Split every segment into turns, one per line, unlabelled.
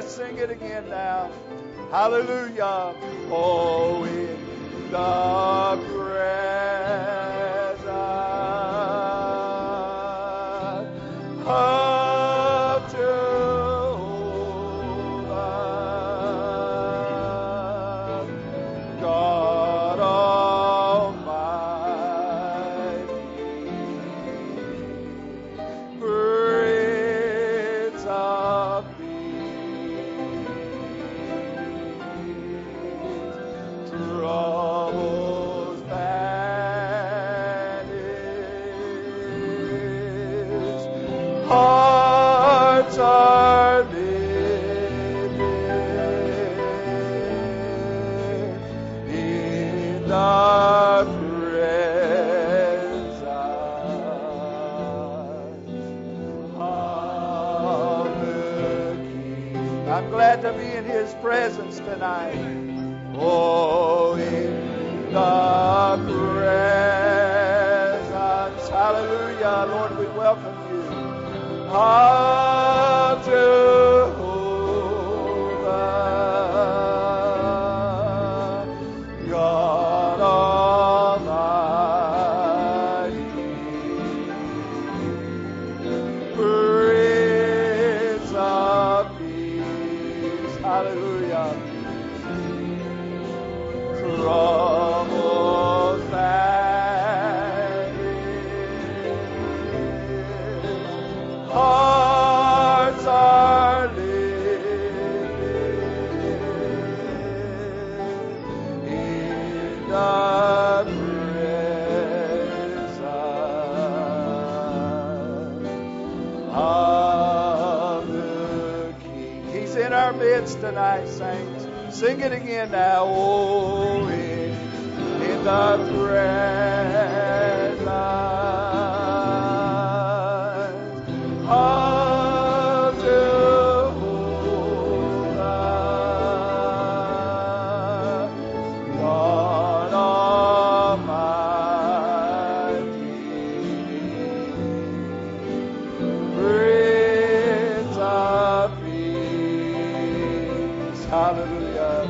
Let's sing it again now. Hallelujah. Oh, in the presence of Jehovah, God Almighty, Prince of Peace, troubles vanished, hearts are lifted in the presence of the King. I'm glad to be in His presence tonight. Oh, in the presence, hallelujah, Lord, we welcome you. Of Jehovah, God Almighty, Prince of Peace, hallelujah. Troubles vanished, hearts are lifted in the presence of the King. He's in our midst tonight, saints. Sing it again now. Oh, in the presence of Jehovah, God Almighty, Prince of Peace, hallelujah.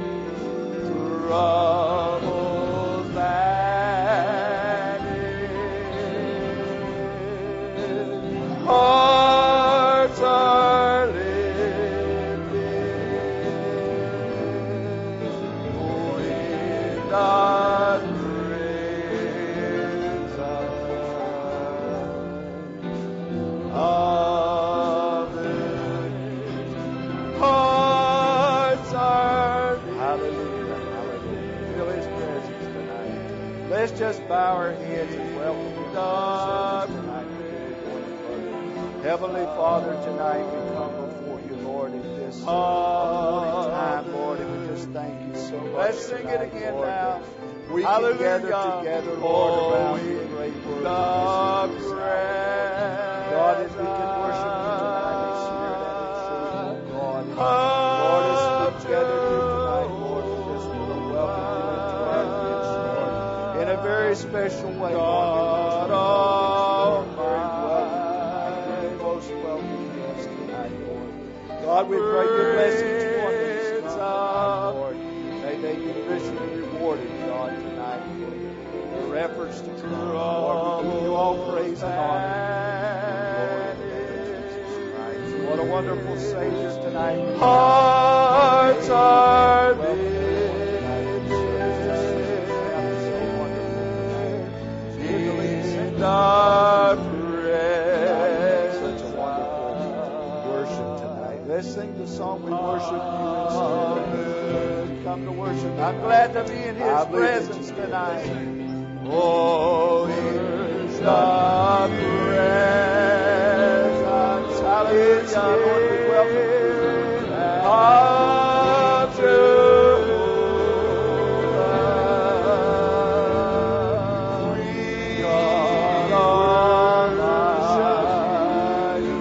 Troubles vanished, hearts are lifted. Oh, in the presence of the hearts are lifted. Hallelujah, hallelujah. Feel His presence tonight. Let's just bow our heads and welcome Him to our service tonight. Heavenly Father, tonight we come before you, Lord, in this appointed time, Lord, and we just thank you so much. Let's sing it again, Lord, now. We can gather together, Lord, around your great word. God, as we can worship you tonight in spirit and in truth, God. Lord, as we gather here tonight, Lord, we just want to welcome you into our midst, Lord, in a very special way, Lord. Most welcome guest tonight, Lord. God, we pray your blessings upon these tonight, Lord. May they be richly rewarded, God, tonight for their efforts to come. Lord, we give you all praise and honor. Lord, what a wonderful Savior tonight. Hearts are let's sing the song, we worship you in spirit. We come to worship. I'm glad to be in His presence tonight. Oh, in the presence, hallelujah, Lord, we welcome you. Of Jehovah, God Almighty,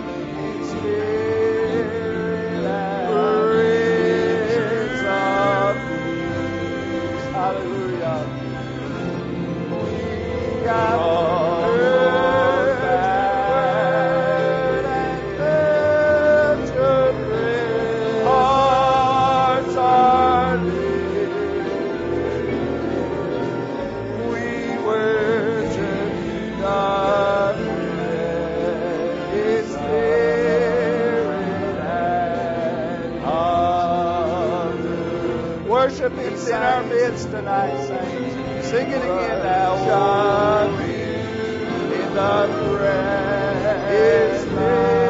Prince of Peace, hallelujah. We got heard and lifted praise. worship is in our midst tonight, saints. Sing it again now. In the presence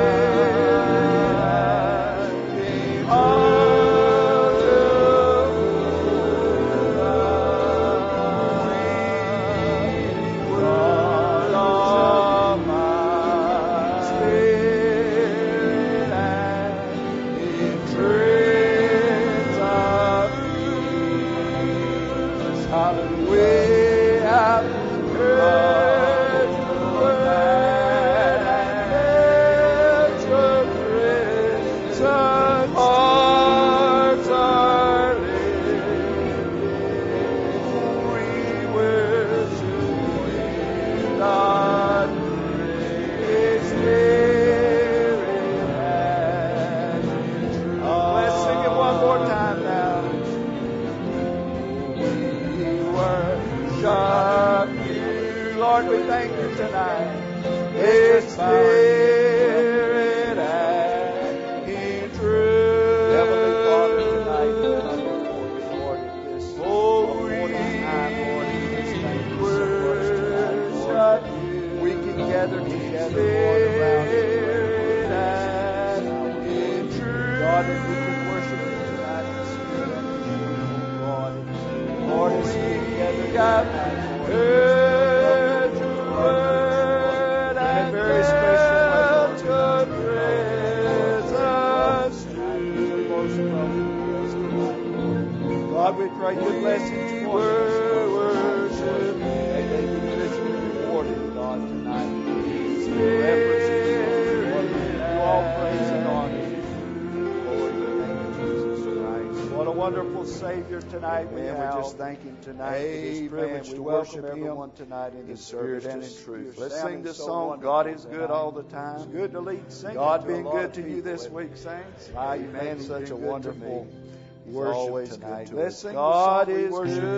tonight in the spirit and in truth. Let's sing this song, God is good all the time. It's good to lead singing. God being good to you this week, saints. You've been such a wonderful worship tonight. Let's sing God is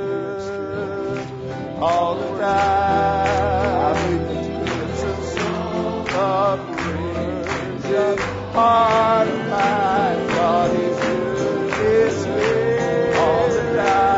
good all the time. It's a song of praise. Heart of mine, God is good. It's good all the time.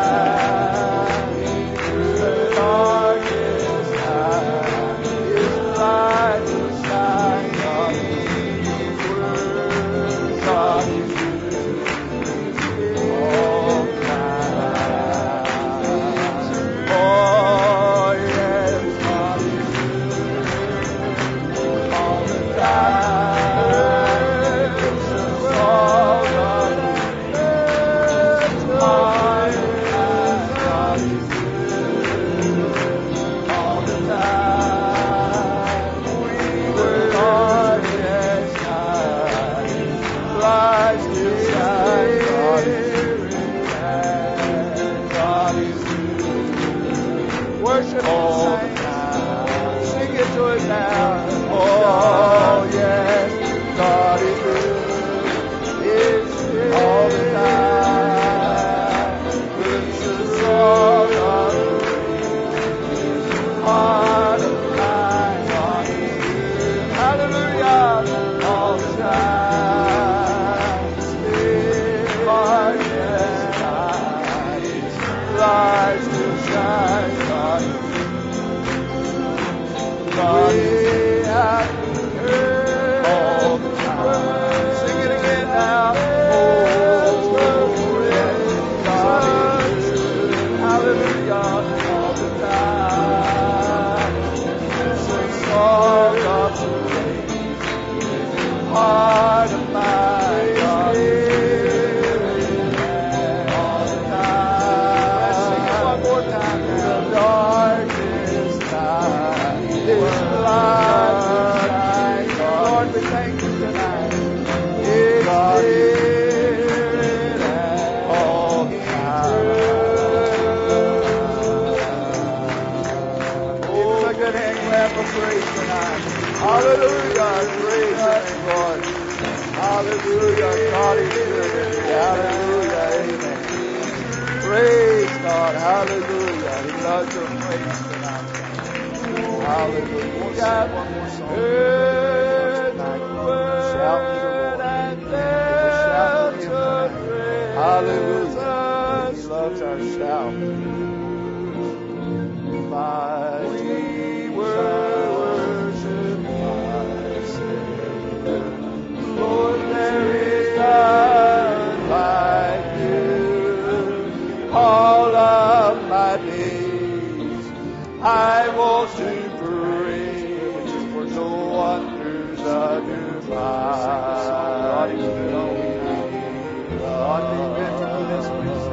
I want to bring the wonders of your mighty love. God be good to me this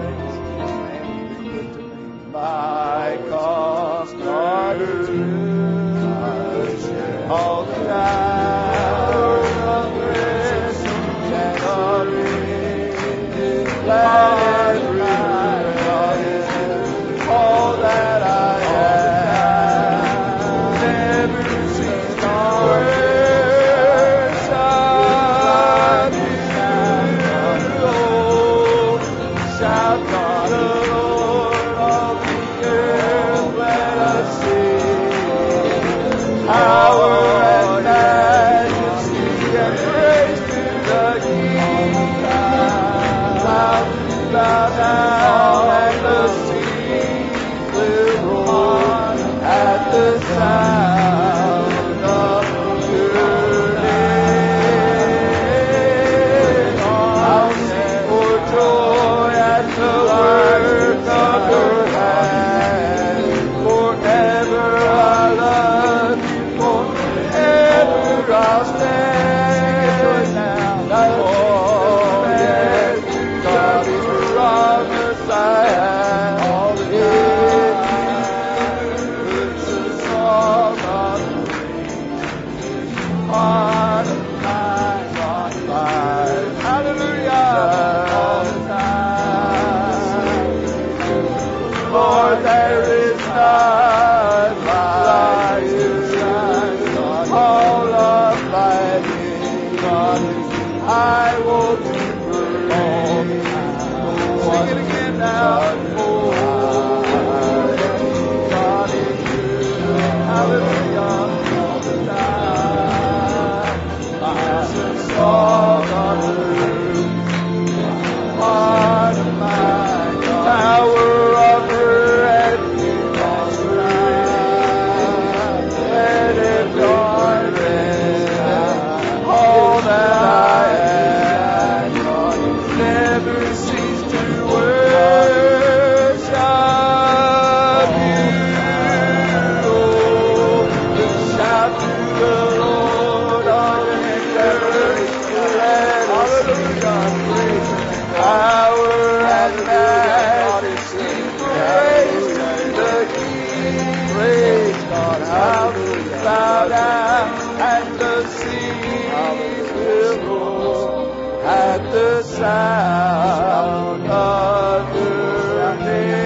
week. My comforter, all the hour of rest and of peace, let every breath, all that I am, never cease to worship you. Oh, shout God, the Lord of the earth, let us sing. Power and majesty and praise to the King. Mountains bow down and the seas will roar at the sound of your name. I'll sing for joy at the work of your hand. Forever I love you, forever I'll stand now. Oh, yes, God is the promise I have. All the time, it's a song of heart of mine, on fire. Hallelujah. All the time. Lord, there is none like you. All of my days, I will do praise. Sing it again now. Oh, God is good. Hallelujah. All the time. It's a song of heart of mine, tower of refuge, let it rest. All that I am, never cease to worship you. Oh, shout to the Lord of heaven, hallelujah, praise power and majesty, praise the King, praise God, hallelujah, bow down and the seas will roar at the sound of your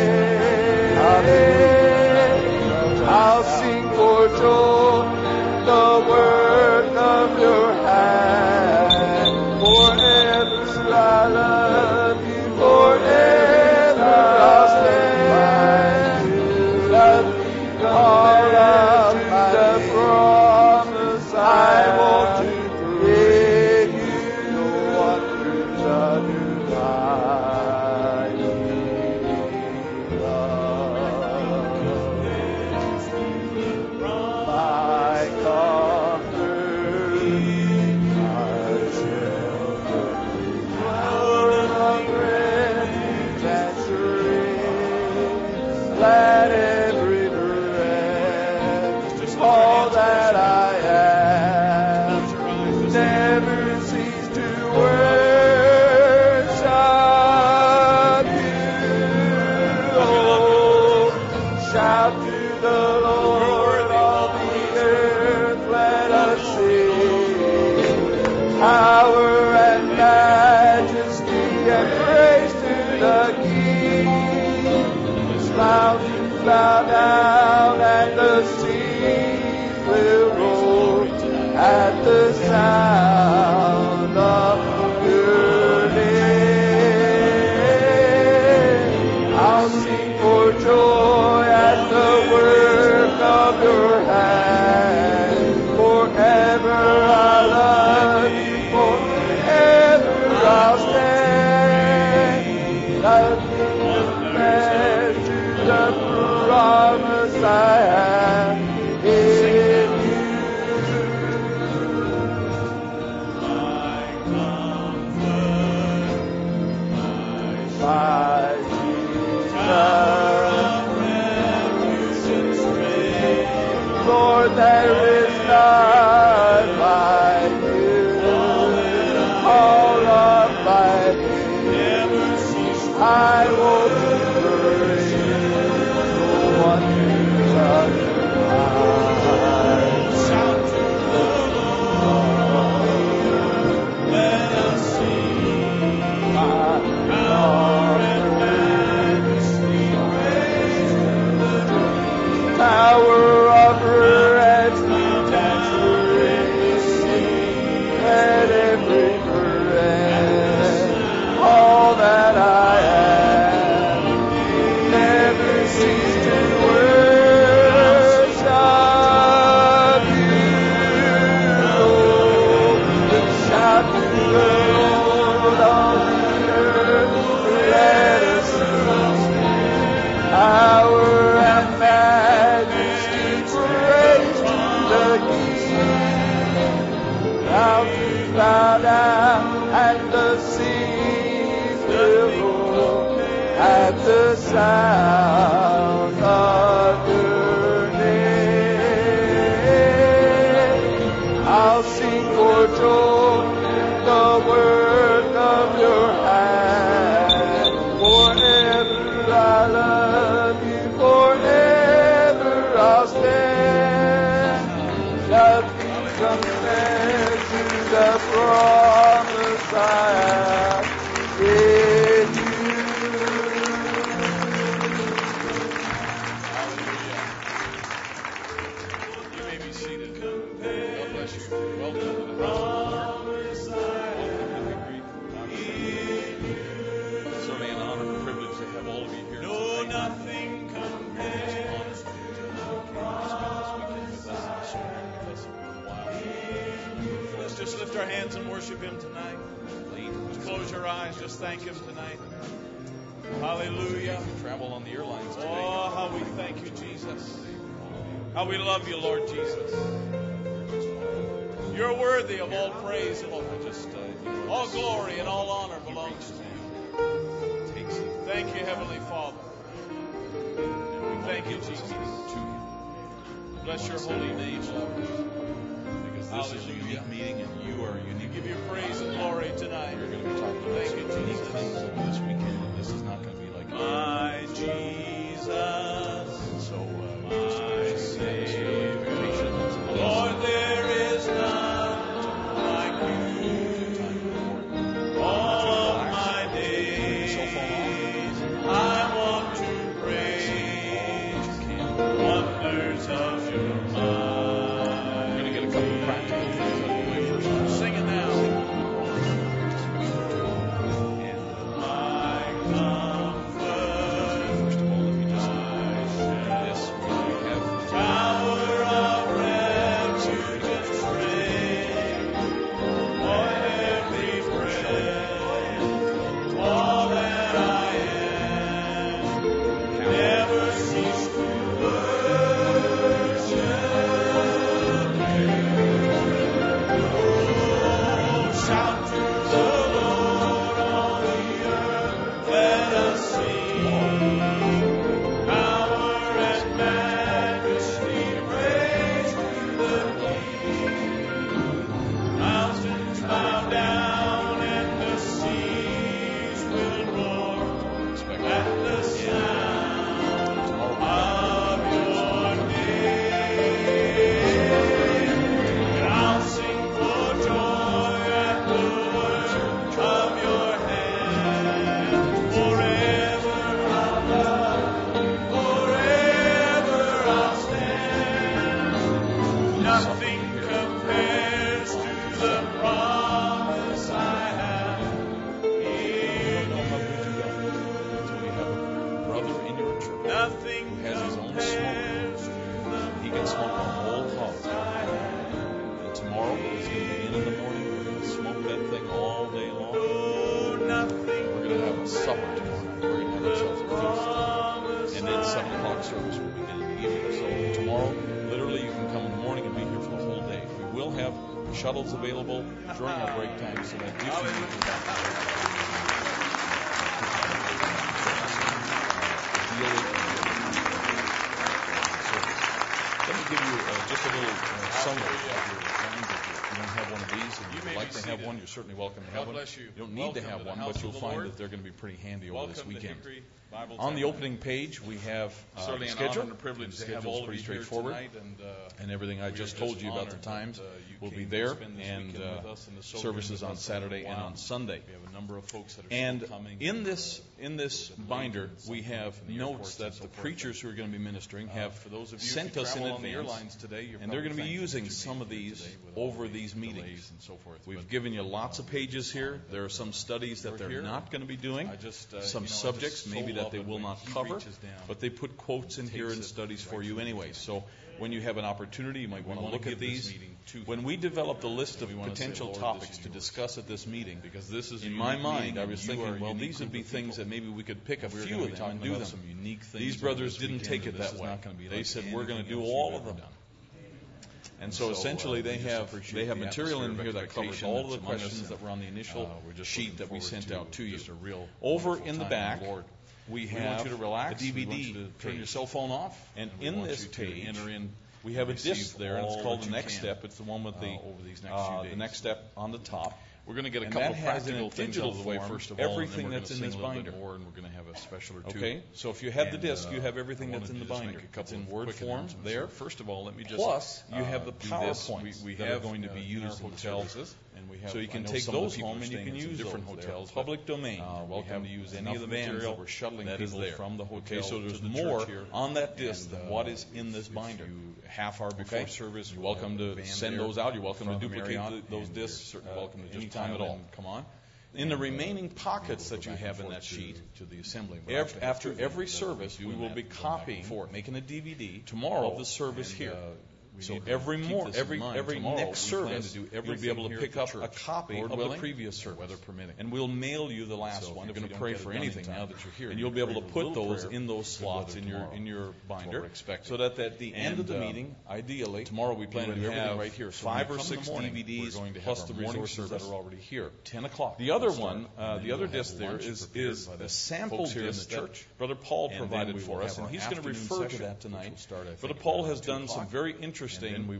name. I'll sing for joy the work of your hand. Forever I love you, forever I'll stand. Love you, all of the promise I want to bring you the wonders of your mighty love. My comfort, my shelter, Lord of refuge and strength, let every breath, all that I am, never cease to worship you. Oh, shout to the Lord of the earth, let us sing. Power and majesty and praise to the King. Mountains bow down and the seas will roar at the sound of your name. I'll sing for joy at the work of your hand. Forever I love you, forever I'll stand. Nothing compares to the promise I have in you. Lord, there is none like you. All of my days, I will praise the wonders of your eyes. Shout to the Lord, let us sing. Power and majesty, praise to the King. Power of refuge and praise, let every breath, all that I am, never cease to worship you. Then shout to the Lord on the earth, let us sing. Power and majesty, praise to the King. Mountains bow down and the seas will roar at the sound of your name. I'll sing for joy the work of your hand. Forever I love you, forever I'll stand. Nothing compares to the promise I have in you.
You may be seated. God bless you. Welcome to the promise I have. It's certainly an honor and privilege to have all of you here. No, nothing compares to the promise with us for a while. Let's just lift our hands and worship Him tonight. Just close your eyes. Just thank Him tonight. Hallelujah. Travel on the airlines today. Oh, how we thank you, Jesus. How we love you, Lord Jesus. You're worthy of all praise, Lord. All glory and all honor belongs to you. Thank you, Heavenly Father. We thank you, Jesus. Bless your holy name, Lord. Because this is a unique meeting and you are unique. We give you praise and glory tonight. We're going to be talking about some unique things this weekend, and this is not going to be like my Jesus. So, my Savior, Lord, there is none like you. All of my days, I want to praise wonders of your mind. We're going to get a couple of practical things out of the way first. Sing it now. And my comfort. First of all, let me just do this. We have tower of refuge and strength. On every breath, all that I am, never cease to worship you. Oh, shout to the Lord on the earth, let us sing. Power and majesty, praise to the King. Mountains bow down and the seas will roar at the sound of your name. And I'll sing for joy at the work of your hand. Forever I'll love, forever I'll stand. Nothing compares to the promise I have in you. So we have a brother in your church Nothing who has his own smoker. He can smoke a whole hog. And tomorrow he's going to be in the morning. We're going to smoke that thing all day long. We're going to have a supper tomorrow night. We're going to have ourselves a feast. And then 7 o'clock service will begin in the evening. So tomorrow, literally, you can come in the morning and be here for the whole day. We will have shuttles available during our break time. So that if you need to
Let me give you just a little summary of your binder here. If you don't have one of these and you would like to have one, you're certainly welcome to have one. You don't need to have one, but you'll find that they're going to be pretty handy over this weekend. On the opening page, we have the schedule. The schedule is pretty straightforward, and everything I just told you about the times will be there, and services on Saturday and on Sunday. We have a number of folks that are and coming. In this binder, we have notes that the preachers who are going to be ministering have sent us in advance, and they're going to be using some of these over these meetings. We've given you lots of pages here. There are some studies that they're not going to be doing, some subjects maybe that they will not cover, but they put quotes in here and studies for you anyway. So when you have an opportunity, you might want to look at these. When we developed a list of potential topics to discuss at this meeting, because this is in my mind, I was thinking, well, these would be things that maybe we could pick a few of them and do them. These brothers didn't take it that way. They said, we're going to do all of them. And so essentially they have material in here that covers all of the questions that were on the initial sheet that we sent out to you. Over in the back, we have the DVD. Turn your cell phone off, and in this page, we have a disc there, and it's called The Next Step. It's the one with the Next Step on the top. We're going to get a couple of practical things out of the way first of all. Everything that's in this binder. And we're going to have a special or two. Okay, so if you have the disc, you have everything that's in the binder. It's in Word form there. First of all, let me just. Plus, you have the PowerPoints we have going to be used in hotels. So you can take those home and you can use different hotels. Public domain. Welcome to use any of the material we're shuttling people from the hotel. Okay, so there's more on that disc than what is in this binder. Half hour before service, you're welcome to send those out. You're welcome to duplicate those discs. Certainly welcome to just time at all. Come on. In the remaining pockets that you have in that sheet, to the assembly, after every service, we will be copying, making a DVD tomorrow of the service here. So every next service, you'll be able to pick up a copy of the previous service, weather permitting, and we'll mail you the last one. If you're going to pray for anything now that you're here, and you'll be able to put those in those slots in your binder, so that at the end of the meeting, ideally, tomorrow we plan to do everything right here. 5 or 6 DVDs plus the resources that are already here. 10 o'clock. The other one, the other disc there is a sample disc that Brother Paul provided for us, and he's going to refer to that tonight. Brother Paul has done some very interesting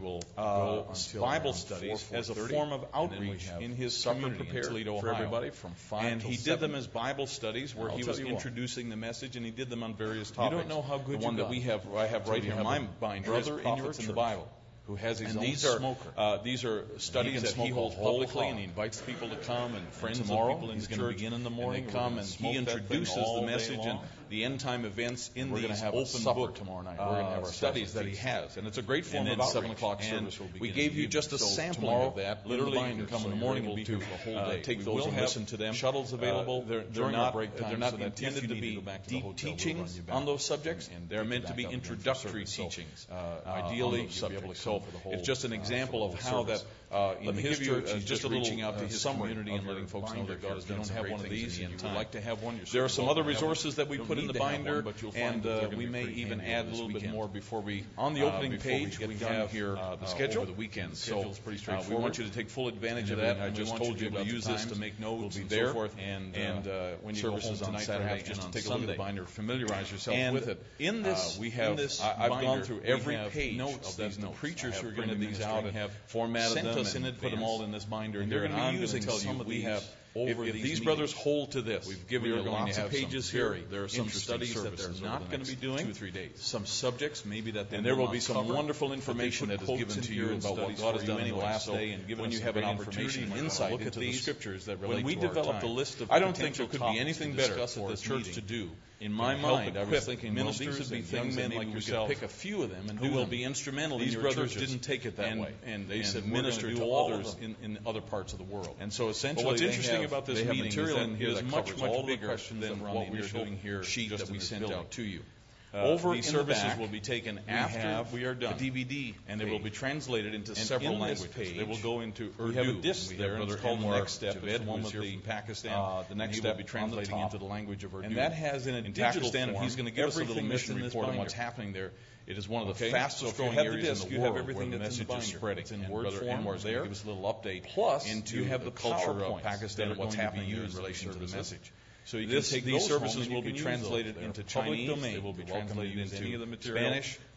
Bible studies as a form of outreach in his community in Toledo, Ohio. Everybody from 5 and he did them as Bible studies where he was introducing the message, and he did them on various topics. You don't know how good the one that I have right here in my binder is Prophets in the Bible, who has his own smoker. These are studies that he holds publicly, and he invites people to come, and friends of people in the church. Begin in the morning, and they come, and he introduces the message and the end-time events in these open book tomorrow night. We're going to have our studies that he has, and it's a great form of outreach. 7 o'clock service will begin. We gave you just a sampling of that. Literally, you can come in the morning and be here for the whole day. Take those and listen to them. Shuttles available. They're not intended to be deep teachings on those subjects. They're meant to be introductory teachings, ideally. So it's just an example of how that in his church he's just reaching out to his community and letting folks know that God has done some great things, and you would like to have one. There are some other resources that we put in the binder, and we may even add a little bit more before we. On the opening page, we have here the schedule over the weekend. So we want you to take full advantage of that. I just told you to use this to make notes and so forth. And when you go home tonight, Saturday, just take a look at the binder, familiarize yourself with it. In this, we have. I've gone through every page of these notes. Preachers who are going to bring these out and have formatted them and put them all in this binder, and they're going to be using some of these. If these brothers hold to this, we've given you lots of pages here. There are some studies that they're not going to be doing. 2 or 3 days. Some subjects maybe that they. And there will be some wonderful information that is given to you about what God has done in the last day, and given when you have an opportunity and insight into the scriptures that relate to our time. When we developed a list of, I don't think there could be anything better for the church to do. In my mind, I was thinking, well, these would be things that maybe we could pick a few of them and who will be instrumental. These brothers didn't take it that way, and they said minister to others in other parts of the world. And so essentially, what's interesting about this meeting material in here is much bigger than what we're doing here sheet that we sent out to you. Over these services will be taken after we are done. The DVD, and they will be translated into several languages. They will go into Urdu. We have a disc there, and it's called The Next Step. It's one with the Pakistan. The Next Step will be translating into the language of Urdu. And that has in Pakistan, he's going to give us a little mission report on what's happening there. It is one of the fastest growing areas in the world where the message is spreading. It's in word form. There, give us a little update. Plus, into the culture of Pakistan and what's happening in relation to the message. So you can take these services will be translated into Chinese. They will be translated into any of the material, Spanish,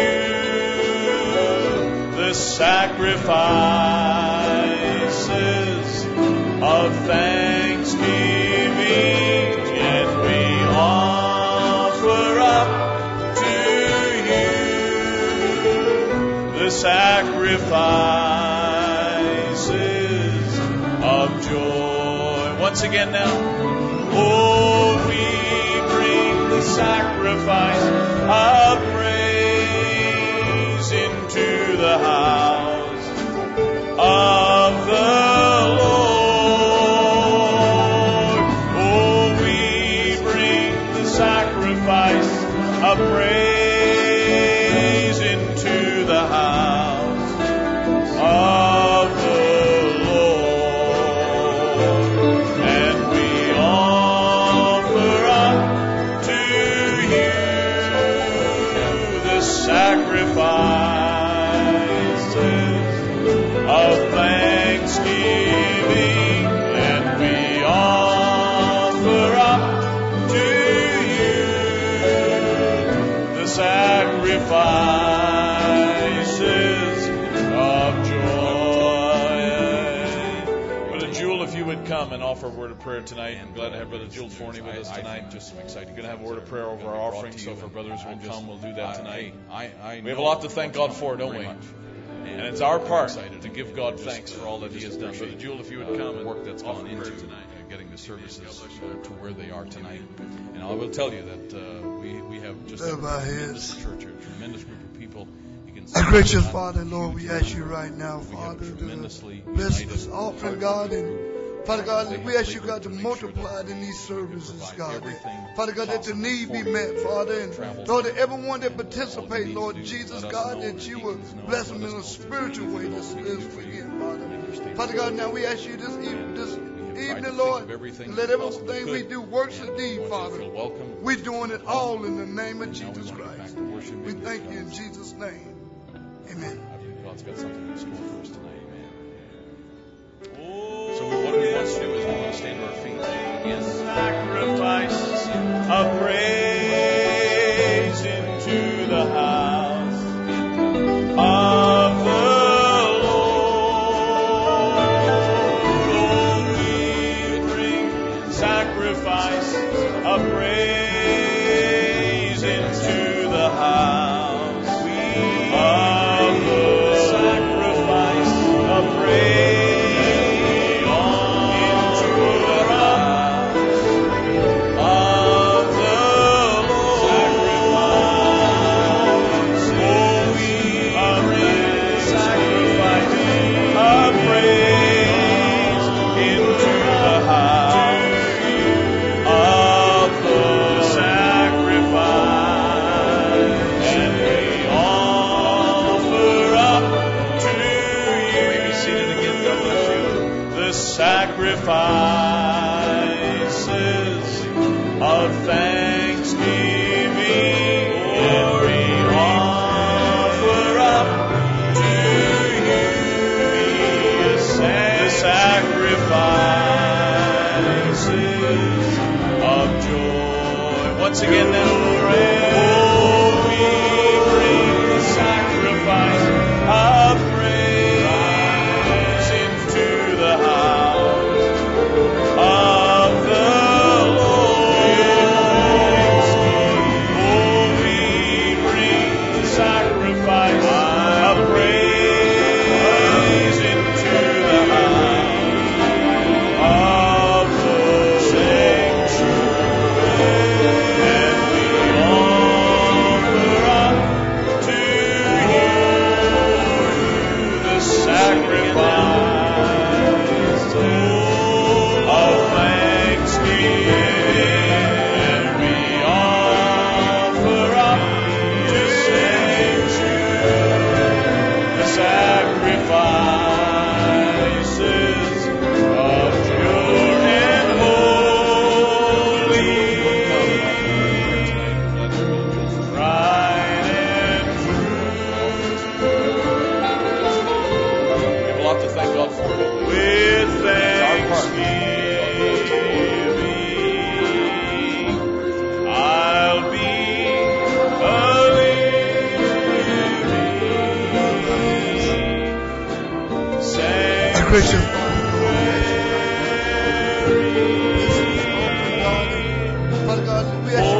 the sacrifices of thanksgiving, yet we offer up to you the sacrifices of joy. Once again now. Oh, we bring the sacrifice of praise into the house of the Lord. Oh, we bring the sacrifice of praise into the house of the Lord.
Brother Jewel, if you would come and offer a word of prayer tonight. I'm glad to have Brother Jewel Forney with us tonight. Just excited. We're going to have a word of prayer over our offering, so if our brothers will come, we'll do that tonight. We have a lot to thank God for, don't we? And it's our part to give God thanks for all that He has done. Brother Jewel, if you would come and work that's gone into tonight, getting the services to where they are tonight. And I will tell you that we have just a tremendous church, a tremendous group of people.
Our gracious Father, Lord, we ask you right now, Father, to bless this offering, God, and Father God, we ask you, God, to multiply it in these services, God. Father God, that the need be met, Father, and Lord, that everyone that participates, Lord Jesus, God, that you will bless them in a spiritual way this weekend, Father. Father God, now we ask you this evening, Lord, let everything we do works indeed, Father. We're doing it all in the name of Jesus Christ. We thank you in Jesus' name. Amen.
I believe God's got something in store for us tonight. Amen. So what we want to do is we want to stand to our feet again.
Sacrifice of praise into the house of the Lord. We bring sacrifice of praise into the house. Sacrifices of thanksgiving, and we offer up to you the sacrifices of joy. Once again now, we bring the sacrifice of praise into the house of the Lord. Oh, we bring the sacrifice of praise into the house of the sanctuary, and we offer up to you the sacrifice of thanksgiving, and we offer up to sanctuary the sacrifices of pure and holy, right and true.
We have a lot to thank God for, don't we?
With
thanksgiving,
I'll be a living
Christian. Father God, we ask you,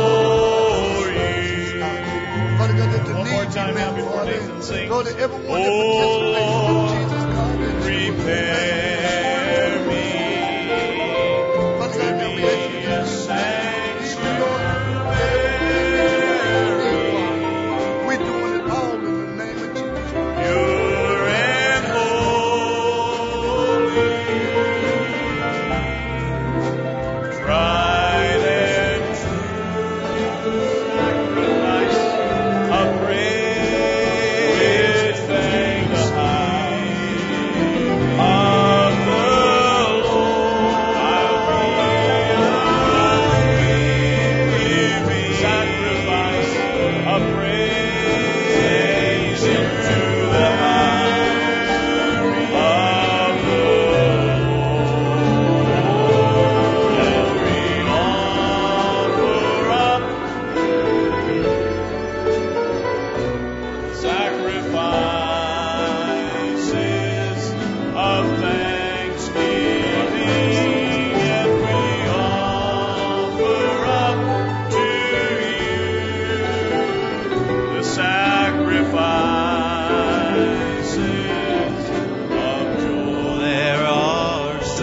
Father God, that the need be met, Father. Lord, that everyone that participates, Lord Jesus, God,
prepare me.
Father God, now we ask you to we're doing it all in the name of Jesus.
Pure and holy, tried and true, sacrifice of praise, thanks.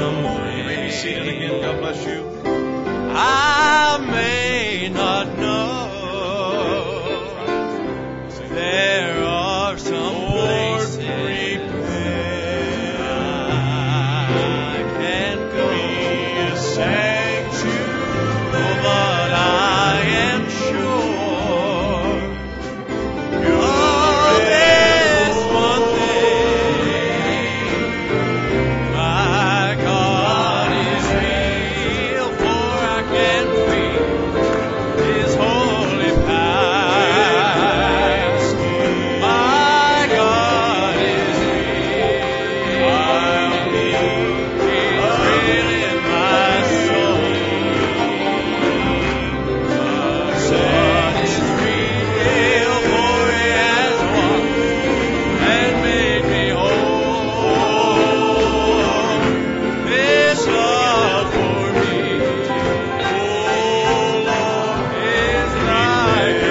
something. You may be seated again. God bless you.
I may not know. There are some places I can't go. But I am sure of this one thing. My God is real, for I can feel His holy power. My God is real. He's real in my soul. God is real, for He has walked and made me whole. This love for me, oh Lord, is like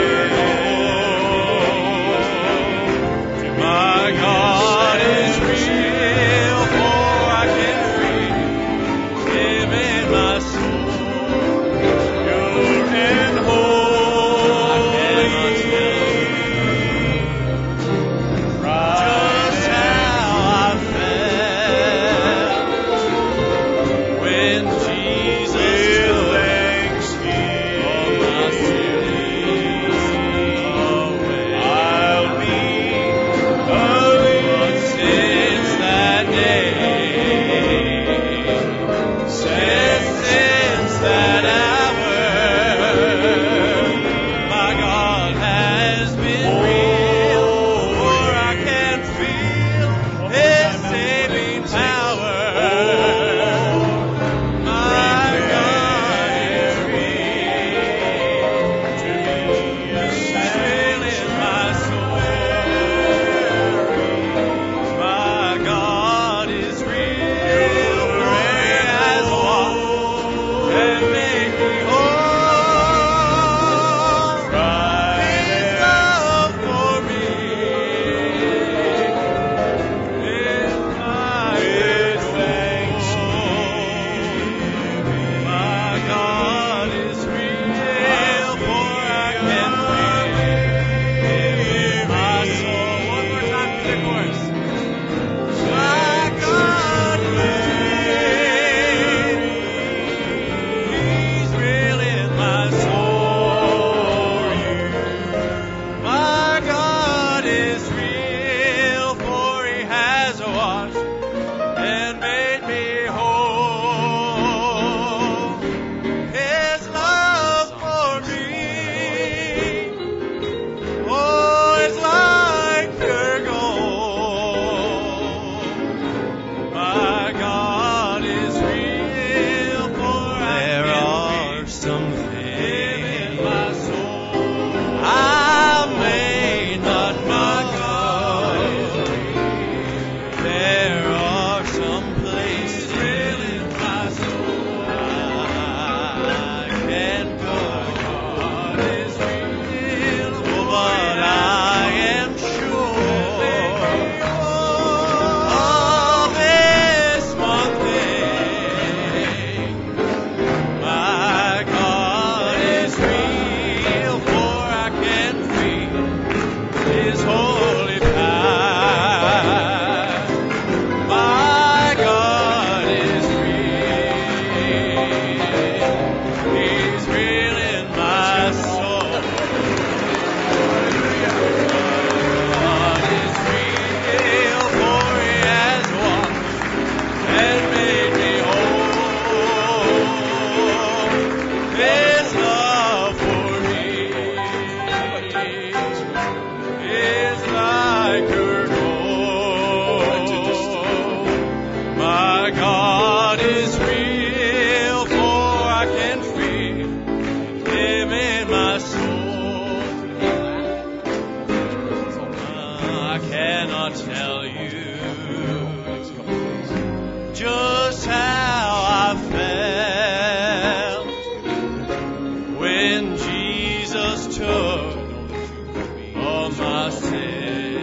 gold. My God is real, for I can feel Him in my soul. Pure and holy, just how I felt when Jesus took all my sins away. But since that day, since that hour, my God has been real, for I can feel His saving power. My God is real to me. He's real in my soul. My God is real, for He has walked and made me whole. His love for me is my thanksgiving. My God is real, for I can feel in my soul. One more time for the chorus. My God is real. He's real in my soul. My God is real, for He has washed and made me whole. His love for me, oh, it's like pure gold. My God is real, for there are some things in my soul I may not know. There are some places in my soul I can't go. God is real, but I am sure of this one thing. My God is real, for I can feel His holy power. My God is real. He's real in my soul. God is real, for He has walked and made me whole. His love for me is like pure gold. My God is real, for I can feel Him in my soul. I cannot tell you just how I felt when Jesus took all my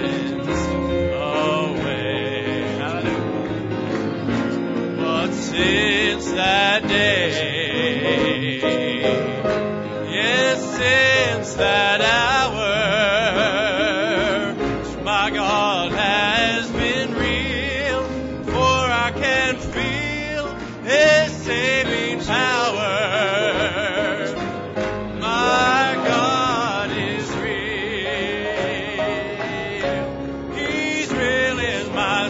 sins away. But since since that day, yes, since that hour, my God has been real, for I can feel His saving power. My God is real. He's real in my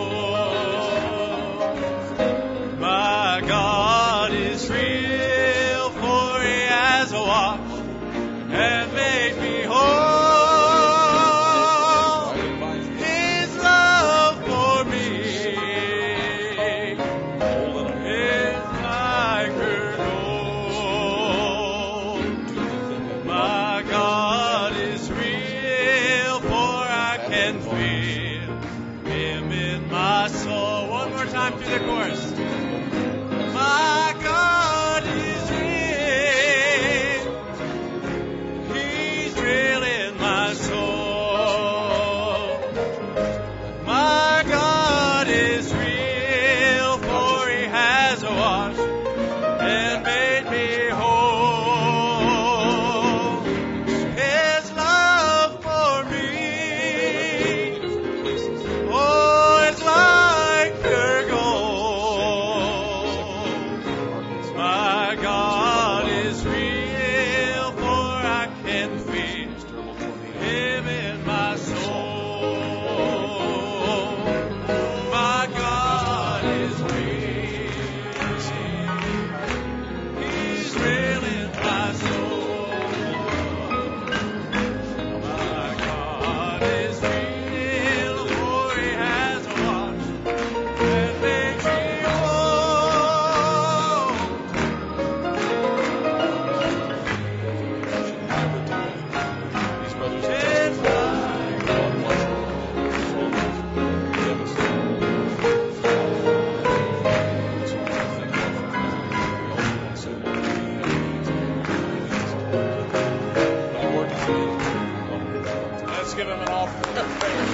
soul. My God is real, for He has washed and made me whole. His love for me is like her gold. My God is real, for I can feel Him in my soul. One more time through the chorus. My God is real. He's real in my soul. My God is real, for He has washed and made me whole. His love for me, oh, it's like pure gold. My God is real, for I can feel Him in my soul. My God is real. He's real in my soul. My God is real, for He has washed and made me whole.
These brothers
It's
Let's give Him an offering of praise.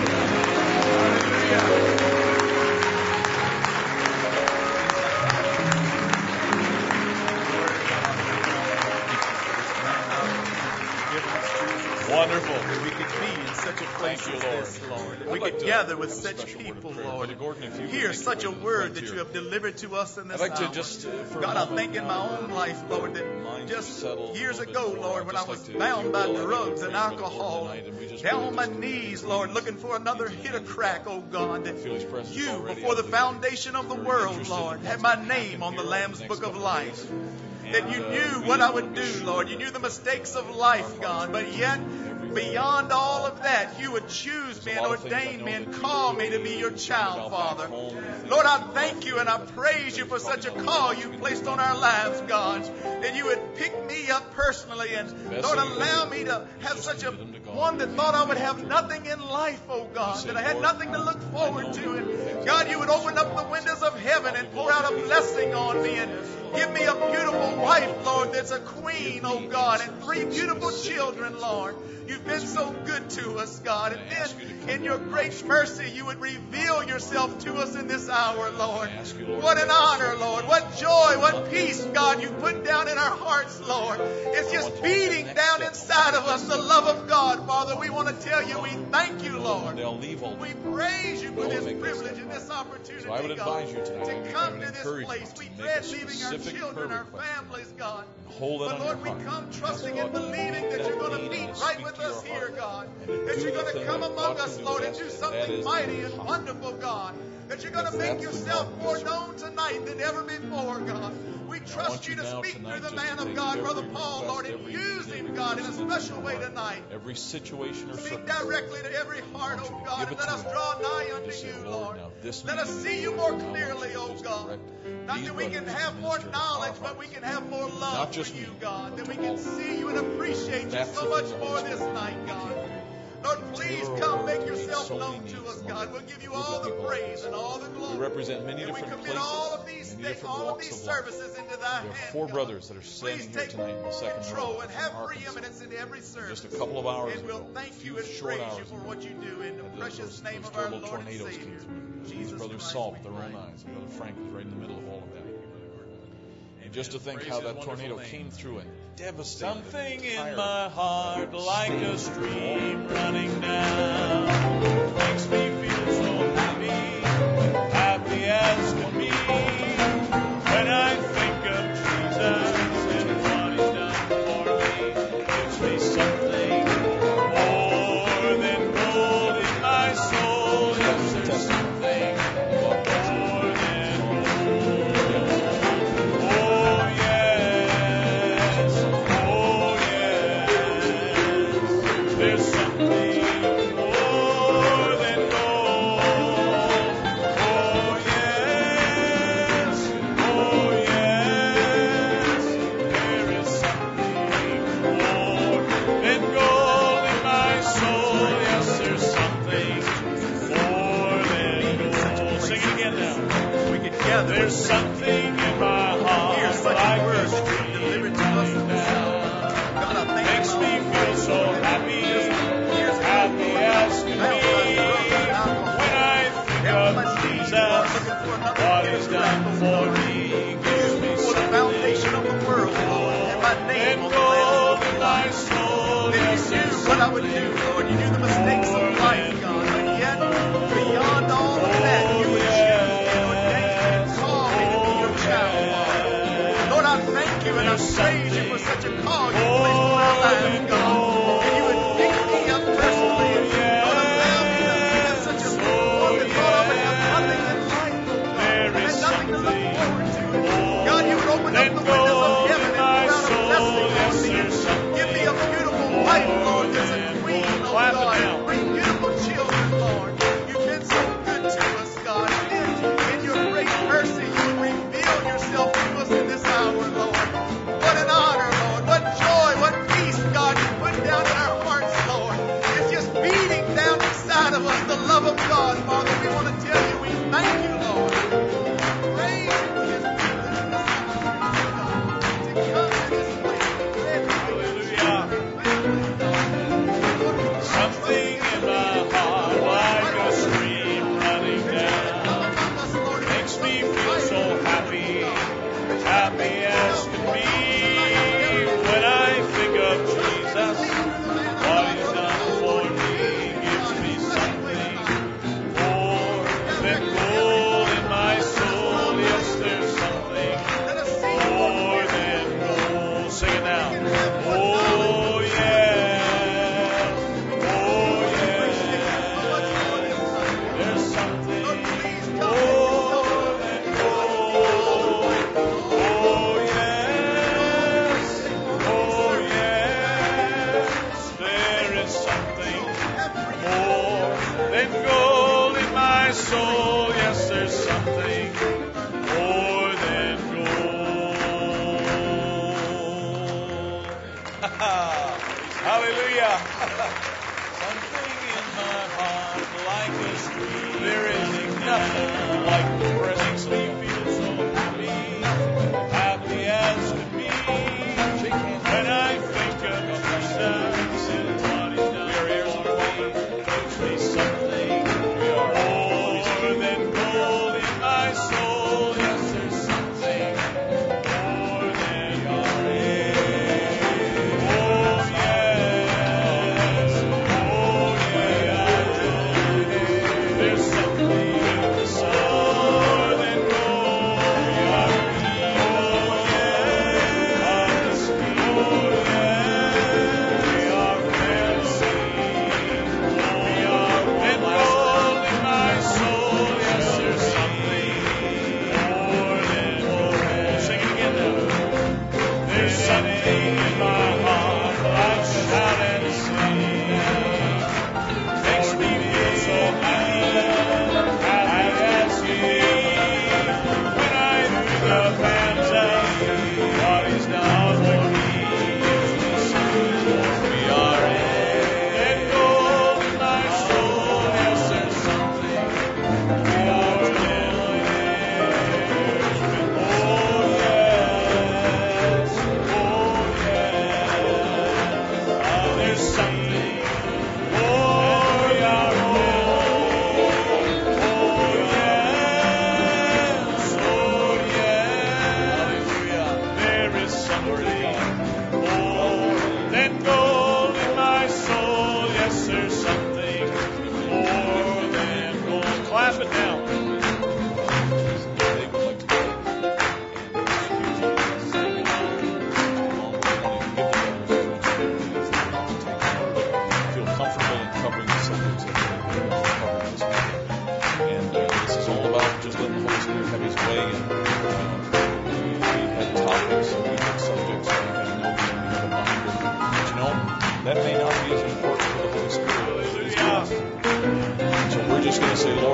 Wonderful.
We could be in such a place
Thank
as
you, Lord.
this, Lord.
I'd
We
like
could
to
gather with
have a
such
special word of
people,
prayer.
Lord.
Brother Gordon, if you would
Hear
make
such a
your way to the
word
front
that
here.
you have delivered to us in this
I'd like to
hour.
just, for a
God, I
moment
think in my
now,
own life, Lord, that
minds
just
settled a
years
little
ago,
bit more.
Lord,
I'd
when I
just
was
like to,
bound
if
by
you will,
drugs
pray
and
for Brother Gordon
alcohol,
tonight, and we just
down
really
on my
just
knees, Lord, looking for another
into the
hit of
hands of
crack,
God.
oh God, that
Feel His presence
you,
already.
before
I
the
believe
foundation of the
you're
world,
interested in
Lord,
what's
had my
gonna
name
happen
on the
here
Lamb's
over the
Book
next
of
couple
Life.
days.
That
And,
you
we
knew what
just
I would
wanna be
do,
sure
Lord. You
that,
knew the mistakes of
our
life,
hearts
God,
are
but
clear.
yet,
Everything
beyond
that
all
God
of that, you would choose
There's
me
a
and
lot of things I
ordain
know
me
that
and
you
call
do.
me to be your
Concerned
child,
about back
Father.
home, the things
Lord,
that
I
you
thank
love
you and I
but
praise you
that
for
is
such a
probably not
call
allowed
you
to be
placed
done.
on our lives, God. That you would pick me up personally and,
Best
Lord,
thing you can
allow
do
me to
is
have
just
such a
commit them to God.
one that thought I would have nothing in life, oh God,
Say,
that I had
Lord,
nothing to look
I
forward
know
to.
that
And
you have
God,
done
you would
this
open
for
up the
us.
windows of heaven and
Probably
pour out a
will.
blessing on me and give me a beautiful wife, Lord, that's a queen, oh God, and 3 beautiful children, Lord. You've been so good to us, God. And then in your great mercy, you would reveal yourself to us in this hour, Lord. What an honor, Lord. What joy, what peace, God, you put down in our hearts, Lord. It's just beating down inside of us the love of God, Father. We want to tell you we thank you, Lord. We praise you for this privilege and this opportunity,
So I would
God,
advise you tonight,
to come to this
encourage
place.
you
We
to
dread
make a
leaving our
specific
children,
prayer
our
request
families, God.
and hold it
But
on
Lord,
your
we
heart.
come
Ask
trusting
God
and
to
believing
meet
that you're
that
going to
need
meet
and to
right
speak
with
to your
us here,
heart.
God.
And to
That
do
you're
the
going to
thing
come
that
among
God
us,
can do
Lord, and
best,
do
and that
something
is
mighty and
come.
wonderful, God. That you're going to
Because
make
that's the
yourself
call of
more
this
known tonight than ever before, God. We
I
trust
want
you
you
to
now
speak through
tonight
the
just
man
to
of
take
God,
every
Brother Paul,
request,
Lord, and
every
use
need,
him,
every
God, in a
person that's
special
in
way
your heart,
tonight.
every situation or
Speak
circumstance.
directly to every heart,
I want
oh
you to
God,
give
and
it
let
to
us
him.
draw nigh
And
unto
just say,
you,
Lord,
Lord.
now this
Let us
meeting,
see you
I
more
want you
clearly,
to
oh
just
God.
direct
Not
these
that we can
brothers
have
to
more
minister to our
knowledge, but we
hearts.
can have more
Not
love for
just
you,
me,
God. That
but
we
to
can
all.
see you and appreciate you
That's
so
the
much
thing the
more
Holy
this
Spirit
night,
can
God.
do.
Lord,
And
please
tailor a
come
word
make
to meet
yourself
so many
known to
needs
us,
among
God. We'll give you
a group
all
of
the
people like
praise
this.
and all the
We
glory.
represent many
And we
different
commit
places,
all of these
many
things,
different
all of
walks
these
of life.
services into thy
We have
hands,
4
God.
brothers that are
Please
standing here
take
tonight in the second
control
row
and
from
have
Arkansas.
preeminence in every service.
Just a couple of hours
And we'll
ago,
thank
a
you
few
and
short
praise you
hours
for
ago,
what you do in the
and
precious name
those
of our
terrible
Lord and
tornadoes came
Savior,
through. These
Jesus
brothers
Christ,
solved
we
their own
pray.
eyes. Brother Frank was right in the middle of all of that. And just to think how that tornado came through and devastated
something in my heart like a stream running down makes me feel so happy, happy as can be. When I think of Jesus and what He's done for me, it gives me something more than gold in my soul. Yes, there's something more than gold. Oh yes, oh yes, there's something more than gold. Oh yes, oh yes, there is something more than gold in my soul. Yes, there's something more than gold. Sing it again now.
We get together.
There's something in my heart like a stream
delivered to us
running
this hour.
down.
God, I thank
Makes
you,
me
Lord.
feel so happy,
Years ago,
happy as can
I
be. When I think of Jesus, what He's done for me, gives me
for the foundation of the world, Lord, and my name
and
on the
gold
land.
in my soul.
Then
Yes,
you knew
there's
what I would do, Lord. You knew the mistakes of life, God. But yet, beyond all of that, you would choose and ordain and call me to be your child, Father. Lord, I thank you and I praise you for such a call you placed on our lives, God. And you would pick me up personally and Lord, allow me to have such a one that thought I would have nothing in life, oh God. I had nothing to look forward to. God, you would open up the windows of heaven and pour out a blessing on me. Give me a beautiful wife, Lord, that's a queen, oh God, and bring beautiful children, Lord. You've been so good to us, God. And then in your great mercy, you would reveal yourself to us in this hour, Lord. What an honor, Lord. What joy, what peace, God, you put down in our hearts, Lord. It's just beating down inside of us the love of God, Father. We want to tell you we thank you, Lord. Praise you for this privilege and this opportunity, God, to come to this place.
something in my heart like a stream running down. Makes me feel so happy, happy as can be. When I think of Jesus, what He's done for me, gives me something more than gold in my soul. Yes, there's something more than gold. Sing it now. Oh yes, oh yes, there's something more than gold. Oh yes, there is something more than gold in my soul. Yes, there's something more than gold. Hallelujah. Something in my heart like a stream. There is nothing like the presence of you. Feel so happy, happy as can be. When I think of Jesus and what He's done for me, gives me something more than gold in my soul. Yes, there's something more than gold. Oh yes, there's something more than gold.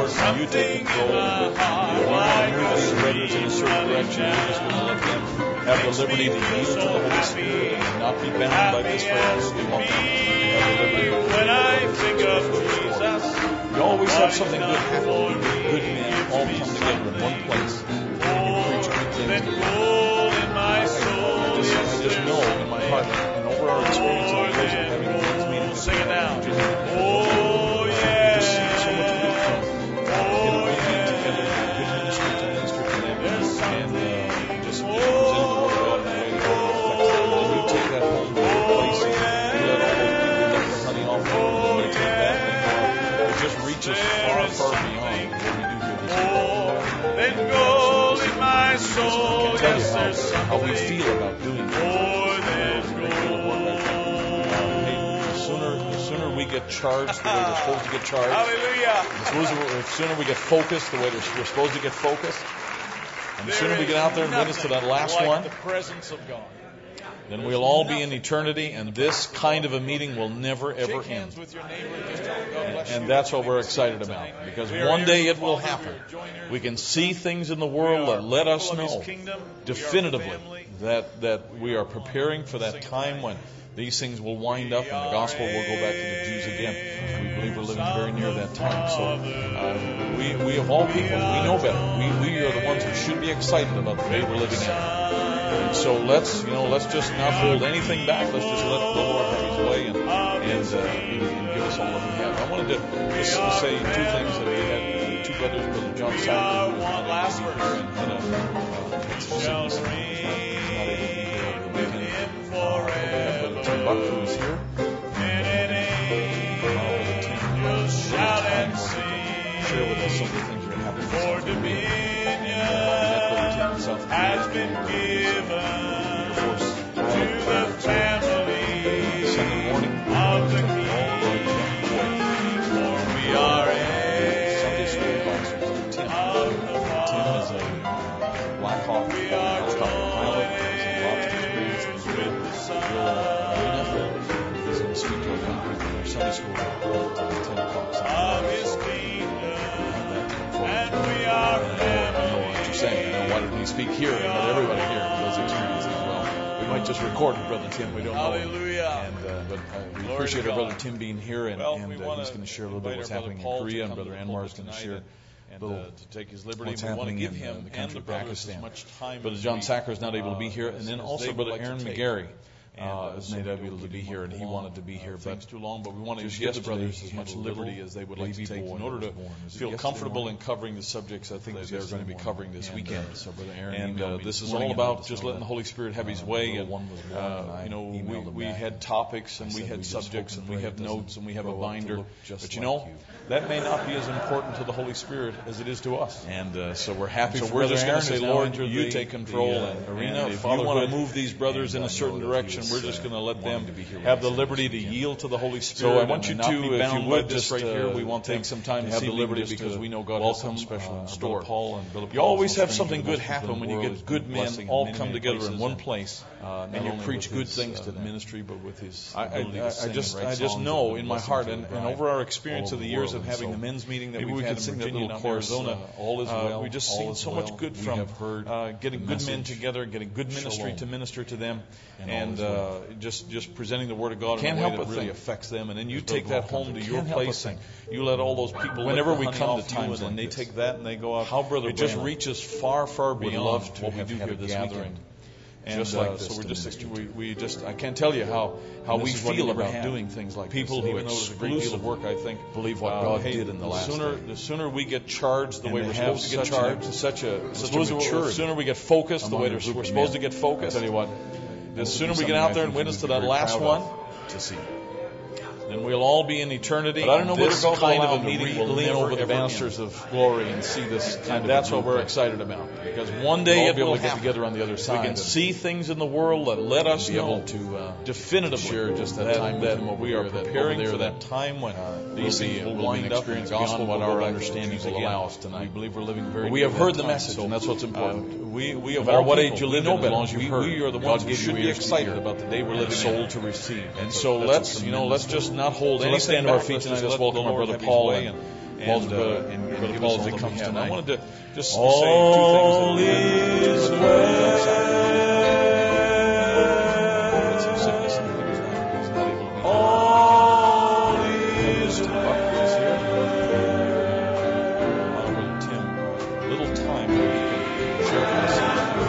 Lord, you take control. You want to move these brothers in a certain direction. You're just going to let them have the liberty to yield to the Holy Spirit and not be bound by this forever. We want them to have the liberty to
when I think of Jesus.
You always have something good happen when you get good men all come together in one place and you preach good things to them. I just know in my heart and over our experience of the years of having the men's meeting,
sing it now.
Oh, yeah. Just see so much good things. Get a good men together, good ministry to minister to them, and just present the Word of God in a way that affects them. And you take that home to your place and you let all those people let the honey off of them, and you take that and it just reaches far, far beyond what we do here this evening.
Then gold in my soul.
I can't tell you how we feel about doing things. The sooner we get charged the way we're supposed to get charged.
Hallelujah.
The sooner we get focused the way we're supposed to get focused. And the sooner we get out there and witness to that last one,
the presence of God.
then we'll all be in eternity, and this kind of a meeting will never, ever
Shake hands
end.
with your neighbor. Just tell him God bless you.
And that's what we're excited about, because one day it will happen. We can see things in the world that let us know definitively that we are preparing for that time when these things will wind up and the gospel will go back to the Jews again. We believe we're living very near that time. So we of all people, we know better. We are the ones who should be excited about the day we're living in. And so let's just not hold anything back. Let's just let the Lord have His way and give us all that we have. I wanted to just say two things that we had. Two brothers, Brother John Sacker, who was not able to be here, and had a sickness. He's not able to be here over the weekend. We have Brother Tim Buck, who is here. Brother Tim will share with us some of the things that are happening in South Korea. And Brother Tim in South Korea has been given to the family Sunday morning of the King. For we are in Sunday school class with Tim. Tim is a Black Hawk helicopter pilot. Has a lot of experience in the He's going to speak to our young people in our Sunday school at 10 o'clock I know what you're saying. Why didn't he speak here and let everybody hear those experiences? Well, we might just record it, Brother Tim. We don't know.
Hallelujah.
But we appreciate our Brother Tim being here, and he's going to share a little bit what's happening in Korea, and Brother Anwar is going to share to take his liberty. What's happening in the country of Pakistan. Brother John Sacker is not able to be here, and then also Brother Aaron McGarry is not able to be here, and he wanted to be here, but too long. But we want to give the brothers as much liberty as they would like to take in order to feel comfortable in covering the subjects I think that they're going to be covering this weekend. And this is all about just letting the Holy Spirit have His way. And we had topics and we had subjects and we have notes and we have a binder, but that may not be as important to the Holy Spirit as it is to us. And so we're happy. So we're just going to say, Lord, you take control. And if you want to move these brothers in a certain direction, we're just going to let them have the liberty to yield to the Holy Spirit. So I want you to, if you would, just right here, we want to take some time to have the liberty because we know God has something special in store. You always have something good happen when you get good men all come together in one place and you preach good things to the ministry, but with His ability to sing I just know in my heart and over our experience of the years of having the men's meeting that we've had in Virginia and Arizona, all is well. We just seen so much good from getting good men together, getting good ministry to minister to them, and just presenting the Word of God in a way that really affects them. And then you take that home to your place and you let all those people, whenever we come to times and they take that and they go out, it just reaches far, far beyond what we do here this weekend. And just like this, so we just I can't tell you how we feel about doing things like people who, even though it's a great deal of work, I think, believe what God did in the last day. The sooner we get charged the way we're supposed to get charged, the sooner we get focused the way we're supposed to get focused. I tell you what, the sooner we get out there and witness to that last one, to see. Then we'll all be in eternity. But I don't know whether this kind of a meeting will lean over the banisters of glory and see this. And that's what we're excited about, because one day it will get together on the other side. We can see things in the world that let us know definitively share just that time that we are preparing for that time when these things will wind up and the gospel what our understanding will allow us tonight. We believe we're living very. We have heard the message, and that's what's important. We have all what age you live in, as long as you've heard. We are the ones who should be excited about the day we're living. Soul to receive, and so let's just not hold anything. Let's stand to our feet tonight. Let's welcome our brother Paul Paul's brother Paul as he comes tonight. I wanted to just say
All
2 things.
is well.
Some sickness and he's not able to be here.
All is
Tim
well.
Buckley is here. Brother Tim, a little time that he can share with us.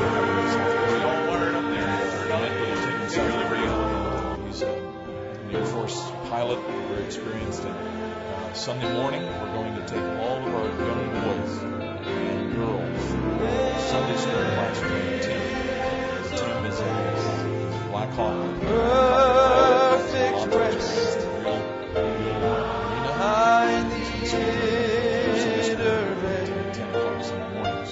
South Korea. He's an Air Force pilot, very experienced. And Sunday morning, we're going to take all of our young boys and girls Sunday school class with Tim. Tim is a Black Hawk.
Perfect rest. Behind the inner veil.
10 o'clock Sunday morning.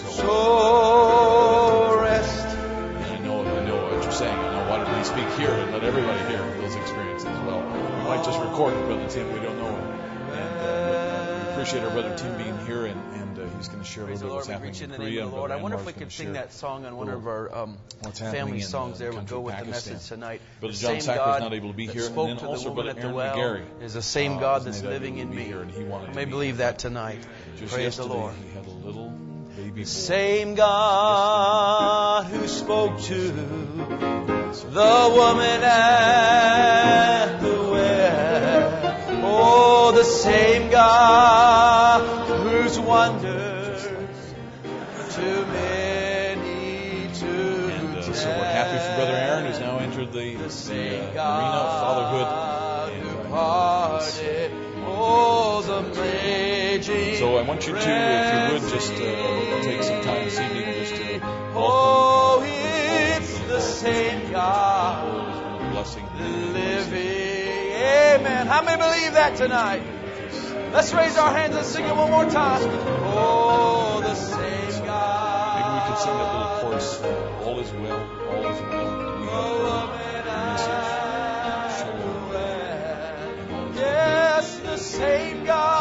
So rest.
And I know what you're saying. Why don't we speak here and let everybody hear those experiences as well? We might just record it, Brother Tim. We don't know. And we appreciate our Brother Tim being here, and he's going to share a little bit of what's happening in Korea.
Lord, I wonder if we could sing that song on one of our family songs there would go with the message tonight.
Brother John Sacker is not able to be here, and then also Brother Aaron McGarry
is the same God that's living in me. You may believe that tonight. Praise the Lord.
He had a little baby boy.
The same God who spoke to the woman at the well. Oh, the same God whose wonders too many to
And so we're happy for Brother Aaron, who's now entered the arena of fatherhood. So I want you to, if you would, just take some time this evening just to welcome.
It's the same God
Blessing.
living. Amen. How many believe that tonight? Let's raise our hands and sing it one more time. Oh, the same God.
Maybe we could sing that little chorus. All is well. All is well. We have the message. Shalom.
Yes, the same God.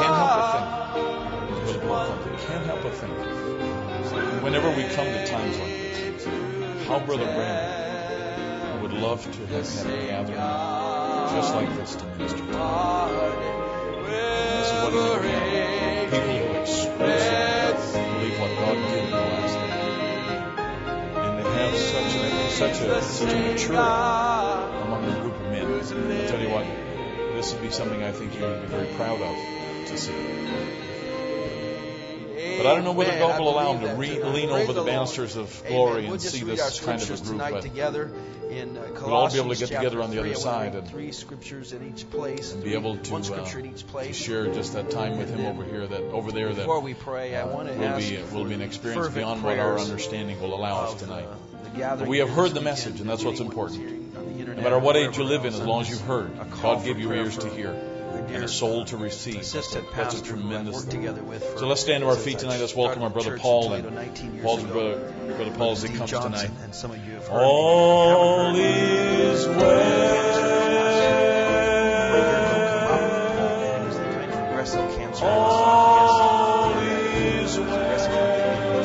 Can't help but think. Whenever we come to times like this, how Brother Brandon would love to have had a gathering just like this to minister to him. This is what he would have. People who exclusively believe what God did in the last day. And to have such a maturity among a group of men. I'll tell you what, this would be something I think you would be very proud of to see. But I don't know whether God will allow him to lean over the banisters of glory and see this kind of a group. But we'll all be able to get together on the other side and be able to share just that time with him over here, that over there, that
before we pray, I want to
will be an experience beyond what our understanding will allow us tonight. But we have heard the message, and that's what's important. No matter what age you live in, as long as you've heard, God gave you ears to hear and a soul to receive. That's a tremendous thing. So let's stand to our feet tonight. Let's welcome our Brother Paul and Paul's brother Paul as he comes tonight.
All is well. All is well.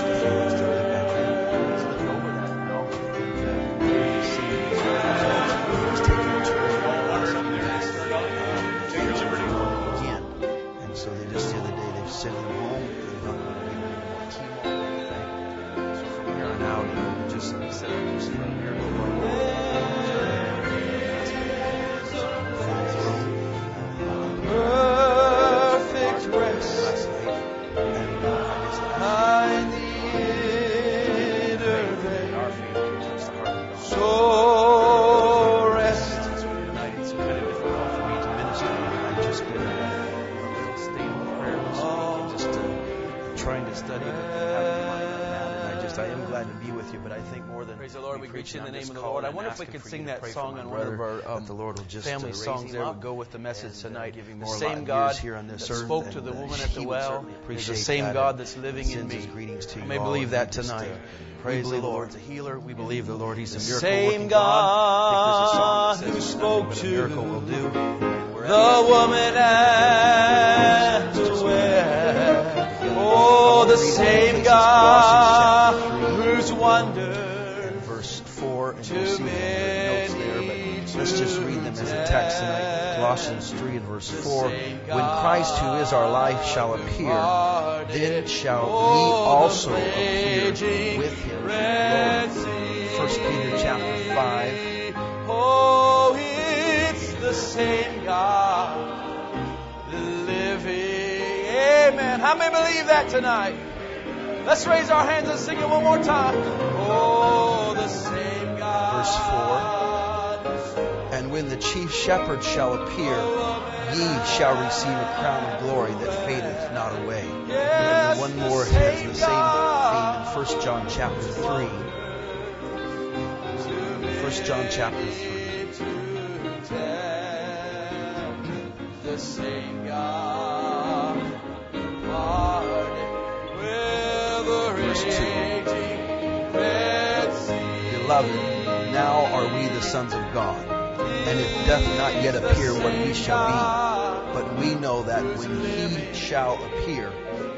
In the name of the Lord. I wonder if we could sing that song on one of our family songs there would go with the message tonight. The same God that spoke to the woman at the well is the same God that's living in me. You may believe that tonight. Praise the Lord. The healer. We believe the Lord. He's a miracle working God who spoke to the woman at the well. Oh, the same God whose wonders verse 4, and you'll see the notes there, but let's just read them as a text tonight. Colossians 3 and verse 4. When Christ, who is our life, shall appear, then shall we also appear with him in glory. 1 Peter chapter 5.
Oh, it's the same God living. Amen. How many believe that tonight? Let's raise our hands and sing it one more time. Oh, the same God.
Verse 4. And when the chief shepherd shall appear, ye shall receive a crown of glory that fadeth not away. And one more has the same theme in 1 John chapter 3. 1 John chapter 3.
The same God.
Verse 2. Beloved, now are we the sons of God, and it doth not yet appear what we shall be. But we know that when he shall appear,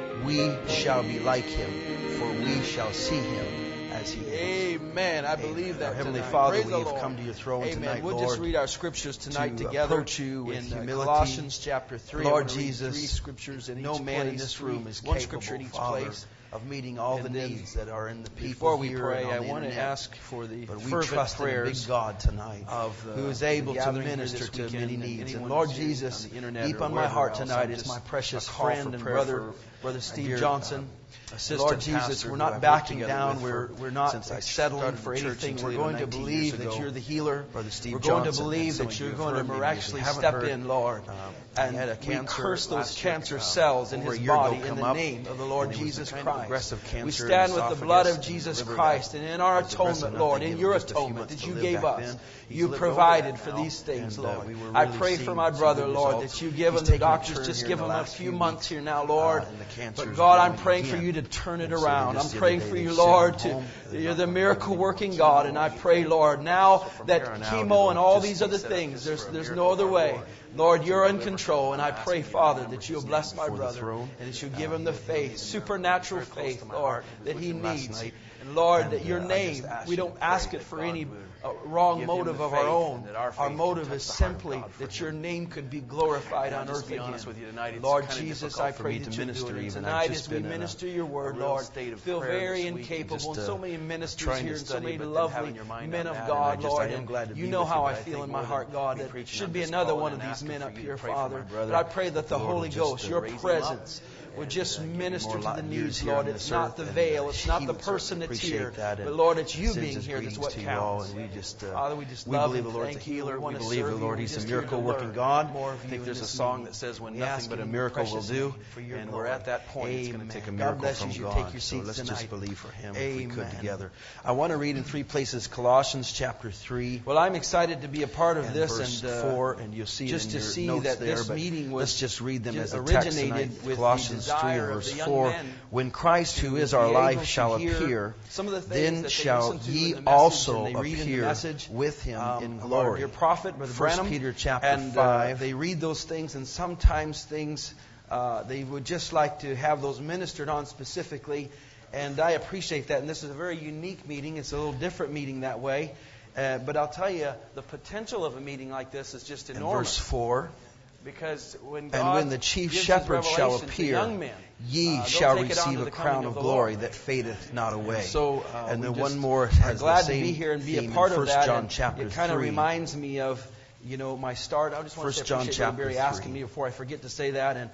we shall be like him, for we shall see him as he is.
Amen. I believe that.
Our Heavenly
tonight.
Father,
Praise
we
the
have
Lord.
come to your throne
Amen.
tonight,
We'll
Lord,
just read our scriptures tonight
to
together
approach you with
in
humility.
Colossians chapter 3.
Lord
I'm going to read
Jesus,
3 scriptures in
no
each
man in
place,
this room is
one
capable,
scripture in each
Father,
place.
of meeting all
And
the
then
needs that are in the people
Before we
here
pray,
and on
I
the
want to
internet.
ask for the
But we
fervent
trust in a
prayers
big God tonight
of the,
who is able to
gathering here
minister
this
to
weekend,
many
and
needs.
anyone
And Lord
who's
Jesus,
on the internet
deep
or
on my
wherever
heart
else,
tonight
I'm
is
just
my precious
a call for
friend and
prayer
brother,
for
Brother Steve
dear,
Johnson.
assistant
Lord Jesus,
pastor
we're
who
not
I've worked
backing
together
down.
with
We're not
since I
settling
started
for
church in
anything. We're
Toledo
going to
19
believe
years
that
ago.
you're the healer.
Brother Steve
We're going to
Johnson,
believe
some
that
of
you're
you
going to
have heard, maybe
miraculously
you haven't
step
heard.
in, Lord.
And
had a
we
cancer
curse those
last year,
cancer cells in
over a
his
year ago
body in
come
the
up,
name of the Lord
and it was
Jesus
a kind of
Christ.
aggressive
We
cancer
stand
in
with the
esophagus
blood of
and
Jesus
liver
Christ,
that
and in our
was aggressive
atonement,
enough
Lord,
to
in
give
your
him just a few
atonement
months
that
to
you
live
gave
back
us,
then. He's
you
lived
provided
over
for
that now,
these things,
and,
Lord.
we were
I
really
pray for
seeing
my
some
brother,
good
Lord,
results.
that you give
He's
him the
taken a
doctors,
turn
just
here
give
in the
him a
last
few
few
months
weeks,
here now, Lord.
and the cancer
But
is
God, I'm
growing
praying for
again.
you to turn it
And so
around.
just
I'm
the other
praying
day
for
they
you,
sent
Lord,
him
to
home.
you're the miracle working God, and I pray, Lord, now that
on out,
chemo and all
just
these other
set up
things,
just for a
there's
miracle
no other
of our
way.
Lord.
Lord, you're in
Deliver
control,
him.
and I
I'm
pray,
asking you to
Father,
remember
that you'll
his
bless
name
my
before the
brother,
throne.
and that you'll give him
He
the
was
faith, supernatural
very close to
faith,
my
Lord,
heart. I was
that
with
he
him last
needs.
night.
And Lord,
And,
that your
I
name,
just ask
we
you
don't
to
ask
pray
it for
that
any
God would
wrong
give him
motive
the
of our
faith,
own.
and that our
Our
faith
motive
can
is
touch the heart of
simply
God for
that
him.
your name could be glorified
And
on
I'll just
earth
be honest
again.
with you tonight, it's
Lord
kind of
Jesus,
difficult
I
for
pray
me
that
to
you
minister
do it. And
even. I've
tonight,
just
as we
been in
minister your word,
real
Lord,
state of
feel
prayer
very
this week and
incapable.
just,
And so many ministers
trying
here,
to
and so
study,
many
but then
lovely
having your mind
men
on
of
that,
God,
and I
Lord.
am
And
glad to
you
be
know
with
how
you,
I
but I
feel
think
in my
more
heart,
than
God,
me
that
preaching,
should
I'm
be
just
another
calling
one of
and
these
asking
men
for
up
you to
here,
pray for my
Father.
brother,
But I pray that
that
the
the Lord
Holy
will
Ghost,
just
your
raise him up
presence, would
and,
just
give him
minister
more
to the
years
needs,
here
Lord.
on
It's
this
not
earth,
the
and,
veil, it's not
he
the
would certainly
person that's
appreciate
here,
that, and
but Lord, it's you
sends
being
his
here that's
greetings
what
to you all,
counts.
and we just
Father, we just
we
love
believe
and
the Lord's a
thank you.
healer.
We
We
want to
believe the
serve you.
Lord
We
He's a
just here to
miracle working
learn
God.
more of
I
you
think
in
there's a
this
song
meeting.
that says, "When
We
nothing
ask
but
it
a
in your
miracle will
precious
do,"
name for your
and we're
glory.
at that point. It's going to take a
Amen.
miracle
God bless
from
you as you
God.
take your
So
seats
let's
tonight.
just believe for Him if we could
Amen.
together. I want to read in 3 places Colossians chapter 3.
Well, I'm excited to be a part of
And
this,
verse
and
4, and you'll see
just
it in
to
your
see
notes
that
there,
this
but
meeting was
let's just read them as a text
originated
tonight.
with
Colossians
the
3
desire
and
of
verse
the young
4.
men
When Christ, who is
to
our
be able
life,
to
shall
hear
appear,
some of the things
then
that they
shall
listen to in
ye
the message,
also
and they read in the
appear
message,
with Him in
of our
glory.
dear prophet, Brother
1
Branham,
Peter chapter
and
5.
they read those things, and sometimes things they would just like to have those ministered on specifically, and I appreciate that. And this is a very unique meeting. It's a little different meeting that way. But I'll tell you, the potential of a meeting like this is just
And
enormous.
verse 4.
Because when
And
God
when the chief
gives
shepherd
his
shall
revelation to
appear,
young men,
ye
they'll
shall
take it on
receive
to
a
the
crown
coming
of
the
glory
Lord.
that fadeth not away.
So
and
we
then
just
one more
are
has the
glad to
same
be here and be a
theme
part
in
of
1
that.
John
And
chapter
it kind of
3.
reminds me of, my start. I just want
1
to say I
John
appreciate
chapter
Brother Barry asking
3.
me before I forget to say that. And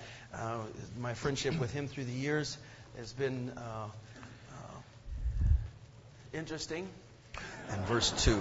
my friendship with him through the years has been interesting.
And verse 2.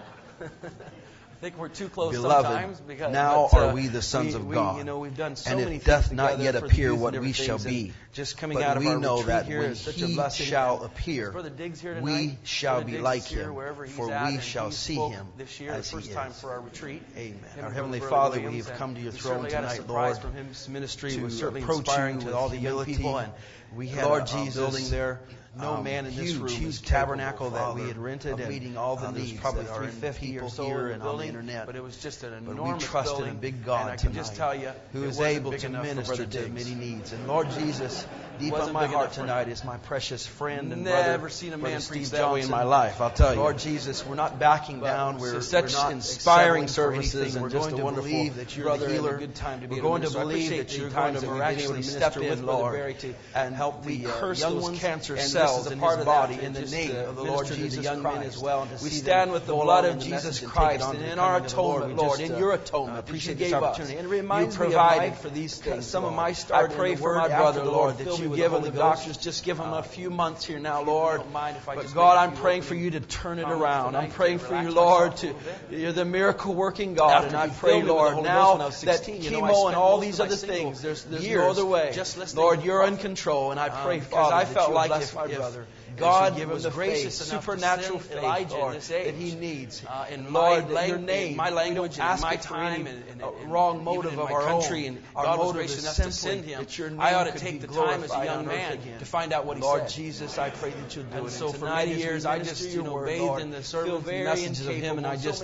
I think we're too close
Beloved,
sometimes. Because,
now are we the sons of God,
we've done so
and
many
it doth
things
not
together
yet
for the
appear
youth and
what we
different
shall
things, and
be.
just coming
But
out of
we
our
know
retreat
that
here
when
is such a
He
blessing.
shall
And
appear,
is Brother Diggs here tonight?
we shall
Brother
be
Diggs
like
is here
Him,
wherever he's
for
at,
we
and
shall
he
see
spoke
Him
this year,
as
the first
He
time
is.
for our retreat.
Amen.
Him
Our
and
Heavenly
Brother
Father,
Williams,
we have come to your
we
throne
certainly got a
tonight,
surprise
Lord,
from him. His ministry
to
was certainly
approach
inspiring
you
to
with
all the young
humility,
people,
we had Lord Jesus building there. No man in this room, huge tabernacle that we had rented, and meeting all the needs. Probably 350 or so here and on the internet. But it was just an enormous trust in a big God and I can just tell you, who is able to minister to many needs. And Lord Jesus, deep on my heart tonight is my precious friend and brother. Never seen a man preach that way in my life. I'll tell you, Lord Jesus, we're not backing down. We're such inspiring services, and we're just a wonderful believe that you're the healer. Good time to be. We're going to believe that you're going to miraculously step in, Lord, and help the young ones cancer cells in his body in the name of the Lord Jesus Christ. We stand with the blood of Jesus Christ and in our atonement, Lord, in your atonement. Appreciate this opportunity. And it reminds me of for these things. Some of my start. I pray for my brother, Lord, that you give him the doctors. Just give him a few months here now, Lord. But God, I'm praying for you to turn it around. I'm praying for you, Lord, to you're the miracle working God. And I pray, Lord, now that chemo and all these other things, there's no other way. Lord, you're in control. And I pray, Father, I felt like if God give him the faith, supernatural faith, Lord, that he needs. In Lord, your name, my language, and my time, and wrong motive of our country, and our motive is enough to send him. I ought to take the time as a young man to find out what he said. Lord Jesus, I pray that you'll do it. And so for 90 years, I just bathed in the sermon messages of him, and I just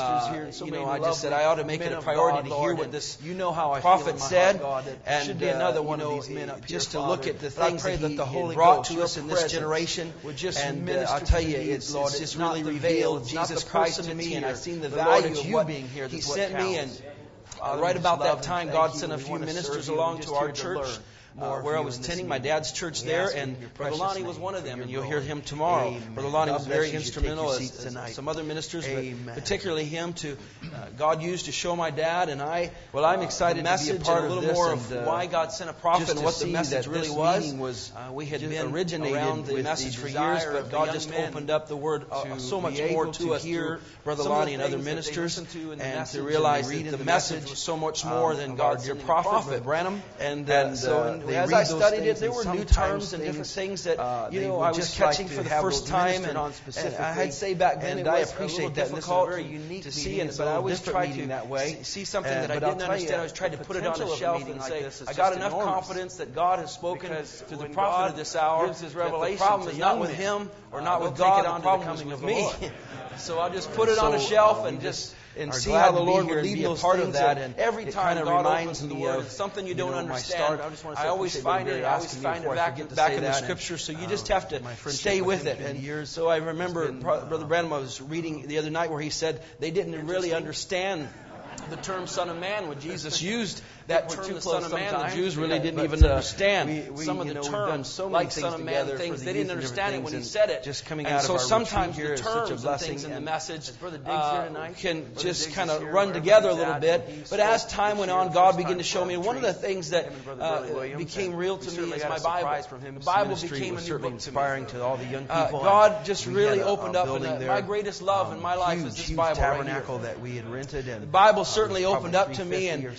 I just said I ought to make it a priority to hear what this prophet said, and should be another one of these men up here, just to look at the things that he brought to us in this generation. And I'll tell you, it's just really revealed Jesus Christ to me, and I've seen the value of what being here. He sent me, and right about that time, God sent a few ministers along to our church. Where I was attending my dad's church there, and Brother Lonnie was one of them, and you'll hear him tomorrow. Brother Lonnie was very instrumental, as some other ministers, but particularly him, to God used to show my dad, and I'm excited to be a part of this, more of why God sent a prophet and what the message really was. We had been originated around the message for years, but God just opened up the word so much more to us here, Brother Lonnie and other ministers, and to realize that the message was so much more than God's dear prophet, Branham, and so as I studied it, there were new terms and different things that I was catching for the first time, and I had to say back then, and I appreciate that. This is very unique to see, but I always tried to that way. See something that I didn't understand. I always tried to put it on a shelf and say, I got enough confidence that God has spoken to the prophet of this hour. His revelation. The problem is not with him or not with God. The problem is with me. So I'll just put it on a shelf and just. And see how the Lord would lead those part of that. And every time God opens the Word, it's something you don't understand. I always find it back in the Scripture. So you just have to stay with it. And so I remember Brother Branham was reading the other night where he said they didn't really understand the term Son of Man when Jesus used that term, the Son of Man. The Jews really didn't even understand some of the terms, like Son of Man things. They didn't understand it when he said it. Just coming out of our sometimes the terms and things in the message can just kind of run together a little bit. But as time went on, God began to show me. One of the things that became real to me is my Bible. The Bible became a new book inspiring to all the young people. God just really opened up, and my greatest love in my life is this Bible tabernacle that we had rented. And the Bible certainly opened up to me, and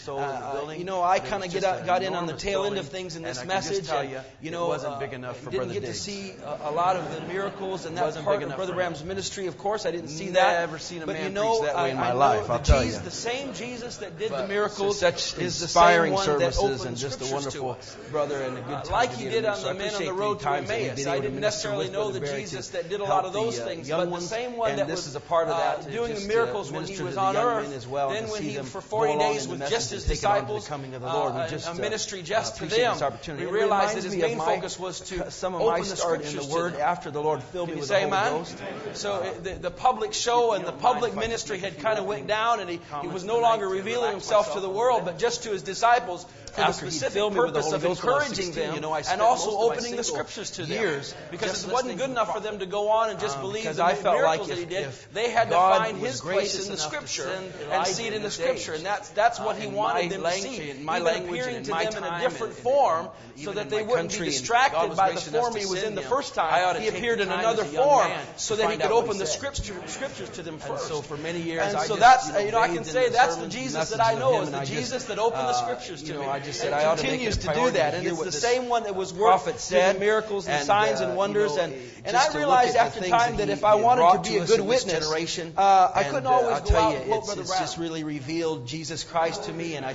I kind of got in on the tail end of things in this message. It wasn't big enough for Brother Diggs. Didn't get to see a lot of the miracles and that part of Brother Branham's ministry. Of course, I didn't see that. Never seen a man preach that way in my life. I'll tell you, the same Jesus that did the miracles is the same one that opened the scriptures to us. Brother, and a good time like he did on the men on the road to Emmaus. I didn't necessarily know the Jesus that did a lot of those things, but the same one that was a part of that, doing the miracles when he was on earth. Then when he for 40 days with just his disciples. A ministry just to them. We realized that his main focus was to open the scriptures in the Word after the Lord filled me with the Holy Ghost. So the public show and the public ministry had kind of went down, and he was no longer revealing himself to the world, but just to his disciples for the specific purpose of encouraging them and also opening the scriptures to them. Because it wasn't good enough for them to go on and just believe the miracles that he did. They had to find his place in the scripture and see it in the scripture, and that's what he wanted them to see. My language and in my time, in a different form, so that they wouldn't be distracted by the form he was in the first time. He appeared in another form, so that he could open the scriptures to them first. So for many years, and so that's I can say that's the Jesus that I know is the Jesus that opened the scriptures to me. I just said I ought to continues to do that, and it's the same one that was doing miracles and signs and wonders. And I realized after time that if I wanted to be a good witness, I couldn't always go out and quote Brother Brown. It's just really revealed Jesus Christ to me, and I've seen the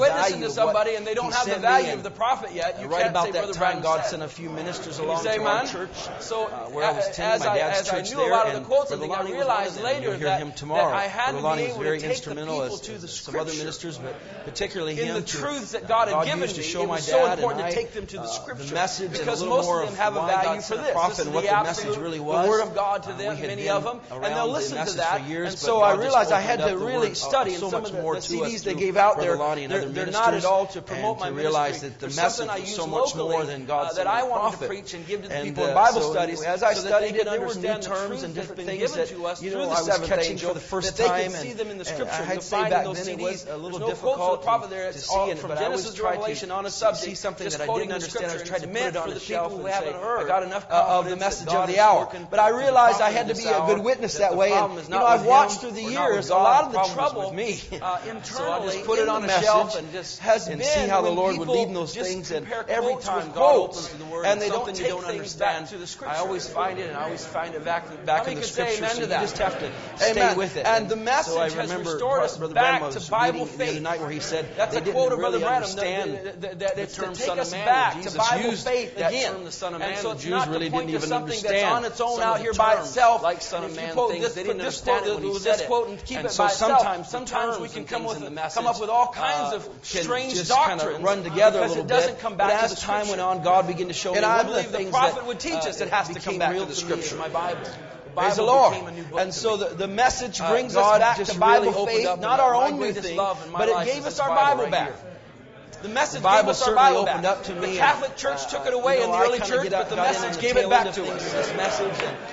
witnessing to somebody and they don't have the value of the prophet yet, you can't say Brother Branham God sent a few ministers along to our church. So where I was attending my dad's church there, and Brother Lonnie realized later you'll hear him tomorrow. Brother Lonnie was very instrumental as some other ministers, but particularly him, in the truths that God had given me. To show my dad and I the message and a little more of have a value for this. Prophet and what the message really was. The Word of God to them, many of them, and they'll listen to that. And so I realized I had to really study so much more the CDs they gave out there. They're not at all to promote my ministry. That the message is so much more than God that I wanted to preach and give to the people in Bible studies. As I studied it, there were new terms and different things that I was catching for the first time, and I had to say back then it was a little difficult to see, but I always tried to see something that I didn't understand. I was trying to put it on the shelf and say, I got enough of the message of the hour. But I realized I had to be a good witness that way. And I've watched through the years a lot of the trouble with me. So I just put it on a shelf and see how the Lord would lead in those things. And every time God opens the Word and they don't take things back to the Scripture, I always find it, and I always find it back in the Scripture. So you just have to stay with it. And the message has restored us back to Bible faith. The other night where he said that's a quote of Brother Branham that it's to take us back to Bible faith again. The Son of Man, the Jews really didn't even understand on its own out here by itself. Like Son of Man things, they didn't understand it when he said it. And keep it by itself. Sometimes we can come up with all kinds of strange doctrines, run together a little bit. But as time went on, God began to show me one of the things the prophet would teach us. It has to come back to the Scripture. My Bible. Praise the Lord. And so the message brings us back to Bible faith, not our own new thing, but it gave us our Bible back. The message gave us our Bible back. Up to me. The Catholic Church took it away in the early church, but the message gave it back to us. This message,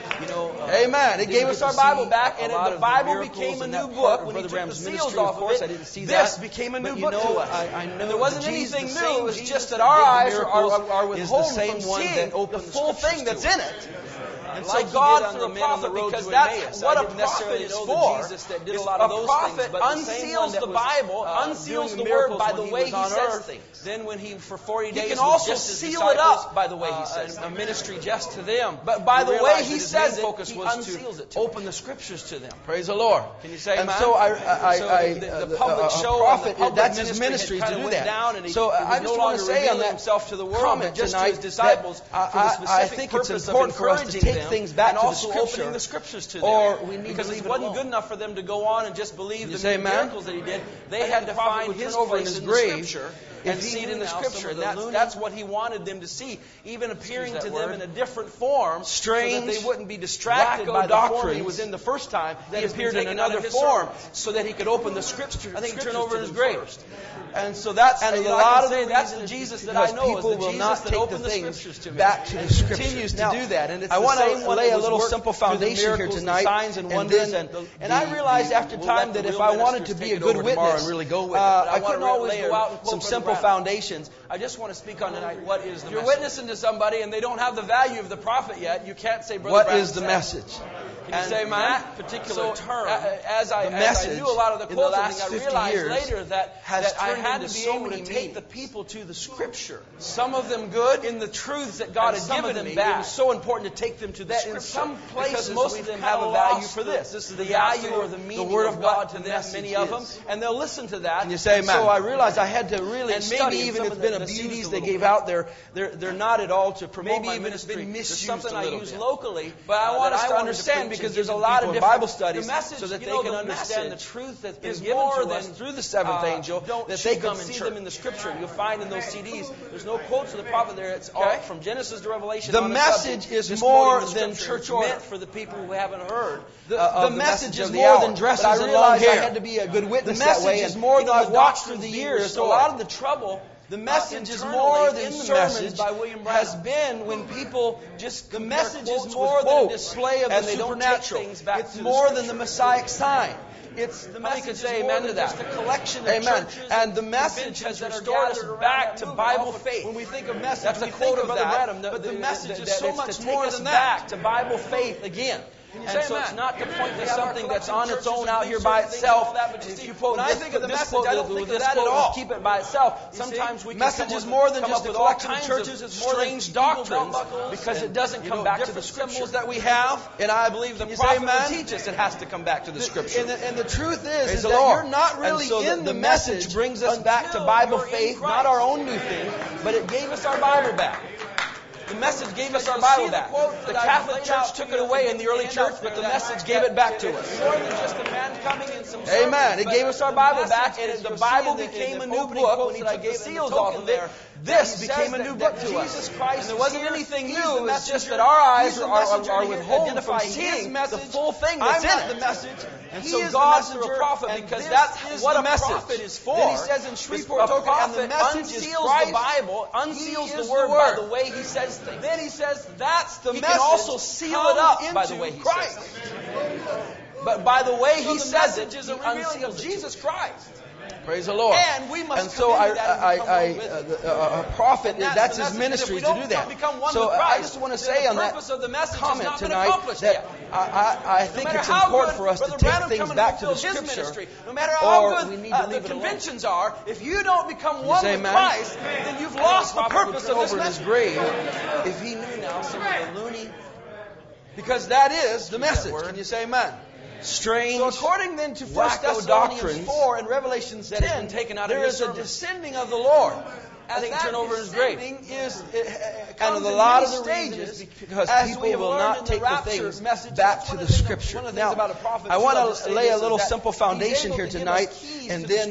Amen. It gave us our Bible back, and the Bible became a new book when he took the seals off of it. This became a new book to us. And there wasn't anything new. It was just that our eyes are withholden from seeing the full thing that's in it. And so God through a prophet, because that's what a prophet is for. A prophet unseals the Bible, unseals the Word by the way he says things. Then when he, for 40 days, he can also seal it up by the way he says a ministry just to them. But by the way he says it, he unseals it to open the Scriptures to them. Praise the Lord. Can you say amen? And so the public show, prophet, that's his ministry to do that. So I just want to say on that himself to the world, just to his disciples, I think it's important for us to take things back and to also the opening the Scriptures to them. Or we need because it wasn't good enough for them to go on and just believe the miracles that he did. They had to find his place in the Scripture and see it in the Scripture. And that's what he wanted them to see, even appearing to them in a different form, strange, so that they wouldn't be distracted by the form he was in the first time. He appeared in another form so that he could open the Scripture. I think he turned over in his grave. And so that's a lot of that's the Jesus that I know. People will not take the things back to the Scripture. Continues to do that, and I want to lay a little simple foundation here tonight, signs and wonders, and I realized after time that if I wanted to be a good witness, and really go with I couldn't always go out and quote some simple foundations. I just want to speak on tonight. What is the message? If you're witnessing to somebody and they don't have the value of the prophet yet, you can't say, Brother Branham, what is the message? Can you say that particular term? As I knew a lot of the quotes, I realized later that I had to be able to take the people to the Scripture. Some of them good in the truths that God had given me. It was so important to take them to the Scripture. In some places, most of them have a value for this. This is the value or the meaning, the Word of God to them, many of them, and they'll listen to that. Can you say amen? So I realized I had to really study. Even if it's been a CDs they gave out there, they're not at all to promote my ministry. Maybe it's been misused something I use locally, but I want us to understand because there's a lot of different Bible studies so that they can understand the truth that's been given to us through the seventh angel, that they can see them in the Scripture. You'll find in those CDs, there's no quotes of the prophet there. It's all from Genesis to Revelation. The message is more than church meant for the people who haven't heard. The message is more than dresses and long hair. I had to be a good witness that way. The message is more than I've watched through the years. So a lot of the trouble. The message is more than sermons by William Branham has been when people just the message is more than a display of the supernatural. It's more than the Messiah sign. It's the message is more than just a collection of churches and the message has restored us back to Bible faith. When we think of message, that's a quote of Brother Branham. But the message is so much more than that. Back to Bible faith again. And so it's not to point to something that's on its own out here by itself. If you quote this quote, I don't think of that at all. Keep it by itself. Sometimes we message is more than just a collection of churches. It's more strange doctrines because it doesn't come back to the symbols that we have. And I believe the prophet will teach us it has to come back to the Scripture. And the truth is that you're not really in the message. Brings us back to Bible faith, not our own new thing, but it gave us our Bible back. The message gave us our Bible back. The Catholic Church took it away in the early church, but the message gave it back to us. More than just a man coming in some sermons. Amen. It gave us our Bible back, and the Bible became a new book when he took the seals off of it. This became a new book to us. And there wasn't anything new. It was just that our eyes are withholden from seeing the full thing that's in the message. And so God through a prophet, because that's what a prophet is for. Then he says in Shreveport, a prophet unseals the Bible, unseals the Word by the way he says things. Then he says that's the message. He can also seal it up by the way he says things. But by the way he says it, he unseals Jesus Christ. Praise the Lord. And we must. And so a prophet, that's his ministry to do that. So I just want to say on that comment tonight that I think it's important for us to take things back to the Scripture. No matter how good the conventions are, if you don't become one with Christ, then you've lost the purpose of this message. If he knew now some of the loony, because that is the message. Can you say amen? Strange. So according then to 1 Thessalonians 4 and Revelation 10, there is a descending of the Lord. I think turn over his grave. And a lot of the stages because people will not take the things back to the Scripture. Now, I want to lay a little simple foundation here tonight, and then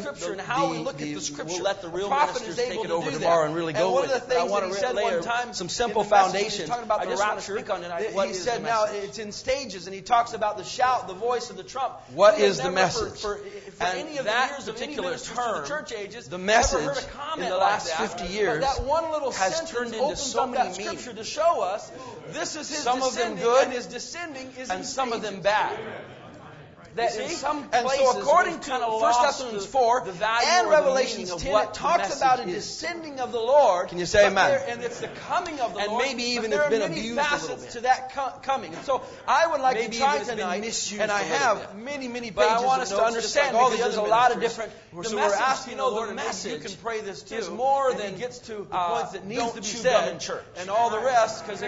we'll let the real ministers take it over tomorrow and really go with it. I want to lay some simple foundation. I just want to speak on tonight. He said now it's in stages, and he talks about the shout, the voice of the trump. What is the message? For any of that particular term, the message in the last 50 years that one little has turned into so many meanings to show us this is his some of them good and his descending is and some of them bad. That in some places, and so according to 1 Thessalonians 4 and Revelation 10, it talks about a descending of the Lord. Can you say amen? And it's the coming of the Lord. And maybe even it's been abused a little bit. To that coming. And so I would like to try tonight, and I have many pages. But I want us to understand because there's a lot of different. So we're asking the Lord, message. You can pray this too. Is more than gets to the points that needs to be said in church, and all the rest. Because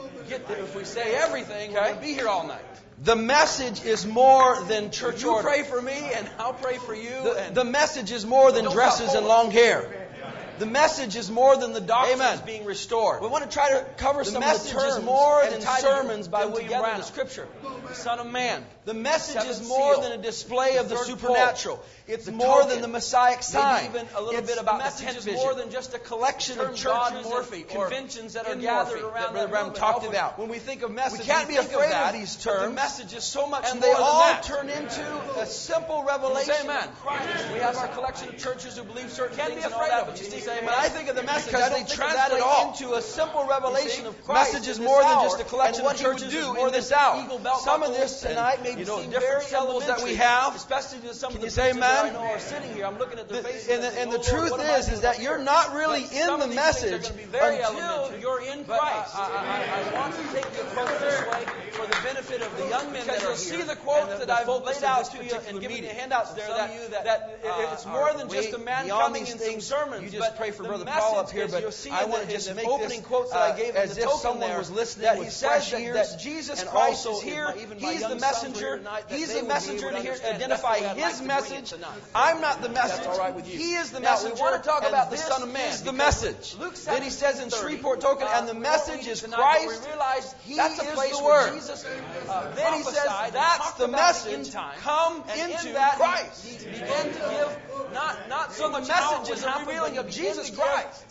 if we say everything, we'll be here all night. The message is more than church order. You pray for me, and I'll pray for you. The message is more than dresses and long hair. The message is more than the doctrines being restored. We want to try to cover some of the terms. The message is more than sermons by William Branham. The Scripture, the Son of Man. The message is more than a display of the supernatural. It's more than the Messiah sign. Even a little bit about the tent vision. It's more than just a collection of churches and conventions that are gathered around that Branham talked about. When we think of message, we can't be afraid of these terms. The message is so much more than that. And they all turn into a simple revelation. Amen. We have our collection of churches who believe certain things and all that. But you see, when I think of the message, I don't think of that at all. Into a simple revelation of Christ. Message is more than just a collection of churches in this hour. Some of this tonight may seem very symbols that we have, especially to some of the people that I know are sitting here. I'm looking at their faces. And the truth is that you're not really in the message until you're in Christ. I want to take the approach this way for the benefit of the young men that are here. You'll see the quotes that I've laid out to you and given you handouts there that it's more than just a man coming in some sermons. You just pray for Brother Paul up here, but I want to just make opening quotes that I gave as if someone was listening that he says that Jesus Christ is here. He's the messenger. He's the messenger to identify His message. I'm not the message. He is the messenger. We want to talk about the Son of Man. He's the message. Then he says in Shreveport Token, and the message is Christ. He is the Word. Then he says, that's the message. Come into Christ. He began to give not so much message is a revealing of Jesus Christ.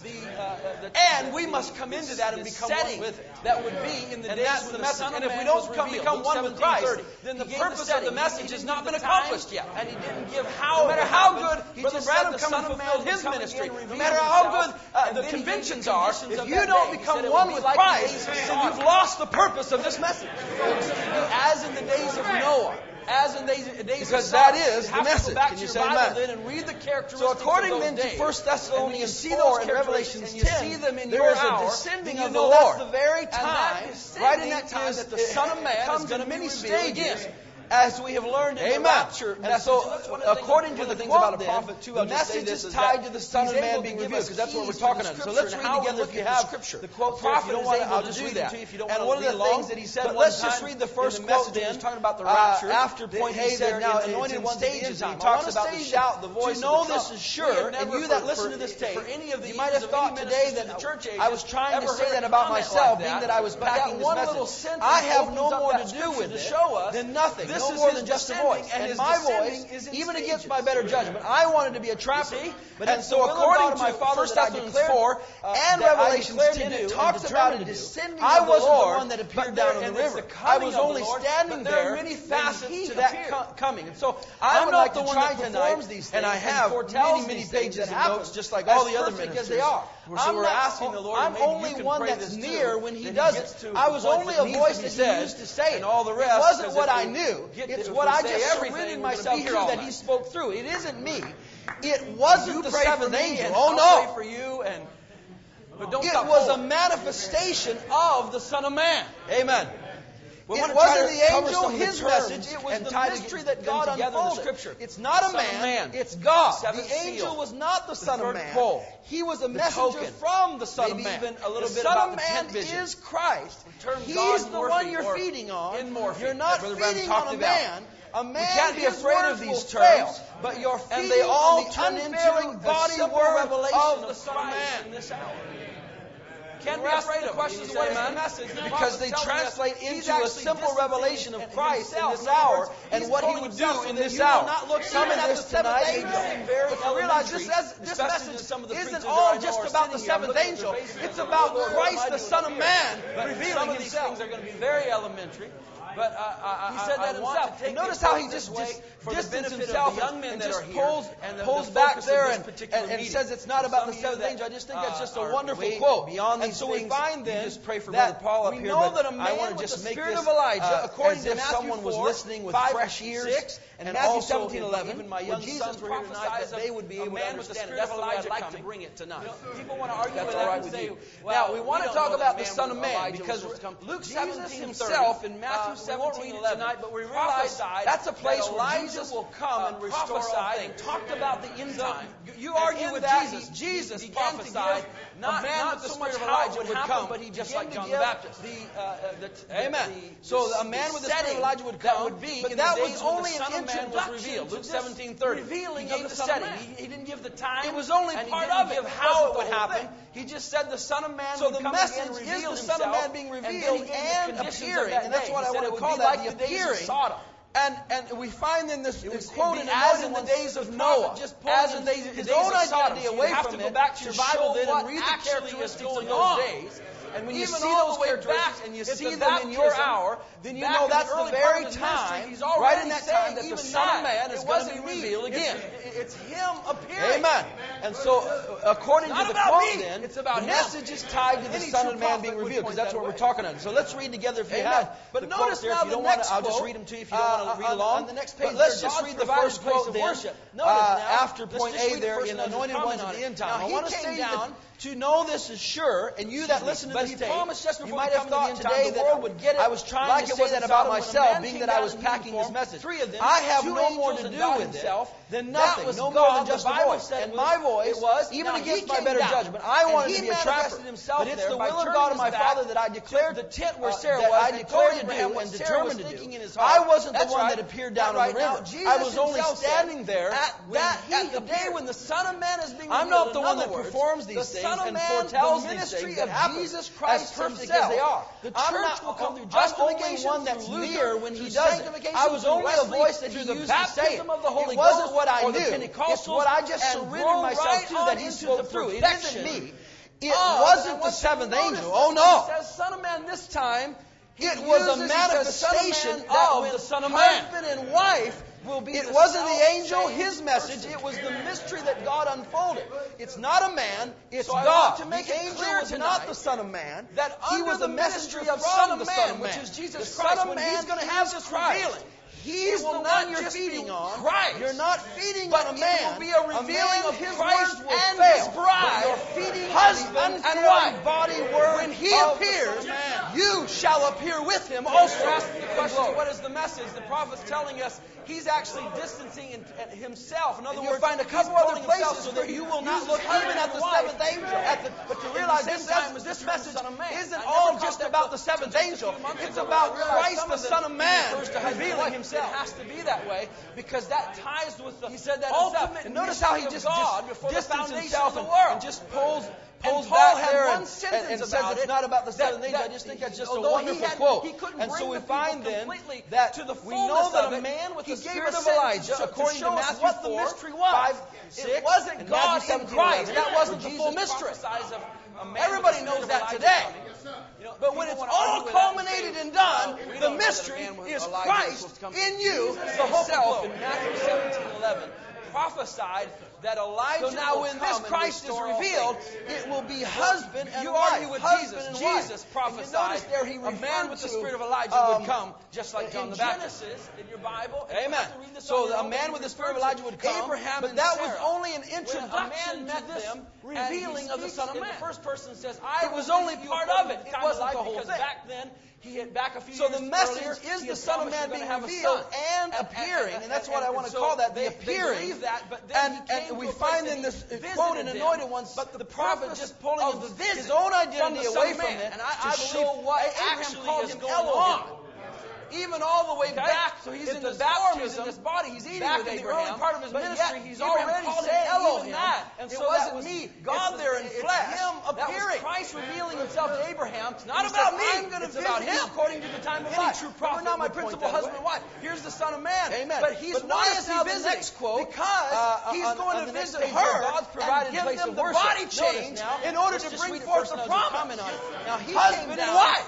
And we must come into that and become one with it. That would be in the days when the message. And if we don't become one with Christ, then the purpose of the message has not been accomplished yet. And he didn't give how. No matter how good Brother Branham come and fulfilled his ministry, no matter how good the conventions are, if you don't become one with Christ, then you've lost the purpose of this message. As in the days of Noah. As in days
because that is the message.
Can you say amen? Then and read the characteristics.
So according then to 1 Thessalonians 4 and Revelation 10, there is a descending of the Lord.
That's the very time,
right in that time, that the Son of Man comes in many stages, as we have learned in the rapture. And so, according to the things about a prophet, too, the message is tied to the Son of Man being revealed, because that's what we're talking about. So let's read together if you have Scripture. The quote prophet is able to do that. And one of the things that he said, but let's just read the first quote then. Talking about the rapture. After point A, there now anointed one stages. He talks about the shout, the voice. To know this is sure, and you that listen to this tape, you might have thought today that I was trying to say that about myself, being that I was packing this message. I have no more to do with it than nothing. No more than just a voice. And my voice, even against my better judgment, I wanted to be a trapper. And so according to my Father 1 Thessalonians 4 and Revelation 10, it talks about a descending of the Lord. I wasn't the one that appeared down in the river. I was only standing there. There are many facets to that coming. And so I'm not the one that performs these things, and I have many pages of notes, just like all the other ministers. They are. So we're asking the Lord, I'm only one that's near when He does it. I was only a voice that He used to say it. And all the rest, it wasn't what I knew. It's what I just surrendered myself to that He spoke through. It isn't me. It wasn't the seventh angel. Oh no! For you and but don't it was a manifestation of the Son of Man. Amen. It wasn't the angel, His message. It was the mystery that God unfolded. It's not a man, it's God. The angel was not the Son of Man. He was a messenger from the Son of Man. Even a little bit about the tent vision. The Son of Man is Christ. He's the one you're feeding on. You're not feeding on a man. A man, can't be afraid of these terms, but you're feeding and they all on the unfailing body word revelation of the Son of Man in this hour. Can't be afraid of questions away from the message because they translate into a simple revelation of Christ in this hour and what He would do in this hour. Some of this tonight, but you realize this message isn't all just about the seventh angel. It's about Christ, the Son of Man, revealing Himself. Some of these things are going to be very elementary. But he said that himself. Notice how he just distanced himself and just pulls back there and says it's not about the seventh angel. I just think that's just a wonderful quote. And so we find then that we know that a man with the spirit of Elijah, according to Matthew 4, was listening with fresh ears. And Matthew 17:11, even my young sons were here tonight, that they would be able to understand it. That's the way I'd like to bring it tonight. People want to argue with that and say, now we want to talk about the Son of Man because Luke 17 himself in Matthew 17:11, tonight, but we realize that's a place where Jesus will come and restore all things. Talked about the end time. You argue with that Jesus prophesied not with the spirit of Elijah would come, but he just like John the Baptist. Amen. So a man with the spirit of Elijah would come, but that was only an introduction. Luke 17:30. Revealing of the setting. He didn't give the time. It was only part of it. How it would happen. He just said the Son of Man would come again. So the message is the Son of Man being revealed and appearing, and that's what I want to call that, the appearing. And we find in this quote in as in the days of Noah, as in his own identity away from it, go back to your Bible then and read the characteristics of those days. And when you see those characteristics and you see them in your hour, then you know that's the very time, right in that time, that the Son of Man is going to be revealed again. It's Him appearing. Amen. And so, according to the quote then, the message is tied to the Son of Man being revealed, because that's what we're talking about. So let's read together if you have. But notice now the next quote. I'll just read them to you if you don't want to read along. On the next page, let's just read the first quote then. After point A there in Anointed Ones at the end time. I want to say down to know this is sure, and you that listen to this tape, you might have thought today that I was trying to say that about myself, being that I was packing this message. I have no more to do with it than nothing, no more than just a voice. And my voice, even against my better judgment, I wanted to be a trapper. But it's the will of God and my Father that I declared the tent where Sarah was, I declared to do and determined to do. I wasn't the one that appeared down on the river. I was only standing there at the day when the Son of Man is being revealed. I'm not the one that performs these things and foretells these things that happen Jesus Christ as perfect as they are. The church will come through justification one that's near when He does it. I was only a voice that He used to say it. It wasn't what I knew. It's what I just surrendered myself to that He spoke through. It isn't me. It wasn't the seventh angel. Oh no. It says Son of Man this time. It was a manifestation of the Son of Man. Husband and wife. It wasn't the angel, his message. It was the mystery that God unfolded. It's not a man, it's God. To make it clear tonight, not the Son of Man, that He was the messenger of Son of Man, which is Jesus Christ. When He's going to have this revealing, He's the one you're feeding on. Christ. You're not feeding on a man. It will be a revealing of His Christ and His bride. You're feeding husband and wife. Body word. When He appears, you shall appear with Him also. Ask the question, what is the message? The prophet's telling us He's actually distancing Himself. In other words, you'll find a couple other places so that you will not look even at the seventh angel. But to realize this message isn't all just about the seventh angel. It's about Christ, the Son of Man, revealing Himself. It has to be that way because that ties with the ultimate. And notice how He just distanced Himself and just pulls Paul had one sentence and says it's not about the seventh angel. I just think that's just a wonderful quote. And so we find then that we know that a man with the spirit of Elijah, according to Matthew 4, 5, 6, it wasn't God in Christ. That wasn't the full mystery. Everybody knows that today. But when it's all culminated and done, the mystery is Christ in you, the hope of glory. In Matthew 17:11, prophesied that Elijah so now when this Christ is revealed, it will be husband and you wife. Argue with Jesus prophesied there he a man with the spirit of Elijah would come, just like John the Baptist. Genesis, in your Bible, amen. So a man with the spirit of Elijah would come, Abraham but that was only an introduction to this revealing of the Son of Man. The first person says, it was only part of it. It wasn't the whole thing. Back then, he hit back a few years earlier. So the message is the Son of Man being revealed and appearing, and that's what I want to call that, the appearing. And we find in this quote in Anointed Ones, but the prophet just pulling his own identity away from it to show what actually is going on. Even all the way back, so he's in the baptism, in this body, he's eating with Abraham. In the early part of his ministry, he's already saying Elohim. And so it wasn't me, God there in flesh. Him appearing. Christ revealing Himself to Abraham. It's not about me. It's about Him according to the time of life. True prophet. We're not my principal husband and wife. Here's the Son of Man. Amen. But why is He visiting? Next quote, because He's going to visit her and give them the body change in order to bring forth the promise. Now, husband and wife.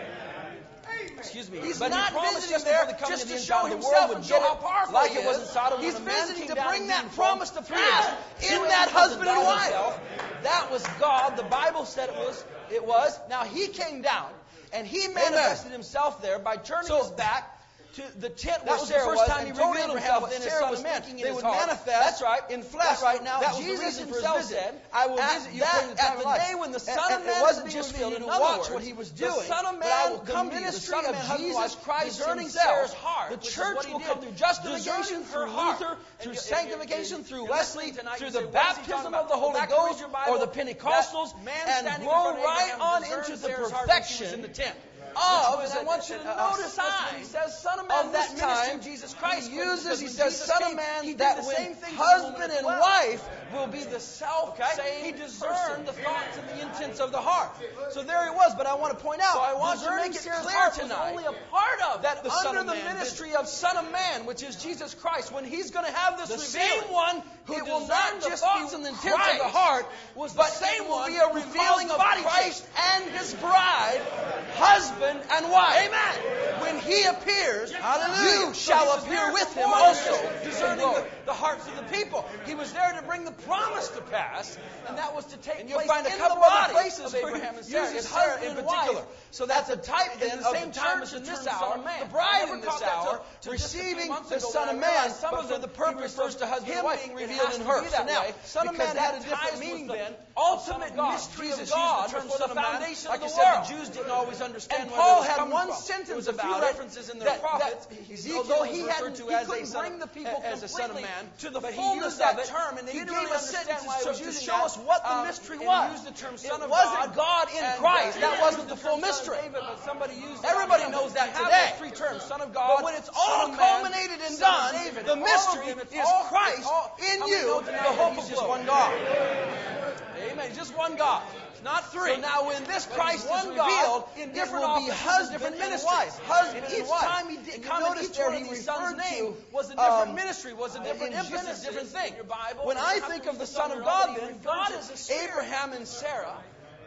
Excuse me. He's not visiting there just to show Himself and show how powerful He is. He's visiting to bring that promise to pass in that husband and wife. That was God. The Bible said it was. Now He came down and He manifested Himself there by turning His back to the tent where Sarah was and told Abraham what Sarah was thinking in his heart. That's right, in flesh. Right now, Jesus Himself said, "I will visit you at the day when the Son of Man wasn't just for you to watch what He was doing. The Son of Man will come to you. The Son of Jesus Christ Himself. The church will come through justification, through Luther, through sanctification, through Wesley, through the baptism of the Holy Ghost or the Pentecostals, and grow right on into the perfection in the tent." And I want you to notice he says, Son of Man, of that time, Jesus Christ he says, Son of Man, that when husband and wife will be the self-same. He discerned the thoughts and the intents of the heart. So there he was, but I want to point out, I want to make it clear tonight only a part of that the under the ministry of Son of Man, which is Jesus Christ, when He's going to have this revealing, same one who will not just be in the intents of the heart, but it will be a revealing of Christ and His bride, husband and wife. Amen. When He appears, you shall appear with Him also, discerning the hearts of the people. He was there to bring the promise to pass, and that was to take place in the body of Abraham and Sarah in particular. So that's a type then of the time as in this hour, the bride in this hour, receiving the Son of Man, but for the purpose of Him being revealed in her. So now, Son of Man had a different meaning then. Ultimate mystery of God before the foundation of the world. The Jews didn't always understand. And Paul had one sentence about it. References in the prophets. Although he couldn't bring the people as a Son of Man to the fullness of it, and he gave a sentence to show us what the mystery was. It wasn't God in Christ. That wasn't the full mystery. Everybody knows that today. Three terms, Son of God. But when it's all culminated and done, the mystery is Christ in you, the hope of glory. One God. Amen. Just one God. It's not three. So now when this Christ is revealed, in different offices, different ministries. Husband and each time he did, notice there he referred to was a different ministry, was a different emphasis, different thing. When I think of the Son of God, then God is Abraham and Sarah.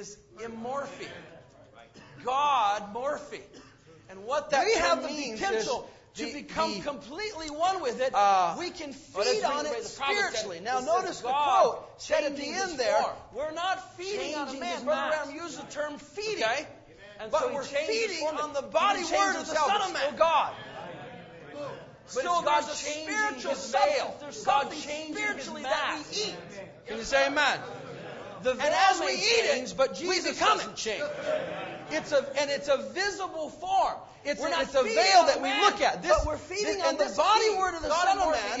is immorphe. God morphe. And what that
we have the
means
potential
to become completely one with it. We can feed on it spiritually. Now notice the quote said at the end there, we're not feeding on a man. Brother Ram used the term feeding. Okay? And but so we're feeding on the body word of the Son of Man. God. Still, there's a spiritual substance. There's something spiritually that we eat.
Can you say amen?
And as we eat it, we become it. Change. It's a visible form. It's a veil that we look at. But we're feeding on the body word of the Son of Man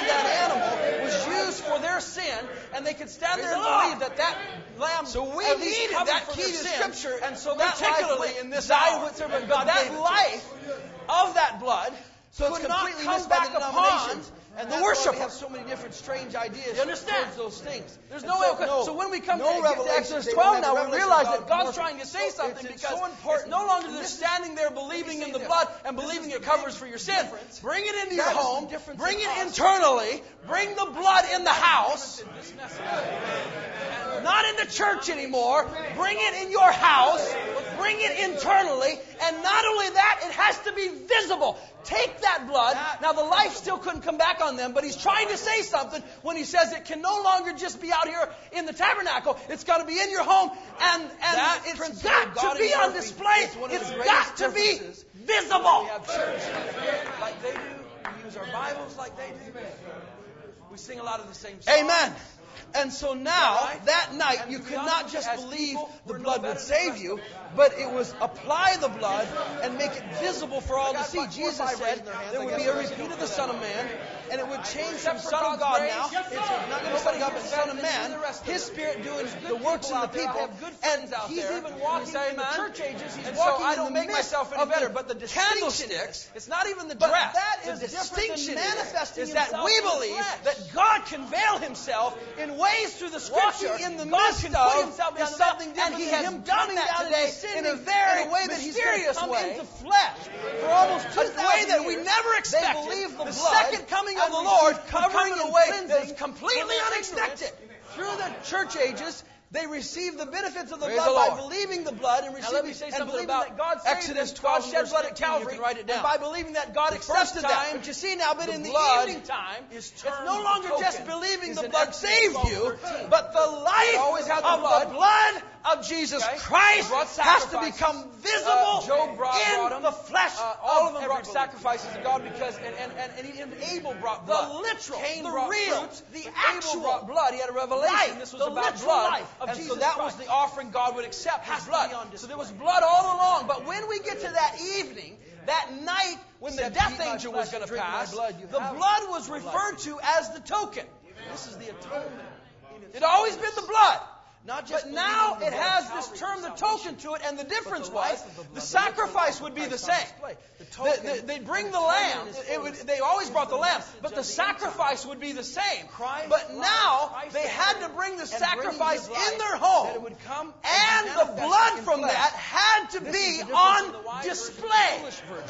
slaughtering that animal was used for their sin, and they could stand there and believe that that lamb at least covered that for their sin. And so that particularly in this died with God, that life of that blood could not come back upon And
the worshiper. We have so many different strange ideas.
You understand?
Towards those things.
There's no way. So when we come to Exodus 12 now, we realize that God's trying to say something because it's no longer they're standing there believing in the blood and believing it covers for your sin. Bring it into your home. Bring it internally. Bring the blood in the house. Not in the church anymore. Bring it in your house. Bring it internally. And not only that, it has to be visible. Take that blood. Now, the life still couldn't come back on them, but he's trying to say something when he says it can no longer just be out here in the tabernacle. It's got to be in your home, and it's got to be on display. It's got to be visible.
We have church like they do. We use our Bibles like they do. We sing a lot of the same songs.
Amen. And so now, that night, you could not just believe the blood would save you, but it was apply the blood and make it visible for all to see. Jesus said there would be a repeat of the Son of Man, and it would change from Son of God now. It's not going to be Son of God, but Son of Man. His Spirit doing the works in the people. And he's even walking in the church ages. He's walking
I don't make myself any better, but the
candlesticks.
It's not even the dress.
The distinction is that we believe that God can veil himself in ways through the Scripture.
In the
God
midst
can
of
put himself
is something different,
and he
than
has
him
done that today in a very
way that he's going to come
into flesh for almost 2,000 years.
A way that we never expected.
They believe the
second coming of the Lord covering in a way that is completely unexpected.
Through the church ages, they receive the benefits of the
Praise
blood
the
by believing the blood and receiving
let me say something
believing
about
that God
Exodus 12
shed blood at Calvary,
write it down.
and by believing that God accepted that. But you see now, but in the evening time, it's no longer just believing the blood saved you, but the life of the blood of Jesus Christ has to become visible in the flesh.
All of them brought sacrifices to God because, and even Abel brought blood.
The literal,
Cain
the
brought
real,
fruits.
the
Abel
actual
brought blood. He had a revelation.
Life,
this was
the
about
literal
blood.
life of
And
Jesus
so that
Christ.
was the offering God would accept.
Has
His
to
blood.
be on display.
So there was blood all along.
But when we get to that evening, that night when the death angel was going to pass, the blood was referred to as the token.
This is the atonement.
It always been the blood.
Not just
but now it has this term, the token, to it, and the difference was the sacrifice would be the same. They'd bring the lamb. They always brought the lamb, but the sacrifice would be the same. But now they had to bring the sacrifice in their home, and the blood from that had to be on display.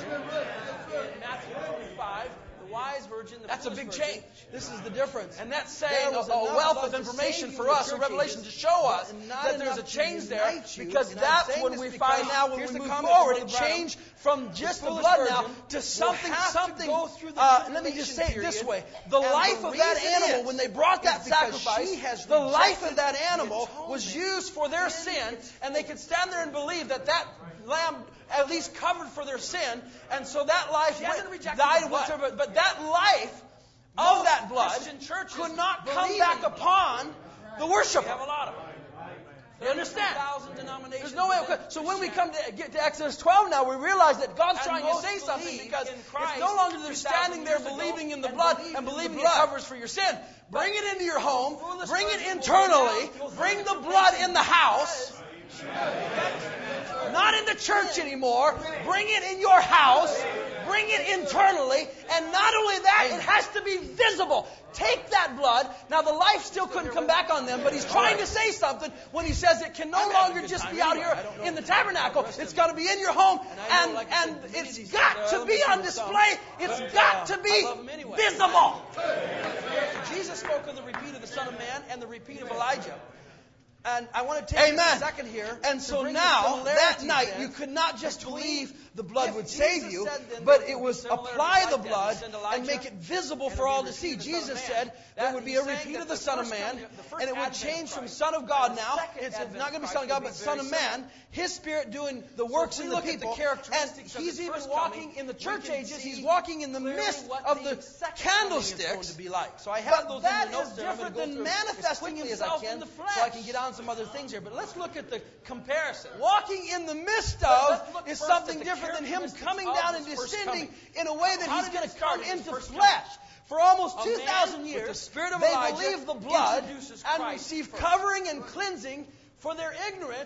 Matthew 25. Wise virgin,
that's a big change.
This is the difference.
And that's saying a wealth of information for us, a revelation to show us that there's a change there, because that's when we find out when we move forward, it changed from just the blood now to something. Let me just say it this way. The life of that animal, when they brought that sacrifice, the life of that animal was used for their sin, and they could stand there and believe that that lamb at least covered for their sin, and so that life died whatsoever. But that life of that blood could not come back upon the worshiper.
We have a lot of them.
You understand?
There's
no way. So when we come to get to Exodus 12 now, we realize that God's trying to say something, because it's no longer they're standing there believing in the blood and believing it covers for your sin. Bring it into your home. Bring it internally. Bring the blood in the house. Not in the church anymore. Bring it in your house. Bring it internally. And not only that, it has to be visible. Take that blood. Now, the life still couldn't come back on them, but he's trying to say something when he says it can no longer just be out here in the tabernacle. It's got to be in your home, and it's got to be on display. It's got to be visible.
Jesus spoke of the repeat of the Son of Man and the repeat of Elijah. And I want to take a second here.
And so now, that night, you could not just believe the blood would save you, but it was apply the blood and make it visible for all to see. Jesus said there would be a repeat of the Son of Man, and it would change from Son of God now. It's not going to be Son of God, but Son of Man. His Spirit doing the works in the people. And he's even walking in the church ages. He's walking in the midst of the candlesticks.
So I have those
that
in the notes
is
there.
different than manifesting himself in the flesh.
So I can get on some other things here. But let's look at the comparison.
Walking in the midst of is something different than him coming down and descending in a way that he's going to come into flesh. For almost 2,000 years, they believe the blood and receive covering and cleansing for their ignorance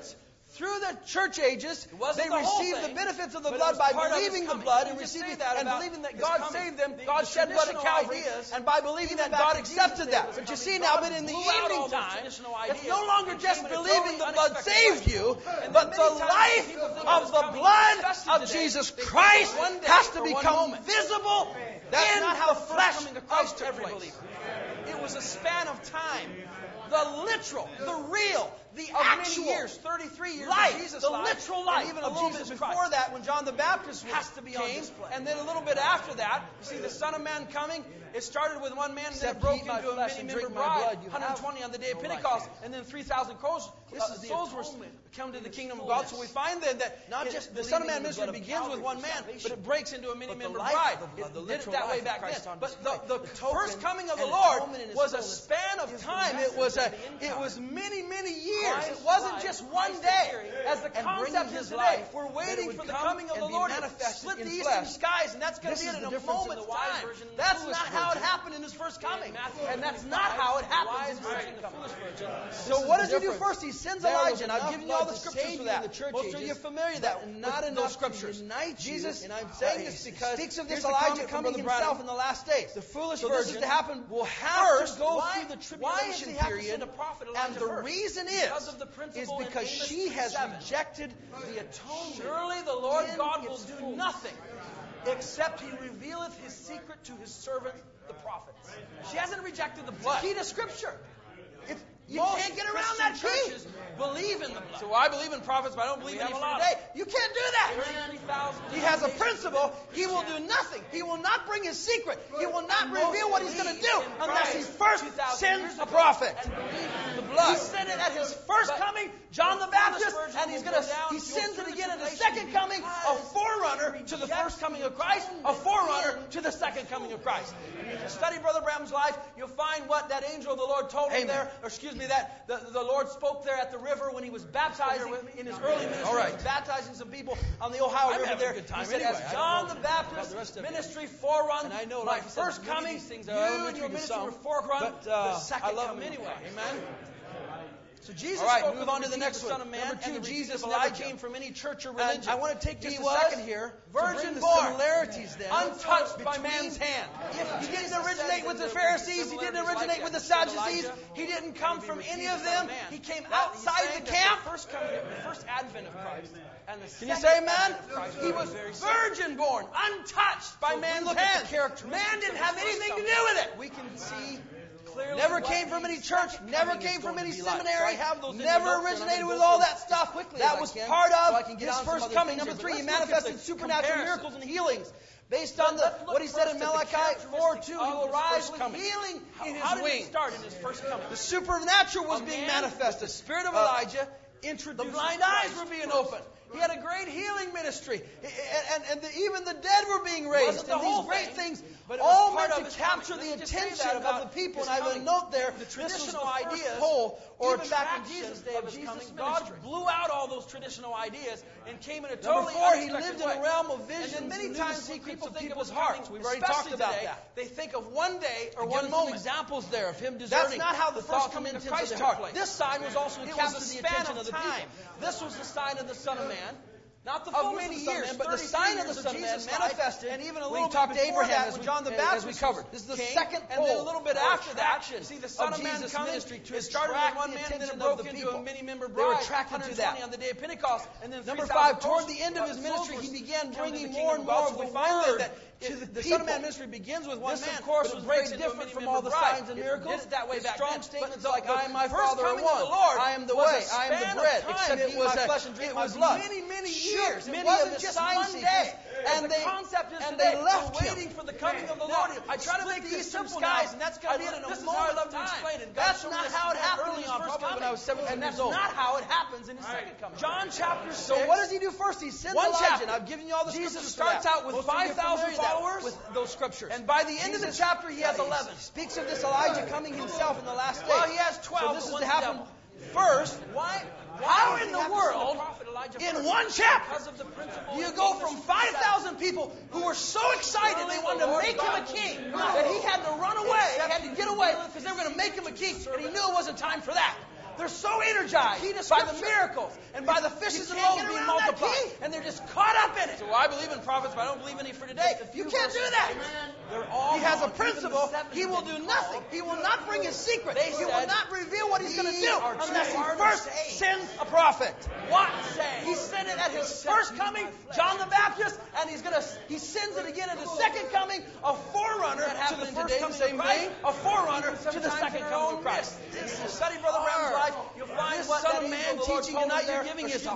through the church ages, they received the benefits of the blood by believing the blood and receiving that and believing that God saved them. God shed blood at Calvary, and by believing that God accepted that. But you see now, but in the evening time, it's no longer just believing the blood saved you, but the life of the blood of Jesus Christ has to become visible in the flesh of every believer. It was a span of time. The literal, the real, the actual years, 33 years life, of Jesus' the life, literal life, and even a little bit before that, when John the Baptist came, and then a little bit after that, you see the Son of Man coming. It started with one man, and then it broke into a many-member bride, 120 on the day of Pentecost, and then 3,000 souls were come to the kingdom of God. So we find then that not just the Son of Man ministry begins with one man, but it breaks into a many-member bride. It did it that way back then. But the first coming of the Lord was a span of time. It was many, many years. It wasn't just one day. As the concept is today, we're waiting for the coming of the Lord to split the eastern skies, and that's going to be in a moment's time. That's not how it happened in His first coming, and that's not how it happens in His second coming. So what does He do first? He sends Elijah, and I've given you all the scriptures for that. Most of you are familiar with that. Not enough scriptures. Jesus, and I'm saying this because speaks of this Elijah coming Himself in the last days. The foolish virgin will have to go through the tribulation period, and the reason is because she has rejected the atonement. Surely the Lord God will do nothing except He revealeth His secret to His servant, the prophets. She hasn't rejected the blood. Key to Scripture. You can't get around that key. Believe in the blood. So I believe in prophets, but I don't believe in any today. You can't do that. He has a principle. He will do nothing. He will not bring His secret. He will not reveal what He's going to do unless He first sends a prophet. The blood. He sent it at His first coming, John the Baptist, and He sends it again at the second coming, a forerunner to the first coming of Christ, a forerunner to the second coming of Christ. And if you study Brother Branham's life, you'll find what that angel of the Lord told him there, that the Lord spoke there at the river when He was baptizing in His early ministry. He was baptizing some people on the Ohio River there. He said, as John the Baptist ministry forerun my first coming, you and your ministry were forerun the second coming anyway. Amen. So Jesus spoke move on to the next one. Number 2, Jesus never came from any church or religion. I want to take just a second here virgin born, similarities then, untouched by man's hand. He didn't originate with the Pharisees. He didn't originate with the Sadducees. He didn't come from any of them. He came outside the camp. The first advent of Christ. Can you say amen? He was virgin born, untouched by man's hand. Man didn't have anything to do with it. We can see clearly. Never came from any church, never came from any seminary, never originated with all that stuff. That was part of His first coming. Number 3, He manifested supernatural miracles and healings. Based on what He said in Malachi 4:2, He will rise with healing in His wings. How did it start in His first coming? The supernatural was being manifested. The spirit of Elijah introduced. The blind eyes were being opened. He had a great healing ministry. And even the dead were being raised. And these great things, all meant to capture the attention of the people. And I have a note there, the traditional ideas, or even back in Jesus' day of His coming, God blew out all those traditional ideas and came in a totally unexpected way. He lived in a realm of visions. And then many times people think of His hearts. We've already talked about that. They think of one day or one moment. Examples there of Him deserting. That's not how the first coming of Christ took place. This sign was also to capture the attention of the people. This was the sign of the Son of Man. Not the full many years, but the sign of the Son of Man manifested, and even a little bit before that, when John the Baptist was covered. This is the second pole, and then a little bit after that, you see the Son of Man coming. It started with one man, and then it broke into a many-member bride. They were attracted to that on the day of Pentecost, and then number 5, toward the end of His ministry, He began bringing more and more of the word. The Son of Man ministry begins with one man. This, of course, was very different from all the signs and miracles. Did it that way back then. Statements like, I and my Father are one. I am the way. I am the bread. Except it was my flesh and drink my blood. Many years. It wasn't just one day. And the concept is today, we're waiting for the coming of the Lord. I try to make these simple guys, and that's going to be in a moment of time. That's not how it happened in His first coming. When I was 17 years old. And that's not how it happens in His second coming. John chapter 6. So what does He do first? He sends Elijah. And I've given you all the scriptures. Jesus starts out with 5,000 followers with those scriptures. And by the end of the chapter, He has 11. He speaks of this Elijah coming Himself in the last days. Well, He has 12. So this is to happen first. How in the world, in one chapter, you go from 5,000 people who were so excited they wanted to make Him a king that He had to run away, He had to get away because they were going to make Him a king, and He knew it wasn't time for that. They're so energized by the miracles and by the fishes and loaves being multiplied. And they're just caught up in it. So I believe in prophets, but I don't believe any for today. You can't do that. He has a principle. He will do nothing. He will not bring his secret. He will not reveal what he's going to do unless he first sends a prophet. What? He sent it at his first coming, John the Baptist, and he sends it again at his second coming, a forerunner to the first coming of Christ, a forerunner to the second coming of Christ. If you study Brother Branham's life, you'll find what Son of Man teaching tonight you're giving is the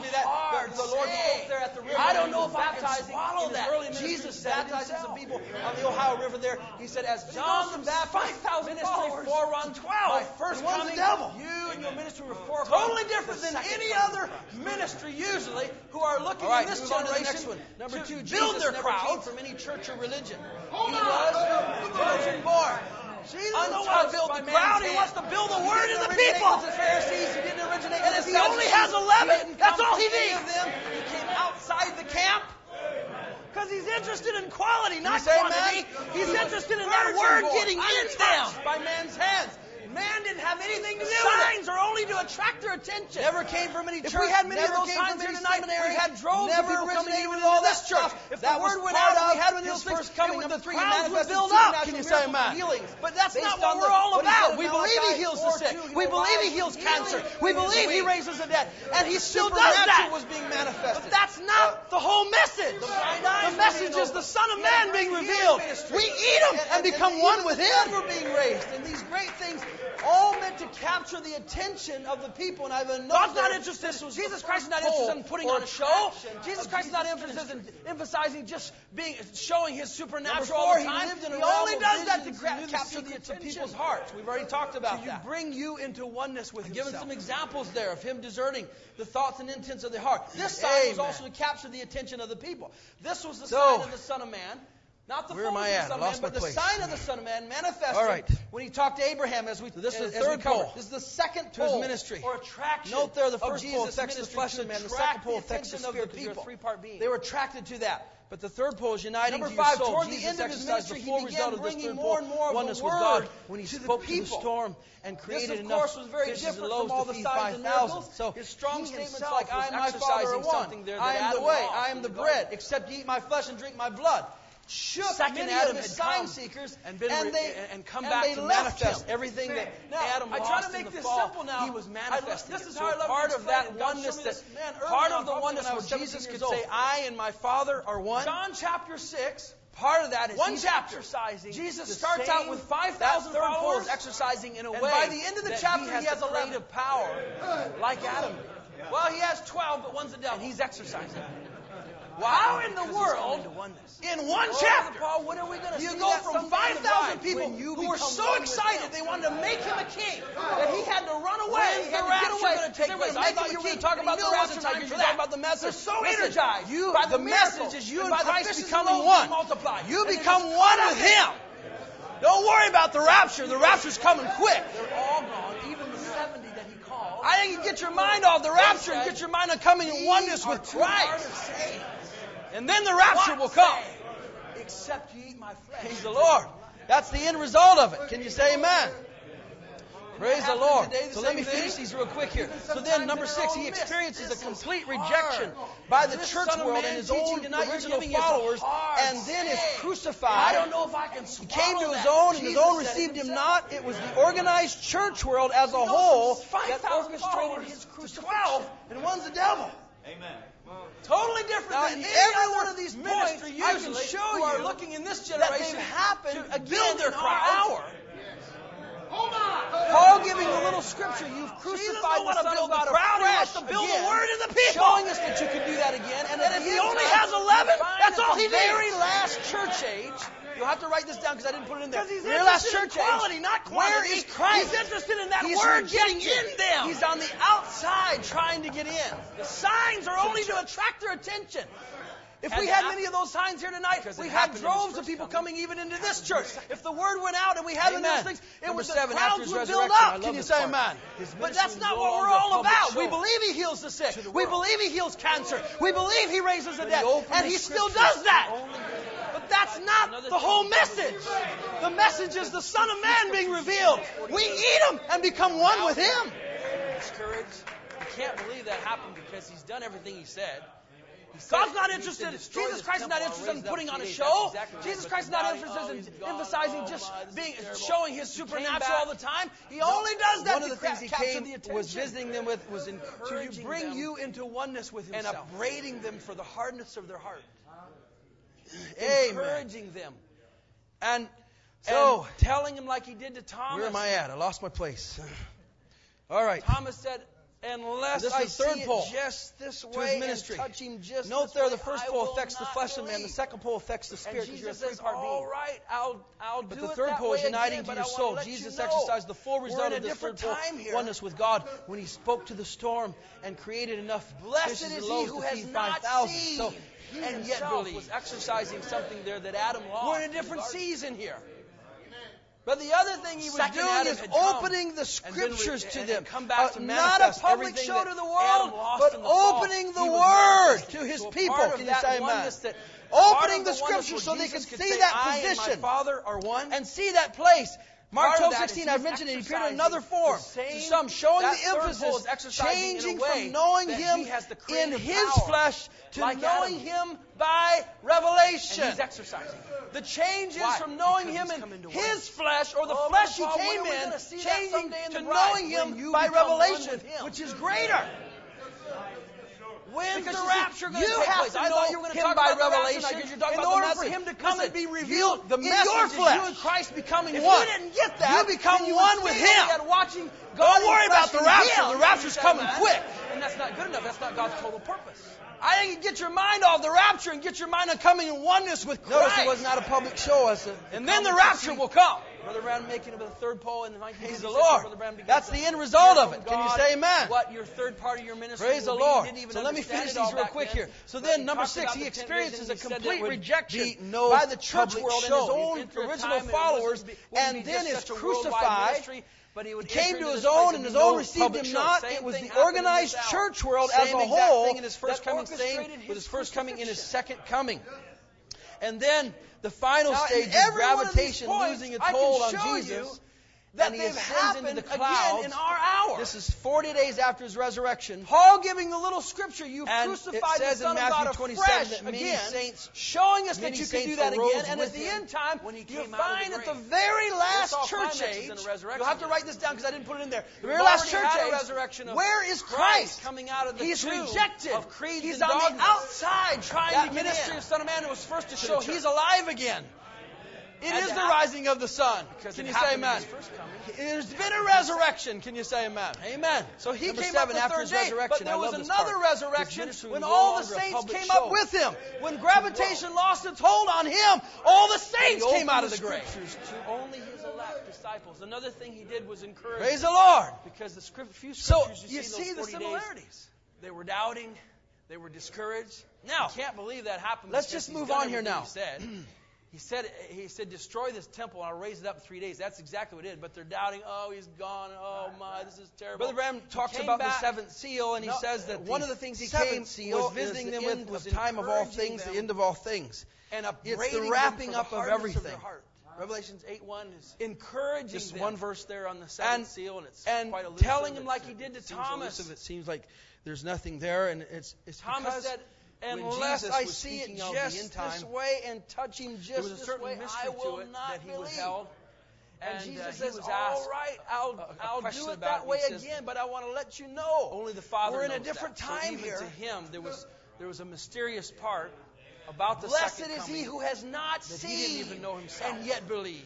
Lord spoke there at the river. I don't know if I can swallow that. Jesus baptizing some people on the Ohio River there. He said, as John the Baptist ministry forerun 12, my first coming, you and your ministry were forerun. Totally different than any other ministry usually who are looking in this generation to build their crowd from any church or religion. He was virgin born. Jesus doesn't want to build the crowd. He wants to build the word in the people. The Pharisees, he didn't originate. And if he only has 11, that's all he needs. He came outside the camp because he's interested in quality, not quantity. He's interested in that word getting in them by man's hands. Man didn't have anything to do with it. Signs are only to attract their attention. Never came from any church. If we had many of those signs here tonight, we had droves of people coming in with all this church. If the word went out, we had one of those things coming. The crowds would build up. Can you say amen? But that's not what we're all about. We believe he heals the sick. We believe he heals cancer. We believe he raises the dead. And he still does that. Was being manifested. But that's not the whole message. The message is the Son of Man being revealed. We eat him and become one with him. We're being raised. And these great things all meant to capture the attention of the people. And God's not interested. Jesus Christ is not interested in putting on a show. Jesus Christ is not interested in emphasizing just showing his supernatural all the time. He only does that to capture the attention of people's hearts. We've already talked about that. To bring you into oneness with himself. Given some examples there of him discerning the thoughts and intents of the heart. This sign was also to capture the attention of the people. This was the sign of the Son of Man. Not the fullness of the Son of Man, but the sign of the Son of Man manifested when he talked to Abraham. This is the third pole. This is the second pole to his ministry. Or attraction. Note there, the first pole affects the flesh of man. The second pole affects the spirit. These are three-part beings. They were attracted to that. But the third pole is uniting to your soul. Toward the end of his ministry, he began bringing more and more of the word when he spoke to the storm and created enough fishes and loaves to feed 5,000. So his strong statements like, I and my Father are one. I am the way. I am the bread. Except ye eat my flesh and drink my blood. Shook many of the sign seekers and come back to manifest everything that Adam lost. I try to make this simple now. He was manifesting. This is how I love part of that oneness. Part of the oneness where Jesus could say, "I and my Father are one." John chapter 6. Part of that is one chapter. Exercising. Jesus starts out with 5,000 followers, exercising in a way. And by the end of the chapter, he has 11 of power, like Adam. Well, he has 12, but one's the devil. And he's exercising. How in the world, in one chapter, what are we going to you go from 5,000 people who were so excited they wanted to make him a king that he had to run away, he had to get away. Going to take place. I thought you were going to talk about the rapture tonight. You're talking about the message. They're so energized by the message is you and Christ becoming one. You become one with him. Don't worry about the rapture. The rapture's coming quick. They're all gone, even the 70 that he called. I think you get your mind off the rapture and get your mind on coming in oneness with Christ. And then the rapture will come. Except you eat my flesh. Praise the Lord. That's the end result of it. Can you say amen? Praise the Lord. So let me finish these real quick here. So then, number 6, he experiences a complete rejection by the church world and his own original followers, and then is crucified. I don't know if I can swallow that. He came to his own, and his own received him not. It was the organized church world as a whole that orchestrated his crucifixion. 12, and one's the devil. Amen. Totally different now, than every one of these points I can show you are looking in this generation to build their crowd. Paul giving the little scripture, you've crucified the Son of God afresh. He wants to build the word in the people. Showing us that you can do that again. And if he only has 11, that's all he needs. Very last church age. You'll have to write this down because I didn't put it in there. Because he's interested in quality, not quantity. Where is Christ? He's interested in that word getting in them. He's on the outside trying to get in. The signs are only to attract their attention. If we had many of those signs here tonight, we had droves of people coming even into this church. If the word went out and we had those things, it was the crowds would build up. Can you say amen? But that's not what we're all about. We believe he heals the sick. We believe he heals cancer. We believe he raises the dead. And he still does that. But that's not the whole message. The message is the Son of Man being revealed. We eat him and become one with him. discouraged. You can't believe that happened because He's done everything He said. God's not interested. Jesus Christ is not interested in putting on a show. Jesus Christ is not interested in emphasizing just showing His supernatural all the time. He only does that.
One of the things He came was visiting them with was
encouraging
to bring you into oneness with Himself
and upbraiding them for the hardness of their heart.
Amen.
Encouraging them.
And
so telling him like He did to Thomas.
Where am I at? I lost my place. All right.
Thomas said, unless I see it just this way and touch Him just
Note
this
there,
way,
the first pole affects the flesh of man. The second pole affects the spirit.
And Jesus says, all right, I'll do it.
But the third pole is uniting to your soul. Jesus exercised the full result of this third pole oneness with God when He spoke to the storm and created enough
fishes and loaves to feed 5,000. So He
and yet
was exercising something there that Adam lost.
We're in a different season here.
But the other thing He was doing
is opening the Scriptures to them.
Not a public show to the world,
but opening the Word to His people. Can you say amen? Opening the Scriptures so they can see that position and see that place. Mark 12:16, I've mentioned it. He appeared in another form. To some, showing the emphasis, changing from knowing Him in His flesh to knowing Him by revelation.
And He's exercising.
The change is from knowing Him in His flesh, or the flesh He came in, changing to knowing Him by revelation, which is greater.
When's the rapture going to take place?
You have to know Him by revelation in order for Him to come and be revealed in your flesh. You and Christ becoming one.
If you didn't get that,
you become one with Him. Don't worry about the rapture. The rapture's coming quick.
And that's not good enough. That's not God's total purpose.
I think you get your mind off the rapture and get your mind on coming in oneness with Christ.
Notice it was not a public show.
And then the rapture will come.
Brother Brown making it with a third pole in the 1960s.
Praise the Lord. That's the end result of it. Can you say amen?
What your third part of your ministry
Praise the
will
Lord.
Be.
So let me finish these real quick here. So then, number 6, he experiences a complete rejection by the church world and his own original followers, and then is crucified. He came to his own, and his own received him not. It was the organized church world as a whole
in his first coming,
with his first coming in his second coming. And then the final stage is gravitation losing its hold on Jesus.
That
and
they've happened again in our hour.
This is 40 days after his resurrection.
Paul giving the little scripture, you crucified the Son of God
afresh
again, showing us that you can do that again. And at the end time, you find at the very last church age, you'll have to write this down because I didn't put it in there. The very last church age, where is Christ?
Coming out of the
He's rejected.
Of creeds
He's
and
on
dogmas.
the outside trying
that
to get
ministry
in.
of Son of Man was first to show He's alive again. It is the rising of the sun. Can you say amen? There's been a resurrection. Can you say amen?
Amen.
So he came up the third day, but there was another resurrection when all the saints came up with him. When gravitation lost its hold on him, all the saints came out of the grave.
To only his elect disciples. Another thing he did was encourage.
Praise the Lord.
Because the few scriptures
you see the similarities.
Days, they were doubting. They were discouraged.
Now,
you can't believe that happened.
Let's just move on here now.
He said, destroy this temple and I'll raise it up in 3 days. That's exactly what it did. But they're doubting, oh, he's gone. Oh, my, this is terrible.
Brother Branham talks about the seventh seal, and he says that one of the things he came was visiting them with was time of all things, the end of all things.
And
it's the wrapping up of everything.
Revelations 8:1 is encouraging
just
them.
One verse there on the
seventh seal, and it's quite elusive.
Telling him like he did to Thomas. It seems like there's nothing there, and it's
Thomas said,
unless I see it just this way and touch Him just this way, I will not believe.
And Jesus says, all right, I'll do it that way again, but I want to let you know.
Only the Father
We're in
knows
a different
that.
time here.
To Him, there was a mysterious part about the
Blessed
second coming.
Blessed is he who has not
seen he didn't even know himself.
And yet believes.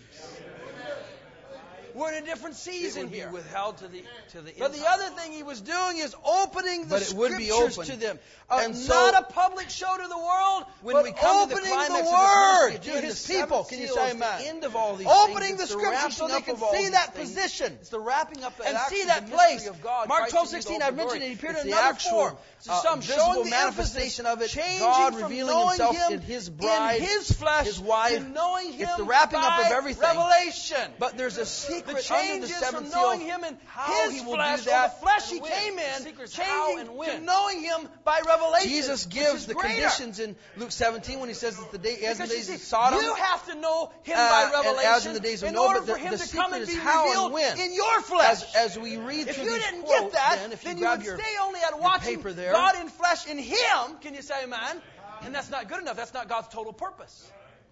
We're in a different season here.
Withheld to the
but the other thing he was doing is opening the scriptures to them. Not a public show to the world,
when we come to the climax
the word
of to His people. Can you say amen?
The end of all these
opening the scriptures so they can see that position.
It's the wrapping up
and see that place. Mark 12:16, I've mentioned it. He appeared in another form.
Some
visible manifestation of it. God revealing Himself in His bride,
in His flesh,
His wife.
Knowing Him
it's the wrapping up of everything.
Revelation.
But there's a secret
secret
the change is from knowing Him in His flesh, or the flesh He came in, changing to knowing Him by revelation.
Jesus gives the conditions in Luke 17 when He says that the days of Sodom.
You have to know Him by revelation
as in the days of
in
Noah,
order
but
for Him
the
to come and
secret
be
is how
revealed
and when.
in your flesh.
As we read
if
through
you
these
didn't
quotes,
get that,
then
you would stay only at watching God in flesh in Him. Can you say amen? And that's not good enough. That's not God's total purpose.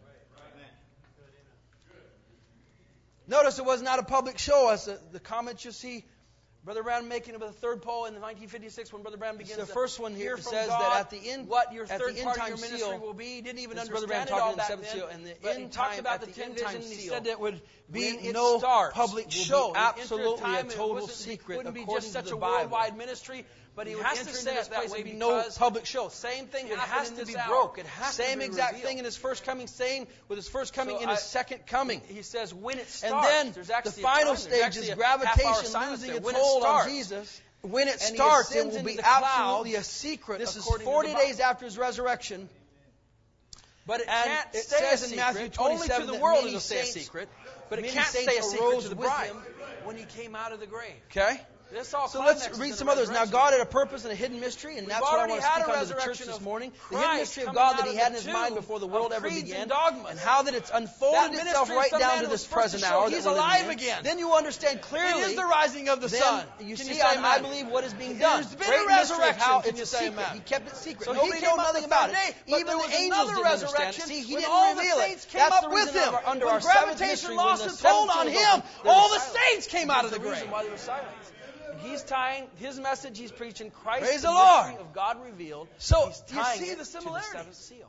Notice it was not a public show. As the comments you see Brother Branham making about the third poll in 1956 when Brother Branham begins
the first one here
says
God,
that at the end,
what your third
end
part
time
of your ministry will be. He didn't even understand it
all
back
then.
Seal,
and the
but he talked about the 10 visions. He said that would be
no
starts,
public show.
Absolutely
a total secret.
It wouldn't be just such a
Bible.
Worldwide ministry. But he has to say it that way because
no public show.
Same thing
it
has
to
be
hour.
broke. It has
same
to be
exact
revealed.
thing in His first coming. Same with His first coming in His second coming.
He says when it starts.
And then the final stage is gravitation losing its hold on Jesus. When it starts, it will be absolutely a secret. This is 40 days after His resurrection.
But it can't stay a secret.
In Matthew 27
only to the world it'll stay a secret. But it can't stay a secret to the bride when He came out of the grave.
Okay? So let's read some others. Now, God had a purpose and a hidden mystery, and that's what I want to speak on to the church this morning. The hidden mystery of God that He had in His mind before the world ever began, and how that it's unfolded itself right down to this present hour.
He's alive again.
Then you understand clearly.
It is the rising of the sun.
You see, I believe what is being done.
There's been a resurrection.
How it's a secret. He kept it secret.
So
nobody knows nothing about it. Even the angels didn't understand. See, He didn't reveal it. That's the reason under our seventh mystery, when the
hold on Him, all the saints came out of the grave. Why there was silence. He's tying His message. He's preaching Christ,
Praise
the
Lord
of God revealed.
So
He's tying
you see the
similarity to the seventh seal.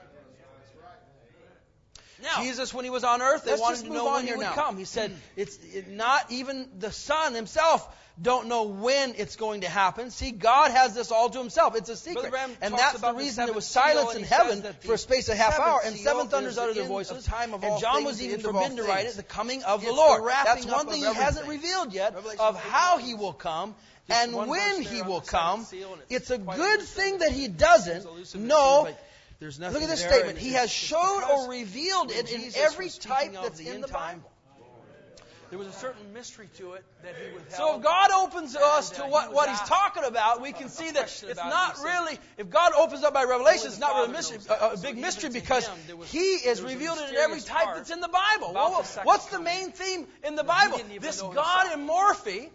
Now, Jesus, when He was on earth, they wanted to know when He would come. He said, "It's not even the Son Himself don't know when it's going to happen." See, God has this all to Himself. It's a secret. And that's the reason there was silence in heaven for a space of half hour. And seven thunders uttered their voices. And John was even forbidden to write it, the coming of the Lord. That's one thing He hasn't revealed yet of how He will come and when He will come. It's a good thing that He doesn't know. Look at this statement. He has showed or revealed it in every type that's in the Bible.
There was a certain mystery to it that He withheld.
So if God opens us to what He's talking about, we can see that it's not really, if God opens up by revelation, it's not really a big mystery because He has revealed it in every type that's in the Bible. What's the main theme in the Bible? This God in Morphe,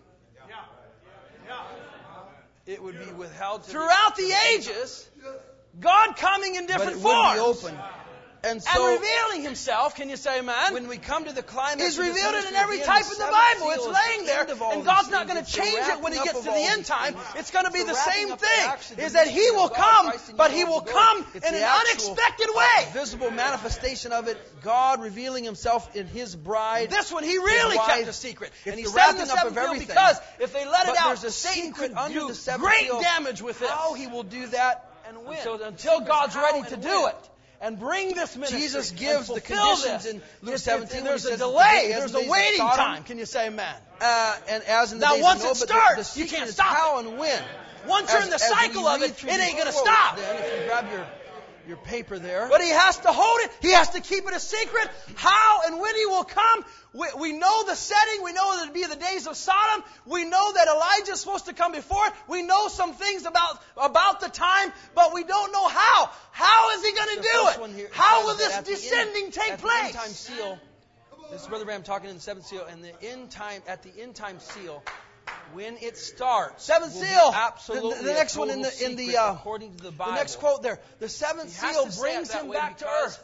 it would be withheld
throughout the ages, God coming in different forms. And revealing Himself, can you say amen?
When we come to the climax,
He's revealed it in every type in the Bible. It's laying there, and God's not going to change it when He gets to the end time. It's going to be the same thing, is that He will come, but He will come in an unexpected way. Visible manifestation of it, God revealing Himself in His bride. This one He really kept a secret. And He said in the seventh seal because if they let it out, Satan could do great damage with it. How He will do that and when. So until God's ready to do it. And bring this ministry. Jesus gives the conditions in Luke 17. There's a delay. There's a waiting time. Can you say amen? And as in the days
once it starts,
you can't stop
how
and when.
Once you're in the cycle of it, it ain't going to stop.
Then if you grab your paper there.
But He has to hold it. He has to keep it a secret. How and when He will come. We know the setting. We know that it'll be the days of Sodom. We know that Elijah is supposed to come before it. We know some things about the time, but we don't know how. How is He going to do it? How will this descending take place?
At the end time seal, this is Brother Branham talking in the seventh seal, and at the end time seal, when it starts,
seventh seal.
Absolutely, the next one in the according to the Bible. The next quote there, the seventh seal brings Him back to earth.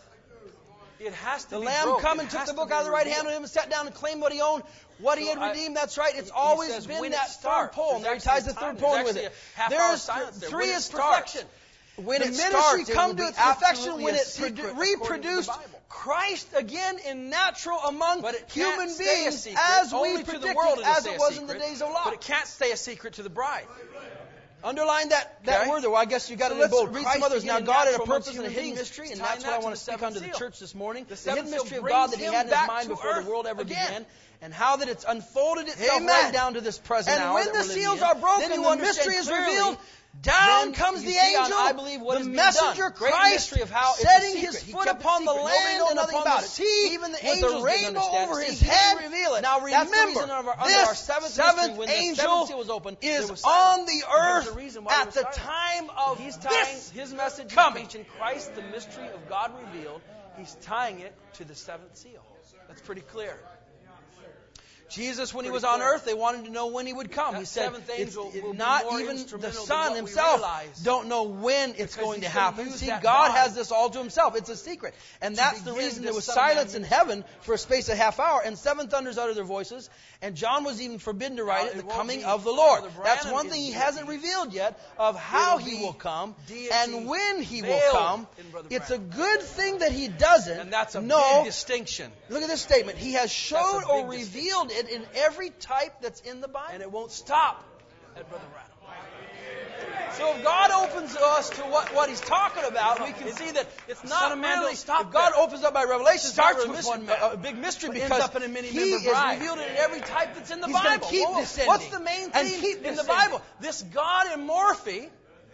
It has to
the
be
Lamb
broke.
come and took the book out of the right hand of Him and sat down and claimed what He owned, what He had redeemed. That's right. It's always been that third pole. And there He ties the third pole with it. There's three is perfection. When the ministry come to its perfection, when it reproduced Christ again in natural among human beings, as we predicted, as it was in the days of Lot.
But it can't stay a secret to the bride.
Underline that word there. Well, I guess you got to read some others. Now, God had a purpose and a hidden mystery, and that's what I want to speak unto the church this morning. The hidden mystery of God that He had in His mind before the world ever began, and how that it's unfolded itself right down to this present hour. And when the seals are broken, the mystery is revealed. Down comes the angel, the messenger Christ, setting His foot upon the land and upon the sea, with the rainbow over His head,
it.
Now remember, this seventh angel is on the earth at the time of
his message
coming.
in Christ, the mystery of God revealed. He's tying it to the seventh seal. That's pretty clear.
Jesus, when he was on earth, they wanted to know when he would come. He said, not even the Son himself don't know when it's going to happen. See, God has this all to himself. It's a secret. And that's the reason there was silence in heaven for a space of half hour, and 7 thunders uttered their voices, and John was even forbidden to write it, the coming of the Lord. That's one thing he hasn't revealed yet, of how he will come and when he will come. It's a good thing that he doesn't.
And that's a big distinction.
Look at this statement. He has showed or revealed it in every type that's in the Bible.
And it won't stop at Brother Branham. So if God opens us to what He's talking about, we can see that it's not really. If God opens up by revelation, starts with a big mystery because He is revealed in every type that's in the Bible.
Keep descending.
What's the main theme in the Bible? This God in Morphe.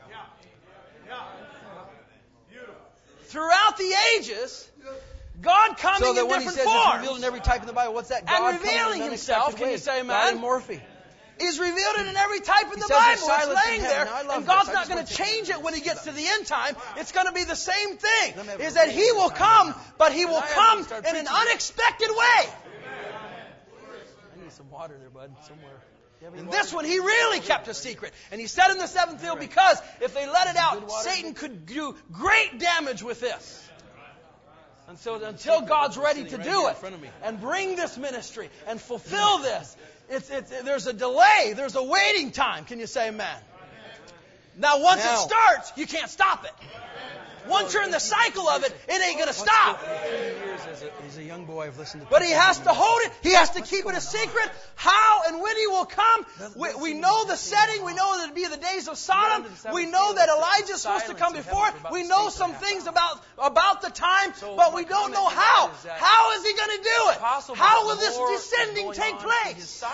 Throughout the ages, God coming in different forms. So that when He says it's revealed in
every type in the Bible, what's that? God
and revealing Himself. Can you say amen?
Morphe.
He's revealed it in every type in the Bible. It's laying there, and God's not going to change it when He gets to the end time. It's going to be the same thing. Is that He will come, but He will come in an unexpected way.
I need some water there, bud, somewhere.
And this one, He really kept a secret. And He said in the seventh seal, because if they let it out, Satan could do great damage with this. And so until God's ready to do it and bring this ministry and fulfill this, there's a delay. There's a waiting time. Can you say amen? Now, once it starts, you can't stop it. Once you're in the cycle of it, it ain't going to stop.
He's a young boy. I've listened to.
But he has to hold it. He has to keep it a secret. How and when he will come. We know the setting. We know that it'll be the days of Sodom. We know that Elijah's supposed to come before it. We know some things about the time, but we don't know how. How is he going to do it? How will this descending take place?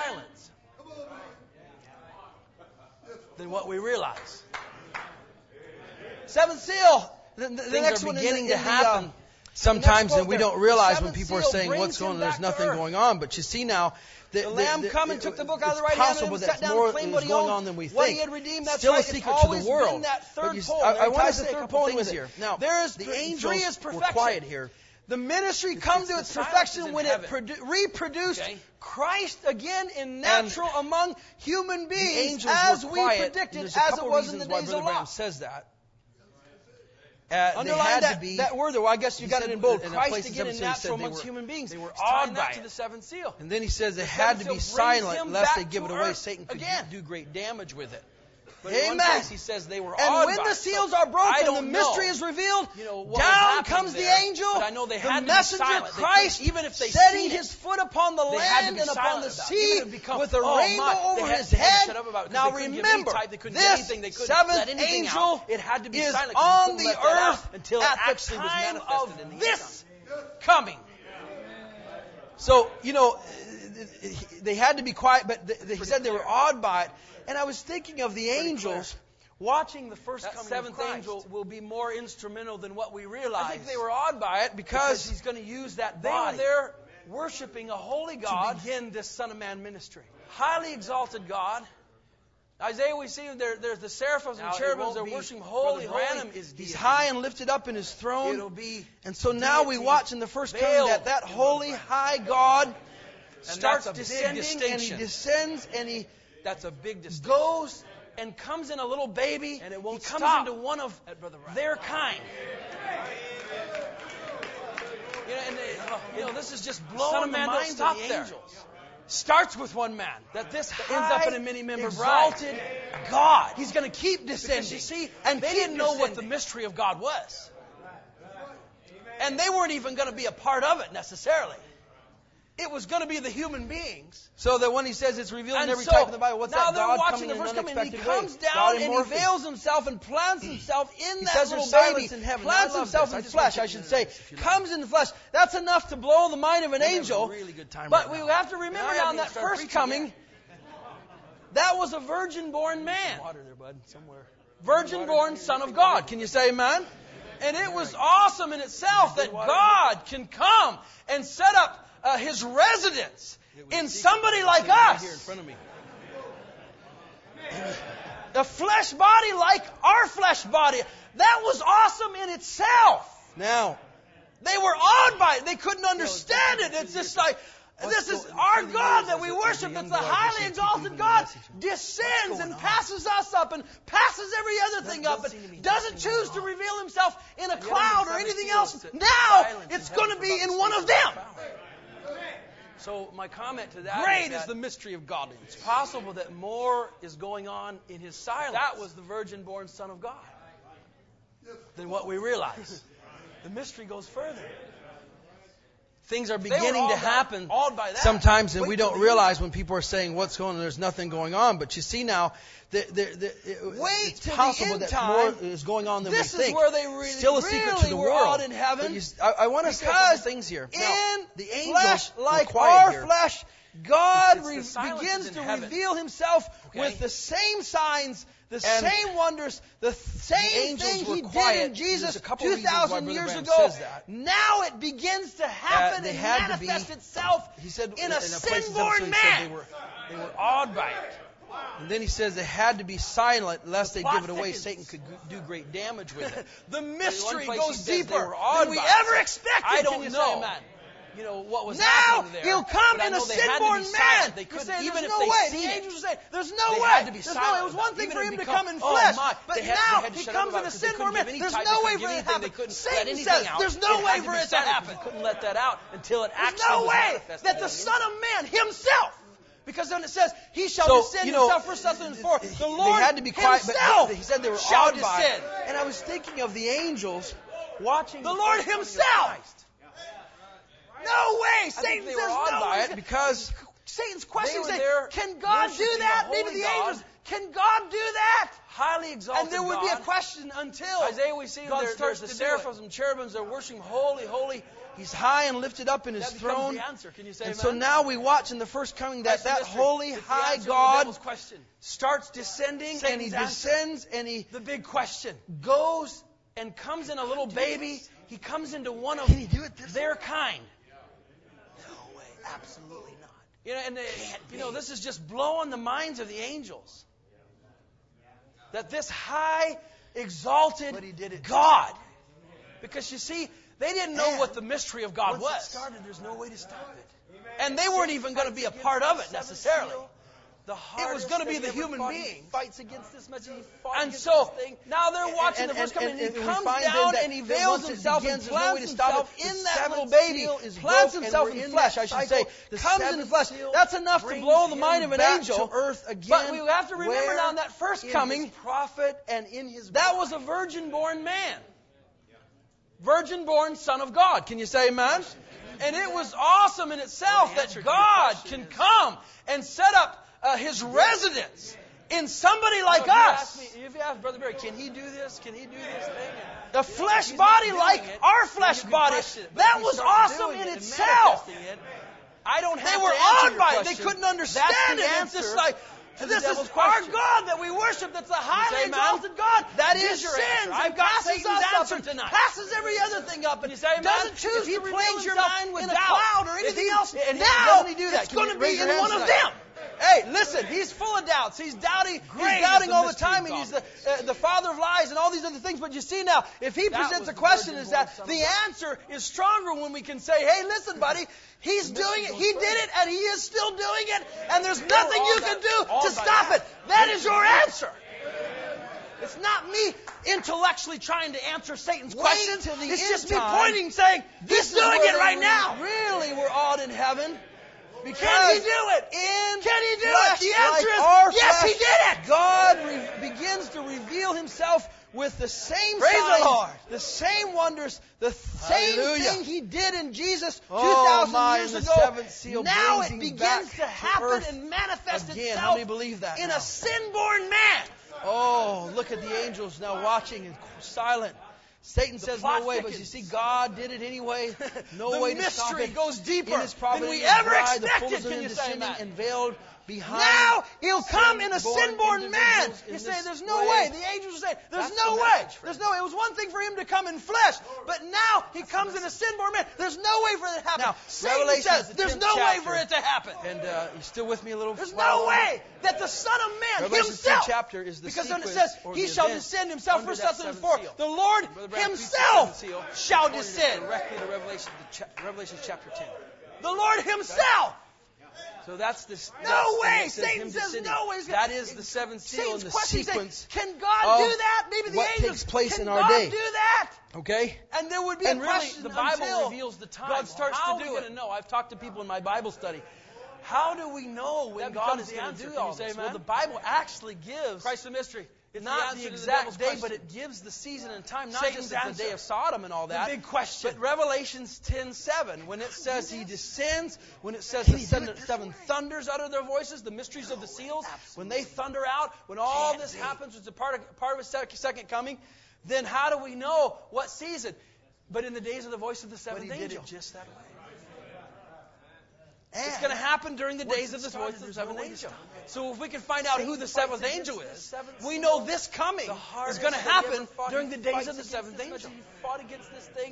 Than what we realize. Seventh seal. The next one beginning to happen
sometimes, and we don't realize when people are saying what's going on. There's nothing going on, but you see now,
the Lamb come and took the book out of the right hand and sat down and claimed what he owned,
on than we think.
What he had redeemed. That's
still
right.
a secret to the world.
I
want to say a couple things here. Now,
there is
the angels
three is perfection.
Were quiet here.
The ministry comes to its perfection when it reproduced Christ again in natural among human beings, as we predicted, as it was in the days of Lot.
Says that.
Underline that word, though. I guess you got it in bold. Christ again in natural amongst human beings.
They were awed by
to the seventh seal.
And then he says they had to be silent lest they give it away. Satan could do great damage with it.
But in one place he says they were awed by it.
And when the seals are broken, the mystery is revealed. Down comes the angel, the messenger Christ,
even if they
setting his foot upon the land and upon the sea with a rainbow over his head. Now remember, this seventh angel is on the earth at the time of this coming. So, they had to be quiet, but they said they were awed by it. And I was thinking of the angels watching the first coming of Christ.
Seventh angel will be more instrumental than what we realize.
I think they were awed by it because
he's going to use that body. They were there worshiping a holy God
to begin this Son of Man ministry.
Highly exalted God. Isaiah, we see there's the seraphims and cherubims. They're worshiping holy, holy.
He's high and lifted up in His throne. And so now we watch in the first coming that holy, high God starts descending, and He descends and He
That's a big distinction.
Goes and comes in a little baby,
and it won't
He comes
stop
into one of their kind.
This is just blowing the minds of the angels. Starts with one man. That this ends up in a many-member bride.
Exalted God. He's going to keep descending.
Because you see, and they didn't know what the mystery of God was. And they weren't even going to be a part of it necessarily. It was going to be the human beings.
So that when he says it's revealed in every type in the Bible, what's that? God coming in an unexpected way.
He comes down and He veils Himself and plants Himself in that little baby.
In heaven.
Plants Himself in flesh, I should say. Comes in the flesh. That's enough to blow the mind of an angel. But we have to remember now that first coming, that was a virgin-born man. Virgin-born Son of God. Can you say amen? And it was awesome in itself that God can come and set up His residence in somebody like us.
Here in front of me.
A flesh body like our flesh body. That was awesome in itself.
Now,
they were awed by it. They couldn't understand it. It's just like, this is our God that we worship. It's the highly exalted God. Descends and passes us up and passes every other thing up and doesn't choose to reveal Himself in a cloud or anything else. Now it's going to be in one of them.
So my comment to that
Great is the mystery of godliness.
It's possible that more is going on in His silence.
That was the virgin-born Son of God
than what we realize.
The mystery goes further.
Things are beginning to happen sometimes, and we don't realize when people are saying what's going on. There's nothing going on, but you see now, it's possible that more is going on than we think.
This is where they really,
still a secret to the world
in heaven.
I want to say a couple things here. Now,
in
the angels
flesh, like our flesh, God begins to reveal Himself with the same signs, the same wonders, the same thing He did in Jesus 2,000 years ago. Now it begins to happen and manifest itself in a sin-born man.
They were awed by it. And then he says they had to be silent lest they give it away. Satan could do great damage with it.
The mystery goes deeper than we ever expected.
I don't know.
You know what was happening there. He'll come in a sin-born man.
They couldn't,
say,
even if
no
they
way.
see
the angels would say, there's no
they
way.
Had to be silent.
It was one thing
even
for Him to come in flesh, but now He comes in a sin-born man. There's no way for it to happen. Satan says there's no way for it to happen.
He couldn't let that out until it actually
was
manifested.
There's no way that the Son of Man Himself, because then it says, He shall descend and suffer something for the Lord.
They had to be quiet,
Himself
but He said they were
shall
awed by
descend.
it. And I was thinking of the angels watching
the Lord Himself. No way! Satan says no way.
Because
Satan's question is, can God do that? Maybe the angels, can God do that?
Highly exalted
And there would be a question until
Isaiah, we see there's the seraphims and cherubims, they're worshiping holy, holy. He's high and lifted up in His throne.
The answer. Can you say
and
amen?
so now we watch in the first coming that holy, high God starts descending, and He descends, and He
the big question
goes
and comes in a little baby. He comes into one of
Can He do it
their kind.
No way, absolutely not.
You know, and this is just blowing the minds of the angels. That this high, exalted God, because you see, they didn't know what the mystery of God was.
Once it started, there's no way to stop it.
And they weren't even going to be a part of it necessarily. It was going to be the human being.
Fights against this message.
And so now they're watching the first coming. And He comes down and He veils Himself and plants Himself in that little baby. Plants Himself in flesh, I should say. Comes in flesh. That's enough to blow the mind of an angel. But we have to remember now that first coming, that was a virgin-born man. Virgin-born Son of God. Can you say amen? And it was awesome in itself that God can come and set up His residence in somebody like us.
If you ask Brother Barry, can He do this? Can He do this thing?
A flesh body like our flesh body. That was awesome in itself.
I don't have
They were awed by it. They couldn't understand it. It's just like, this is our God that we worship. That's the highly exalted God.
That is your answer.
I've got Satan's answer tonight. Passes every other thing up and doesn't choose to replace your mind with a cloud or anything else. Now it's going to be in one of them. Hey, listen, he's full of doubts. He's doubting all the time, and he's the father of lies and all these other things. But you see now, if he presents a question, is that the answer is stronger when we can say, hey, listen, buddy, he's doing it. He did it, and he is still doing it, and there's nothing you can do to stop it. That is your answer. It's not me intellectually trying to answer Satan's questions. It's just me pointing, saying, he's doing it right now.
Really, we're awed in heaven.
Because can He do it? Can He do it? The answer is yes, He did it.
God begins to reveal Himself with the same signs, the same wonders, the same thing He did in Jesus 2,000 years ago. Now it begins to happen and manifest itself in a sin-born man. Oh, look at the angels now watching and silent.
Satan says no way, but you see, God did it anyway. No way to stop it.
The mystery goes deeper
than we ever expected. Can you say that? And veiled behind.
Now He'll come in a sin-born man. You say, there's no way. The angels will say, there's no way. There's no way. It was one thing for Him to come in flesh, but now He comes in a sin-born man. There's no way for it to happen.
Now,
Satan says, there's no way for it to happen.
And you still with me a little?
There's no way that the Son of Man
Revelation
Himself,
chapter is the
because then it says, He shall descend Himself, 1 Thessalonians 4. The Lord Himself shall descend.
Directly to Revelation chapter 10.
The Lord Himself.
So that's this.
No way! Satan says no way.
That is the seventh seal in the sequence.
Can God do that? Maybe the angels.
What takes place in our
day?
day?
Can God do that?
Okay.
And there would be
a
question.
The Bible reveals the time.
God starts
to
do it.
How are we going to know? I've talked to people in my Bible study. How do we know when God is going to do all this? Well, the Bible actually gives
Christ the mystery.
It's not the exact day, but it gives the season and time, not just the day of Sodom and all that.
The big question.
But Revelations 10:7, when it says He descends, when it says the seven thunders utter their voices, the mysteries of the seals, when they thunder out, when all this happens, it's a part of His second coming, then how do we know what season? But in the days of the voice of the seventh angel.
But He did it just that way.
It's going to happen during the days of the voice of the seventh angel. So if we can find out who the seventh angel is, we know this coming is going to happen during the days of the seventh angel. He fought against this thing.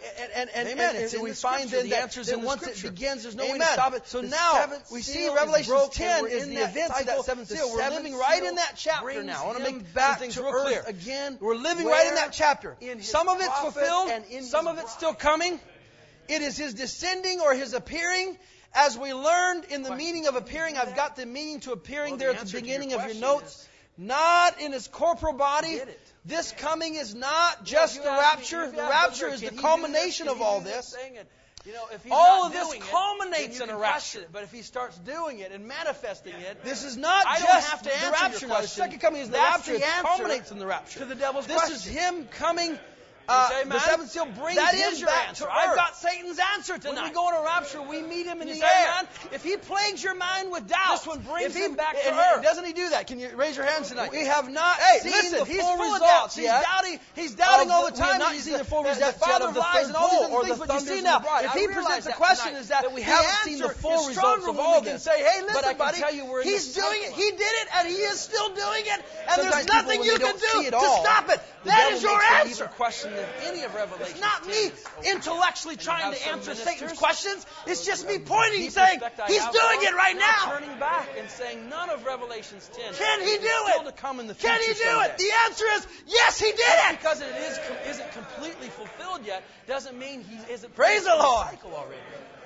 And we find then the answers in once it begins, there's no way to stop it. So now we see Revelation 10 is the events of that seventh seal. We're living right in that chapter now. I want to make back things real clear. Again, we're living right in that chapter. Some of it's fulfilled, some of it's still coming. It is His descending or His appearing. As we learned in the meaning of appearing, I've got the meaning to appearing there at the beginning of your notes. Not in His corporal body. This coming is not just the rapture. The rapture is the culmination of all this. All of this culminates in a rapture. But if He starts doing it and manifesting it, this is not just the rapture. The second coming is the rapture. It culminates in the rapture.
To the devil's
question. This is Him coming. The seventh seal brings Him back to earth.
I've got Satan's answer tonight.
When we go in a rapture, we meet Him in the air.
If he plagues your mind with doubt,
this one brings Him back to earth. Doesn't He do that? Can you raise your hands tonight? We have not seen the full results yet.
He's doubting all the time.
We have not seen the full results yet of the third bowl or the thunders of the bride.
If He presents a question, is that
we haven't seen the full results of all this.
Say, hey, listen, buddy, He's doing it. He did it, and He is still doing it, and there's nothing you can do to stop it. That is your answer.
Question any of Revelation.
It's not me intellectually trying to answer Satan's questions. It's just me pointing and saying, He's doing it right now.
Turning back and saying none of Revelations 10.
Can He do it?
Still to come in the future.
Can He do it? The answer is yes, He did it.
Because it isn't completely fulfilled yet doesn't mean He isn't.
Praise the Lord.
Cycle already.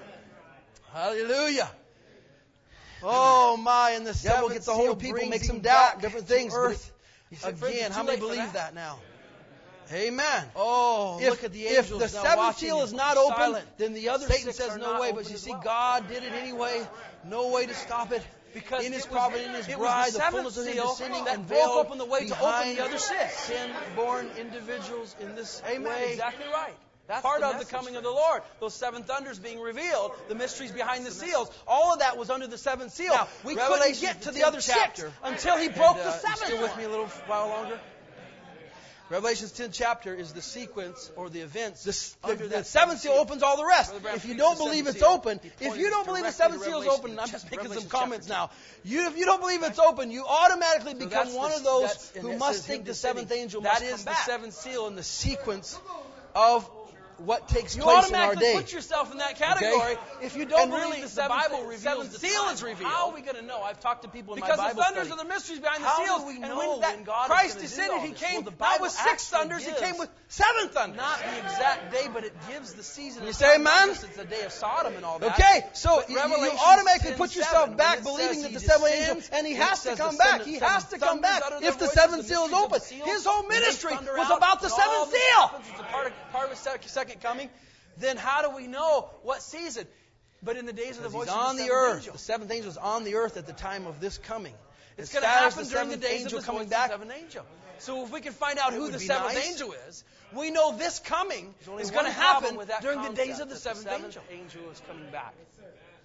Hallelujah.
Oh my! And the devil gets a hold of people, makes them doubt different things. Earth. Again, how many believe that now? Amen.
Oh, look at the angels.
If the seventh seal is not open, then the other Satan says no way. But you see, God did it anyway. No way to stop it.
Because
in His providence, in His bride, the fullness of His descending
that broke open the way to open the other six.
Sin-born individuals in this
way.
Exactly right.
That's part of the coming of the Lord. Those seven thunders being revealed, the mysteries behind the seals, all of that was under the seventh seal.
Now,
we couldn't get to the other six until He broke the seventh.
Still with me a little while longer? Revelation's 10th chapter is the sequence or the events. The seventh seal opens all the rest. If you don't believe it's open, if you don't believe the seventh seal is open, and I'm just making some comments now. If you don't believe it's open, you automatically become one of those who must think the seventh angel must come back. That is the seventh seal in the sequence of what takes place in our day.
You automatically put yourself in that category if you don't believe the
Bible
seventh seal is revealed.
How are we going to know? I've talked to people in my
Bible
study.
Because the thunders are the mysteries behind the seals.
And when God
Christ descended, He came not with six thunders, He came with seven thunders.
Not the exact day, but it gives the season.
You say amen?
It's the day of Sodom and all that.
Okay, so you automatically put yourself back believing that the seventh angel, and He has to come back. He has to come back if the seventh seal is open. His whole ministry was about the seventh seal.
It's part of His second coming. Then how do we know what season? But in the days of the voice of the seventh angel. The seventh angel is on the earth at the time of this coming.
It's going to happen during the days of the coming back.
Seventh angel. So if we can find out who the seventh angel is, we know this coming is going to happen during the days of the seventh angel. Angel is coming back.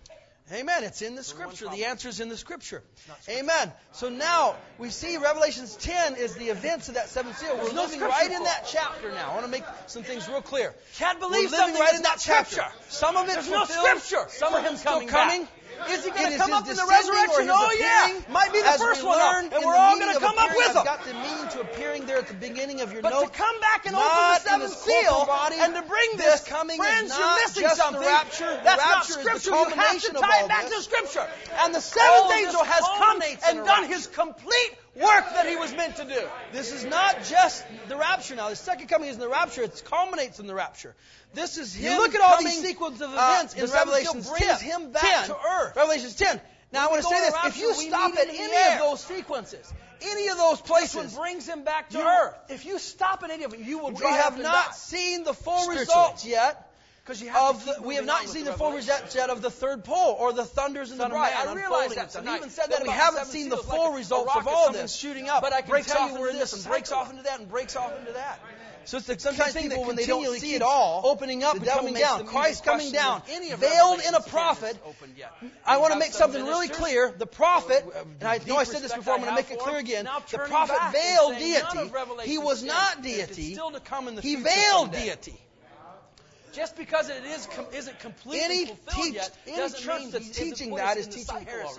Amen. It's in the Scripture. The answer is in the Scripture. Amen. So now we see Revelations 10 is the events of that seventh seal. We're living right in that chapter now. I want to make some things real clear.
Can't believe
we're living right in that chapter.
Some of it's
no Scripture.
Some of him
still
coming.
Is he going to come up in the resurrection? Oh, yeah.
Might be the first one up. And we're all going to come up with him.
I've got the meaning to appearing there at the beginning of your
notes. But to come back and open the seventh seal and to bring this,
coming
friends,
is
you're missing something.
The rapture.
That's not Scripture. You have to tie it back to Scripture. And the seventh angel has come and done his complete work that he was meant to do.
This is not just the rapture now. The second coming is in the rapture. It culminates in the rapture. This is him.
You look at all these sequence of events in Revelation 10.
Brings him back to earth.
Revelation 10. Now I want to say this. If you stop at any of those sequences, any of those places,
this one brings him back to earth.
If you stop at any of them, you will
we
dry
have
up
not seen the full results yet. We have not seen the full results yet of the third pole or the thunders and the bride.
I realize that tonight.
He even said that we haven't seen the full results of all this
shooting up.
But I can tell you where
this
and
breaks off into that and breaks off into that.
So it's sometimes people, when they don't see it all,
opening up and coming down,
Christ coming down, veiled in a prophet. I want to make something really clear. The prophet, and I know I said this before, I'm going to make it clear again. The prophet veiled deity. He was not deity. He veiled deity.
Just because it isn't completely fulfilled yet,
any church that's teaching that is teaching heresy.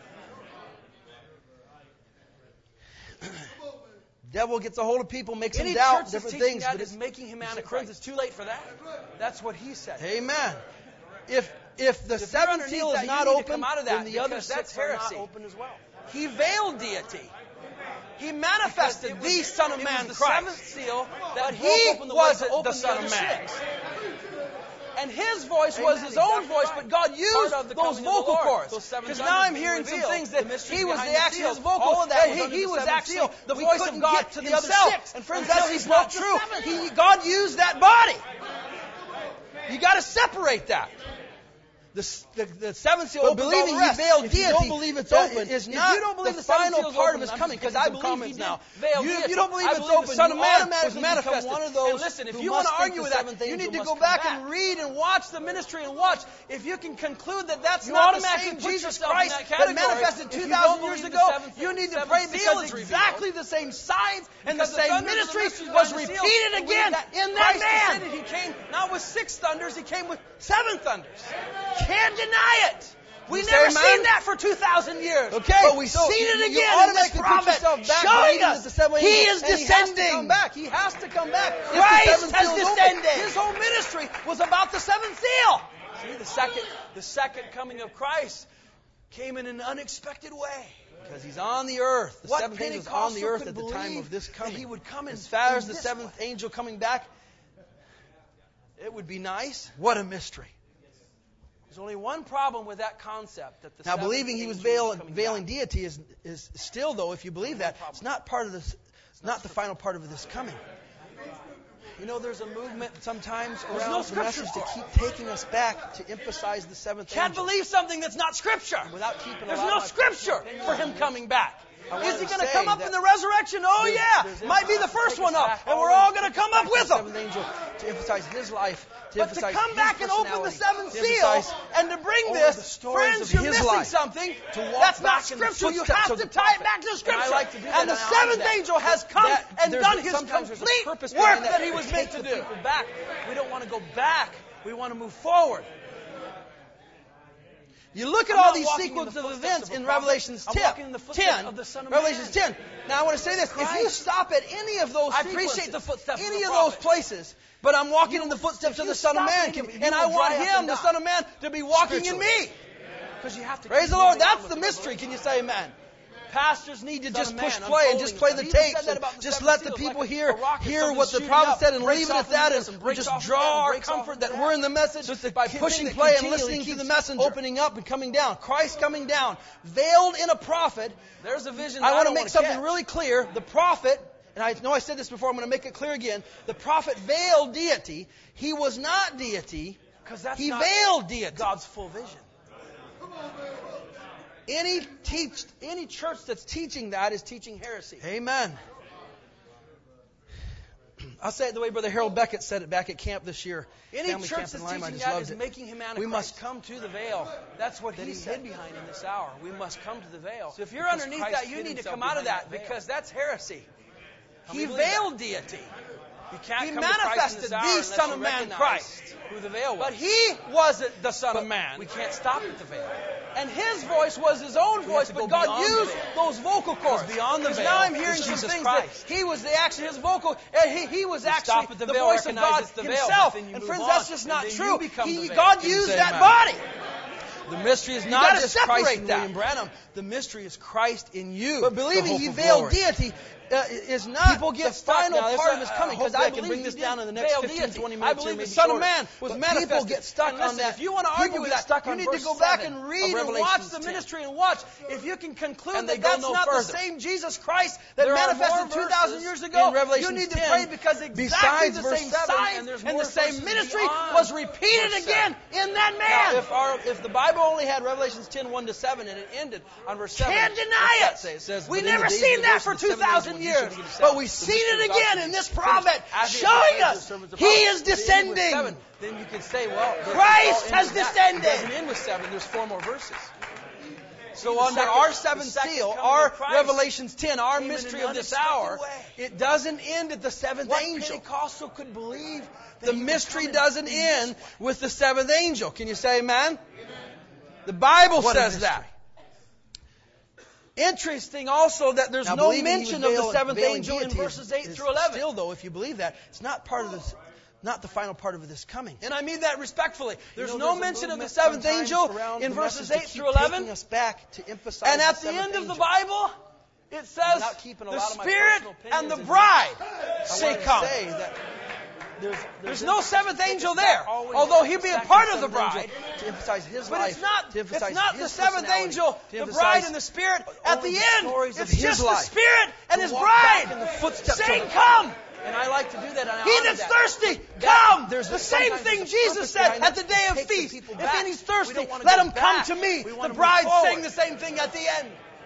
Devil gets a hold of people, makes them doubt different things.
But it's making him Antichrist. It's too late for that. That's what he said.
Amen. If the seventh seal is not open, then the other six are not open as well.
He veiled deity. He manifested the Son of Man,
the
Christ.
Seventh seal
that he was the Son of Man. And his voice was his own voice, but God used those vocal cords. Because now I'm hearing some things that he was the actual his vocal. He was actually the voice of God to the other six.
And friends, that's not true. God used that body. You got to separate that. The seventh seal opens
believing
all the rest.
He veiled
if
deity,
you don't believe it's open,
is not the final part of his coming.
Because I believe he
now.
If you don't believe it's open,
the Son of Man
was manifested.
One of those. And listen, if you want to argue with that, you need to go back and read and watch the ministry and watch. If you can conclude that that's not the same Jesus Christ that manifested 2,000 years ago, you need to pray because exactly the same signs and the same ministry was repeated again in that man.
He came not with 6 thunders, he came with 7 thunders. Can't deny it.
We've never seen that for 2,000 years.
Okay,
but we've seen it again in this prophet showing us he is descending.
He has to come back.
Christ has descended. His whole ministry was about the seventh seal.
See, the second coming of Christ came in an unexpected way. Because he's on the earth. The seventh angel is on the earth at the time of this coming.
He would come
as far as the seventh angel coming back, it would be nice. What a mystery.
There's only one problem with that concept. That the
now, believing he was veiling deity is still, though, if you believe that, it's not part of this. It's not the final part of this coming. You know, there's a movement sometimes around the message to keep taking us back to emphasize the seventh angel.
Can't believe something that's not Scripture.
Without keeping
there's no Scripture for him coming back. Is he going to come up in the resurrection? Oh, yeah. Might be the first one up. And we're all going to come up with him.
The seventh angel to emphasize his life.
But to come back and open the seventh seal and to bring this, friends, you're missing something. That's not Scripture. You have to tie it back to Scripture. And the seventh angel has come and done his complete work that he was meant to do.
We don't want to go back. We want to move forward.
You look at all these sequences of events in Revelations 10.
Revelations 10. Now I want to say this. If you stop at any of those any of those places, but I'm walking in the footsteps of the Son of Man, and I want him, the Son of Man, to be walking in me. Because you have to
praise the Lord. That's the mystery. Can you say amen?
Pastors need to just push play and just play the tapes and just let the people hear what the prophet said and leave it at that and just draw our comfort that we're in the message by pushing play and listening to the messenger. Opening up and coming down. Christ coming down. Veiled in a prophet.
There's a vision
I want to make something really clear. The prophet, and I know I said this before, I'm going to make it clear again. The prophet veiled deity. He was not deity. He veiled deity.
God's full vision.
Any church that's teaching that is teaching heresy.
Amen. I'll say it the way Brother Harold Beckett said it back at camp this year.
Any church that's teaching that is making him Antichrist.
We must come to the veil.
That's what he's hid behind in this hour. We must come to the veil.
So if you're underneath that, you need to come out of that because that's heresy. He veiled deity. He manifested the Son of Man, Christ.
Who the veil was.
But he wasn't the Son of Man.
We can't stop at the veil.
And his voice was his own voice, but God used those vocal cords.
Beyond the veil.
Now I'm hearing some things that he was actually his vocal, he was actually the voice of God himself. And friends, that's just not true. God used that body.
The mystery is not just Christ in
William
Branham. The mystery is Christ in you.
But believing he veiled deity is not
people get
the final part of his coming.
Because I can bring this down in the next 15, 20 minutes.
I believe the Son of Man was manifested.
People get stuck on that.
If you want to argue with that, you need to go back and read and watch the ministry and watch. If you can conclude that that's not the same Jesus Christ that manifested 2,000 years ago, you need to pray because exactly the same signs and the same ministry was repeated again in that man.
Now, if the Bible only had Revelations 10, 1-7 and it ended on verse 7.
Can't deny it.
It says,
we've never seen that for 2,000 years. But we've seen it again in this prophet, showing us he is descending.
Then you can say, well,
Christ has descended.
It doesn't end with 7. There's 4 more verses.
So under our seventh seal, our Revelations 10, our mystery of this hour, it doesn't end at the seventh angel.
Pentecostal could believe
the mystery doesn't end with the seventh angel. Can you say amen? The Bible says that. Interesting also that there's no mention of the seventh angel in verses 8 through 11.
Still, though, if you believe that, it's not part of this, not the final part of this coming.
And I mean that respectfully. There's no mention of the seventh angel in verses 8 through 11.
Us back to emphasize
and at the end of the Bible, it says the Spirit and the bride say come. There's no seventh angel there, although he be a part of the bride.
To emphasize his
but
life.
It's not the seventh angel, the bride and the Spirit. At the end, it's just the Spirit and his bride saying, come.
And I like to do that.
He that's thirsty, come. There's the same thing Jesus said at the day of feast. If any's thirsty, let him come to me. The bride saying the same thing at the end.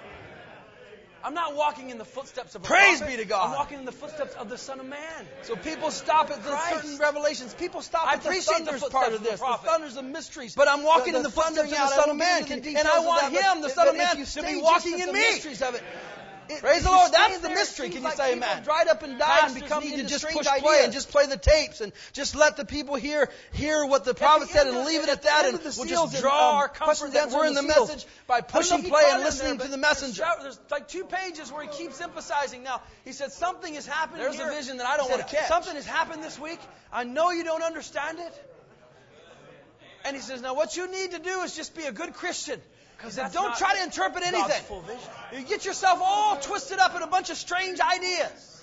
I'm not walking in the footsteps of a
Praise
prophet.
be to God.
I'm walking in the footsteps of the Son of Man.
So people stop at the certain revelations. People stop at the thunders part of this, the thunders of mysteries. But I'm walking in the footsteps of the Son of Man. And I want him, the Son of Man, to be walking in me. Praise the Lord. That's the mystery. Can you say amen? Dried up and died and become to just push play and just play the tapes and just let the people hear what the prophet said and leave it at that, and we'll just draw our comfort that we're in the message by pushing play and listening to the messenger.
There's like 2 pages where he keeps emphasizing. Now, he said something has happened.
There's a vision that I don't want to catch.
Something has happened this week. I know you don't understand it. And he says, now what you need to do is just be a good Christian. He said, don't try to interpret anything. You get yourself all twisted up in a bunch of strange ideas.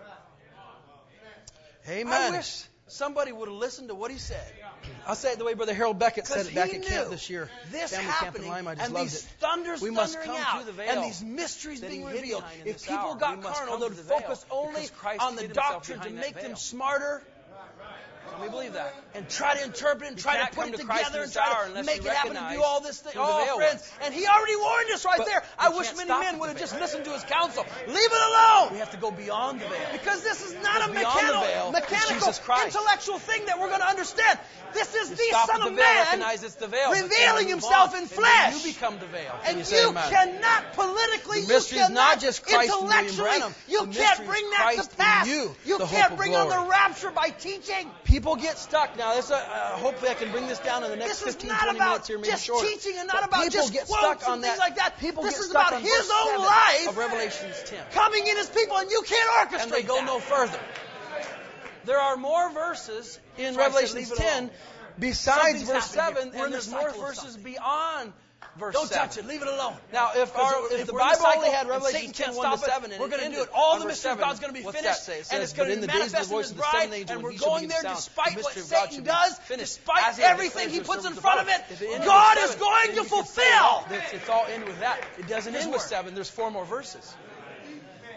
Amen.
I wish somebody would have listened to what he said.
I'll say it the way Brother Harold Beckett said it back at camp this year.
This
Family
happening,
camp in Lima, I just
and
loved
these
it.
thunders
we must
thundering
come
out,
to the veil
and these mysteries being revealed. If people
hour,
got carnal, they'd focus only on the doctrine to make them smarter.
And we believe that.
And try to interpret and try to put it together and try to make it happen and do all this thing. Oh, friends. And he already warned us right there. I wish many men would have just listened to his counsel. Leave it alone.
We have to go beyond the veil.
Because this is not a mechanical, intellectual thing that we're going to understand. This is the Son of Man revealing himself in flesh.
You become the veil.
And you cannot politically, you cannot intellectually, you can't bring that to pass. You can't bring on the rapture by teaching.
People get stuck. Now, hopefully I can bring this down in the next 15, 20 minutes here, maybe shorter.
This is not about just teaching and not about just
get
quotes
stuck on
and things like that. This is
about
about his own life
of Revelations 10.
coming in his people, and you can't orchestrate
and they go no further.
There are more verses
in Revelations 10 besides verse 7,
and there's more verses beyond verse 7.
Don't touch it. Leave it alone.
Now, if the Bible only had Revelation 10, 1-7, and we're going to do it. All the mystery of God's going to be finished, and it's going to be manifested in His bride, and we're going there despite what Satan does, despite everything he puts in front of it. God is going to fulfill.
It's all end with that. It doesn't end with 7. There's 4 more verses.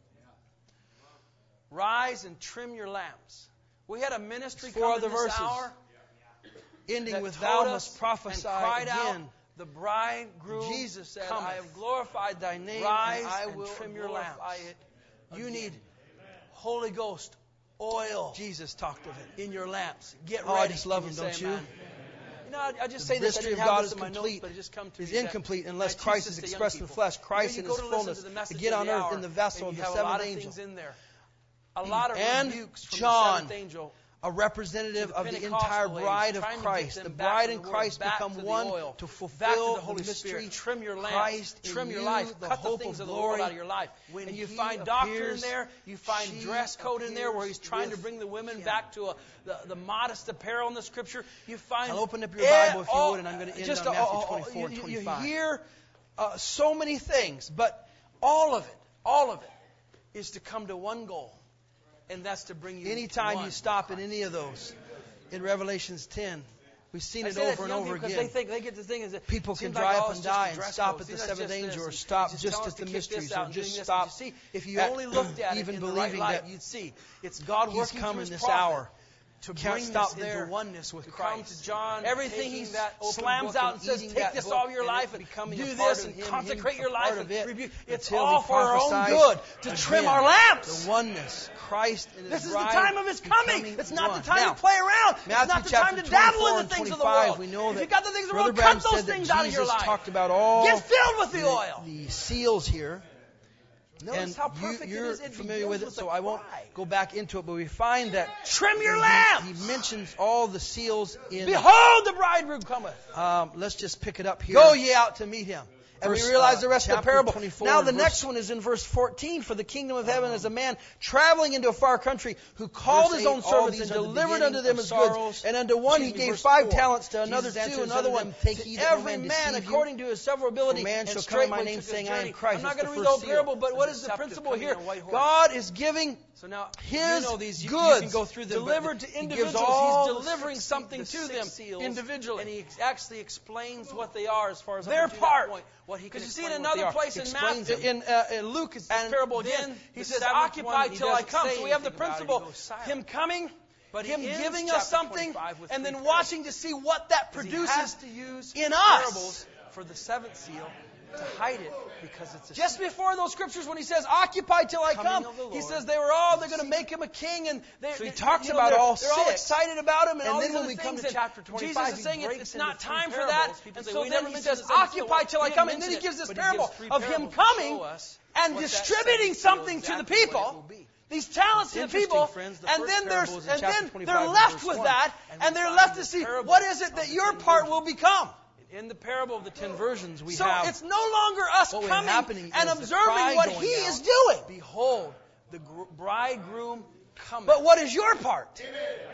Rise and trim your lamps. We had a ministry
Four
come
other
in this
verses.
hour
Ending with,
told
thou
us
must prophesy
and cried
again.
out, the bridegroom
Jesus said,
cometh.
I have glorified thy name,
Rise
and I
and
will
trim your
glorify
lamps.
it. You need Holy Ghost oil. Jesus talked of it.
In your lamps. Get
Oh, I
ready.
just love
Can
Him, don't
say
you?
amen? I just say this. I didn't have this in my notes, but it just come to me.
Is incomplete unless Christ is expressed in the flesh. Christ in His fullness, again on earth in the vessel of the seventh angel.
A lot of rebukes from the seventh angel.
A representative of the entire bride of Christ. The bride and Christ become one to fulfill the mystery.
Trim your lamp.
Christ
trim
in
your
you,
life.
the
Cut
hope
the things
of
of the world
glory.
out of your life.
When
and you
He
find doctrine in
appears,
there. You find dress code in there where He's trying to bring the women back to the modest apparel in the Scripture. You find.
I'll open up your Bible if you would, and I'm going to end on Matthew 24 and 25.
You hear so many things, but all of it is to come to one goal. And that's to bring you
anytime you stop in any of those. In Revelations 10, we've seen it over and over again.
They get the thing is that
people can dry up and die and stop at the seventh angel or stop just at the mysteries or just stop.
If you only looked at it in the right light, you'd see it's God working through His
this hour.
To bring this into oneness with Christ. To John, everything He slams out and says, take this all of your life and do this and consecrate your life and rebuke. It's all for our own good, to trim our lamps.
The oneness, Christ and His bride.
This is the time of His coming. It's not the time to play around. It's not the time to dabble in the things of the world.
We know
if you got the things of the world,
Brother
cut those things out of your life.
Talked about all
Get filled with the oil.
The seals here.
Notice how perfect
you're
it is. It
familiar with it, so I won't go back into it. But we find that
trim your lamps.
He mentions all the seals in.
Behold, the bridegroom cometh.
Let's just pick it up here.
Go ye out to meet him. And
we
realize the rest of the parable.
Now the next one is in verse 14. For the kingdom of heaven is a man traveling into a far country who called his own servants and delivered unto them his goods. And unto one he gave 5 talents, to another 2, another one. To every man according to his several ability. Man shall come in my name, saying, I am Christ.
I'm not going to read the whole parable, but what is the principle here? God is giving His goods delivered to individuals. He's delivering something to them individually. And He actually explains what they are as far as their part. Because you see in another place in Matthew, in Luke, it's this parable again. He says, occupy till I come. So we have the principle, Him coming, Him giving us something, and then watching to see what that produces in us. For the 7th seal, to hide it, because it's just before those scriptures when He says, occupy till I come, He says they're going to make Him a king, and
so He talks about all 6.
They're all excited about Him, and all
then
when
we come to chapter 25,
Jesus is saying it's not time for that, and so then He says, occupy till I come, and then He gives this parable of Him coming and distributing something to the people. These talents to the people, and then they're left with that, and they're left to see what is it that your part will become. In the parable of the 10 virgins, we have. So it's no longer us coming and observing what He is doing. Behold, the bridegroom cometh. But what is your part?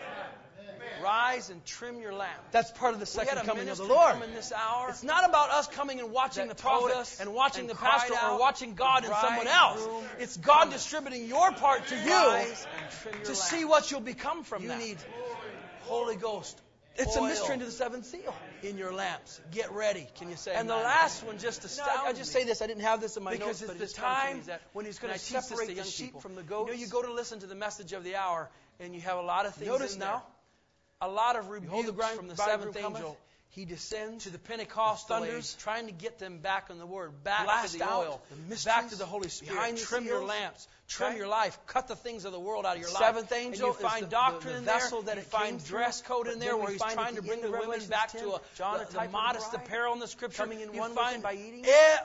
Rise and trim your lamp. That's part of the second coming of the Lord. It's not about us coming and watching the prophet and watching the pastor or watching God and someone else. It's God distributing your part to you to see what you'll become from that. You need Holy Ghost. It's a mystery into the 7th seal. In your lamps. Get ready. Can you say And amen? The last one just astounds me. I just say this. I didn't have this in my notes, but it's the time when He's going to separate the sheep from the goats. You go to listen to the message of the hour, and you have a lot of things in there. A lot of rebukes from the 7th angel. He descends to the Pentecostal age, trying to get them back on the Word, back to the oil, back to the Holy Spirit. Trim your lamps, trim your life, cut the things of the world out of your life. 7th angel, and you find doctrine in there, you find dress code in there where He's trying to bring the women back to the modest apparel in the Scripture. You find by eating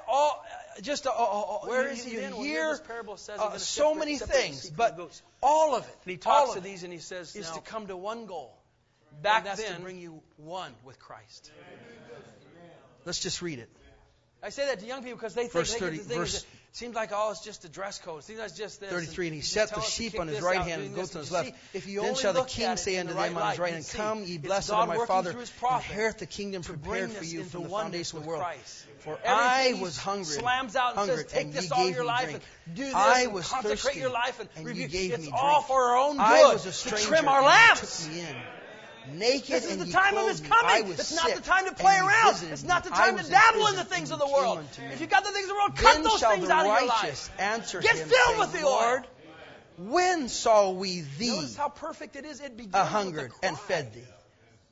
where is He then? You hear so many things, but all of it. And He talks to these and He says, is to come to one goal. Back then, to bring you one with Christ.
Let's just read it.
I say that to young people because they think it seems like it's just a dress code. It seems like it's just this.
33, and He set the sheep on His right hand and goats on His left. Then shall the King say unto them on His right hand, Come, ye blessed of my Father, inherit the kingdom prepared for you from the foundation of the world. For I was hungry,
slams out and says, take this all your life and do this,
I was
consecrate your life and
you gave me drink.
It's all for our own good.
I was a stranger,
to trim our lamps.
And you took me in. Naked,
this is the time of His coming. It's not the time to play around. It's not the time to dabble in the things of the world. If you got the things of the world, cut those things out of your life. Get filled with the Lord.
When saw we Thee
Notice how perfect it is. It
a hungered and fed Thee?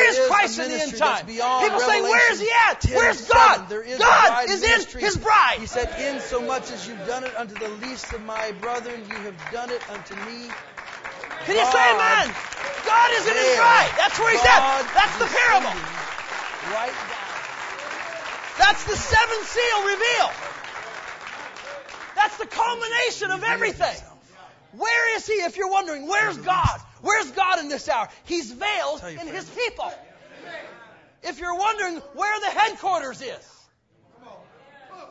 where is Christ in the end time? People say, where is He at? Where's God? God is in His bride.
He said, in so much as you've done it unto the least of my brethren, you have done it unto me.
Can you say amen? God is in His bride. That's where He's at. That's the parable.
Right down.
That's the seventh seal reveal. That's the culmination of everything. Where is He? If you're wondering, where's God? Where's God in this hour? He's veiled in His people. If you're wondering where the headquarters is,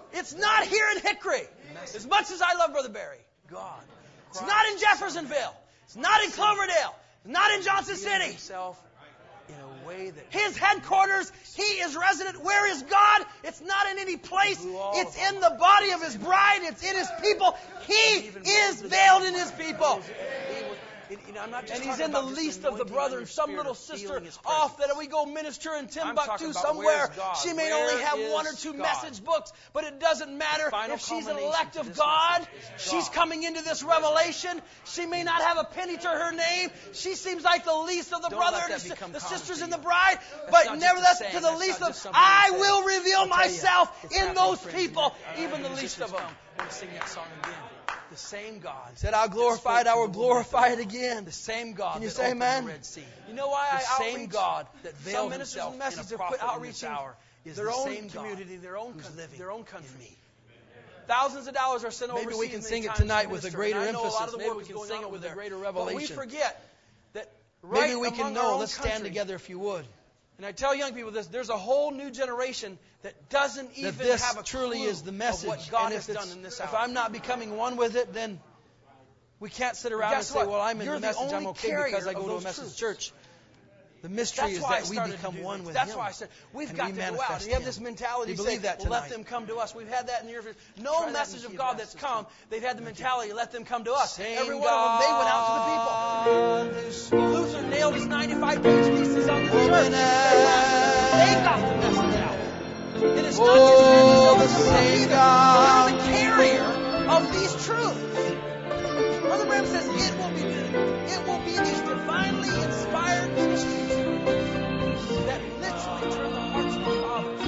It's not here in Hickory. As much as I love Brother Barry. God. It's not in Jeffersonville. It's not in Cloverdale. It's not in Johnson City. In a way that His headquarters, He is resident. Where is God? It's not in any place. It's in the body of His bride. It's in His people. He is veiled in His people. And He's in the least of the brethren. Some little sister off that we go minister in Timbuktu somewhere. She may only have one or two message books, but it doesn't matter if she's an elect of God. She's coming into this revelation. She may not have a penny to her name. She seems like the least of the brothers, the sisters in the bride. But nevertheless, to the least of, I will reveal myself in those people, even the least of them. I want to sing that song again. The same God said, I'll glorify it, I will glorify it again. The same God. Can you say amen? You know why I outreach? The same God that veiled Himself in a prophet outreaching is their own community, their own country. Thousands of dollars are sent overseas. Maybe we can sing it tonight with a greater emphasis. Maybe we can sing it with a greater revelation. But we forget that maybe we can know. Let's stand together if you would. And I tell young people this, there's a whole new generation that doesn't even have a clue is the message of what God has done in this hour. If I'm not becoming one with it, then we can't sit around and say, well, I'm in the message, I'm okay because I go to a message church. The mystery is that we become one with Him. That's why I said, we've got to go out. You have this mentality to say, well, let them come to us. We've had that in your... No message of God that's come, they've had the mentality, let them come to us. Every one of them, they went out to the people. Luther nailed his 95-page thesis on the church. They got the message out. And it's not just the same God. We're the carrier of these truths. Brother Branham says it will be these divinely inspired ministries that literally turn the hearts of the fathers.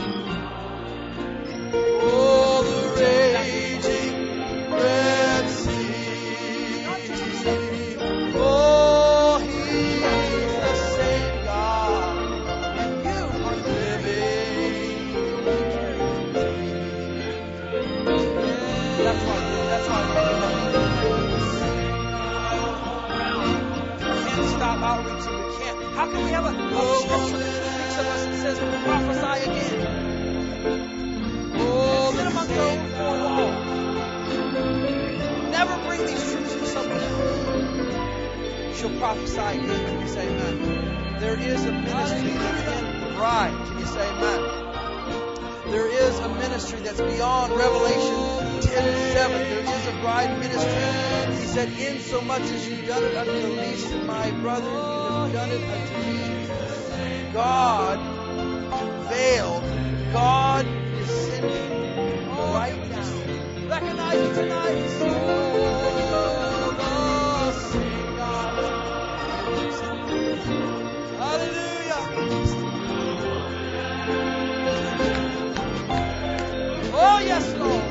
Oh, the raging Red Sea. Not just the same. Oh, He's the same God, and you are living. That's why. Stop outreaching. We can't. How can we have a scripture that speaks of us and says, prophesy again? And sit among your own four walls. Never bring these truths to someone else. She'll prophesy again. Can you say amen? There is a ministry that's in the bride. Can you say amen? There is a ministry that's beyond Revelation 10:7. There is a bride ministry. He said, in so much as you've done it unto the least of my brother, you have done it unto me. God veiled. God is sending right now. Recognize it tonight. Oh, the same God. Hallelujah. Oh, yes, Lord.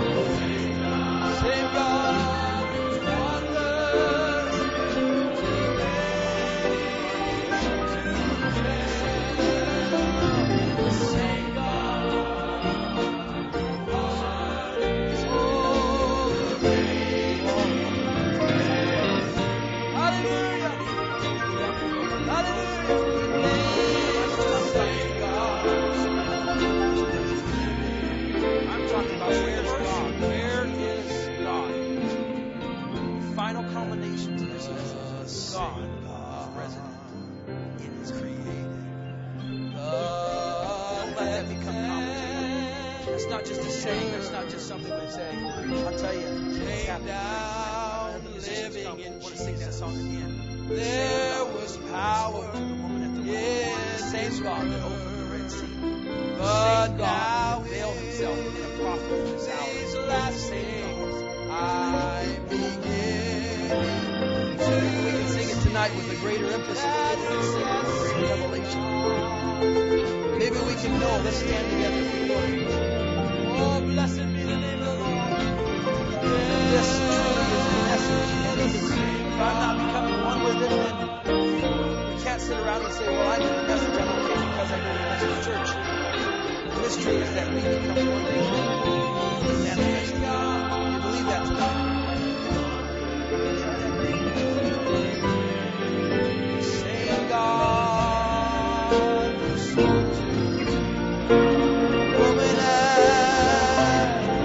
Same God. Not just a saying, that's not just something we say. I'll tell you, it's happening. I want to sing that song again. There was power in the same God that opened the Red Sea. But now veiled Himself in a prophet in this hour. The same God. I begin. We can sing it tonight with a greater emphasis. Maybe we can sing it with a greater revelation. Maybe we can know. Let's stand together if we want. Oh, blessed be the name of the Lord. This truly is the message. If I'm not becoming one with it, then we can't sit around and say, well, I'm in the message, I'm okay because I go to the message church. The mystery is that we become one with it. And manifest God. You believe that tonight? Same God who spoke to woman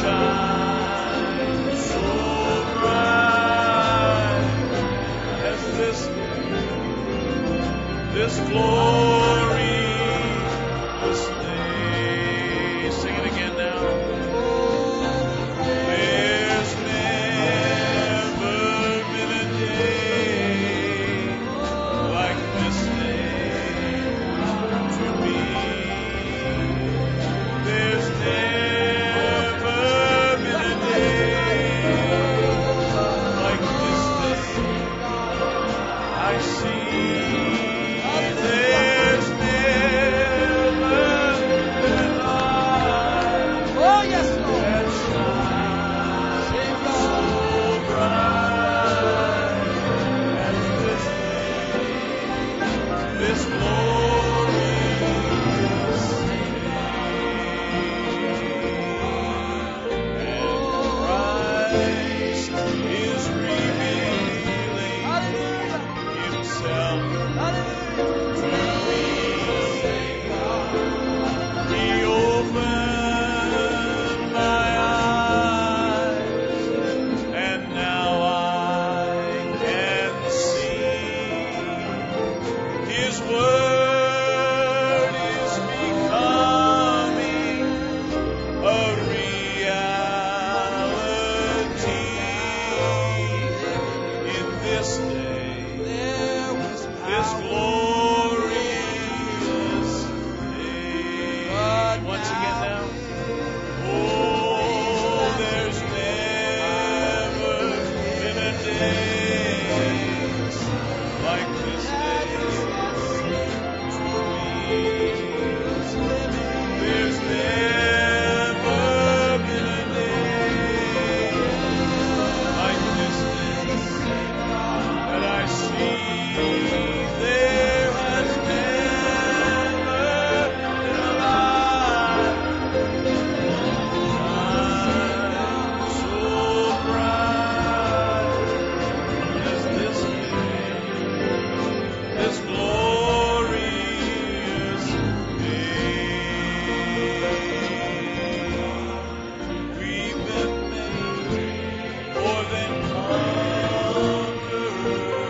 shine so bright as this glory, this day. Sing it again now. There's never been a day like this day to me. There's never been a day like this day. I see there's never been a light that shines so bright as this day, this glorious Christ is revealing Himself to me. He opened my eyes, and now I can see. His word is becoming a reality in this day, this glorious day. Once again now. Oh, there's never been a day like this day to me. There's never been a day like this day that I see. There has never been a light so bright as this day, this glorious day. We've been made more than conquerors,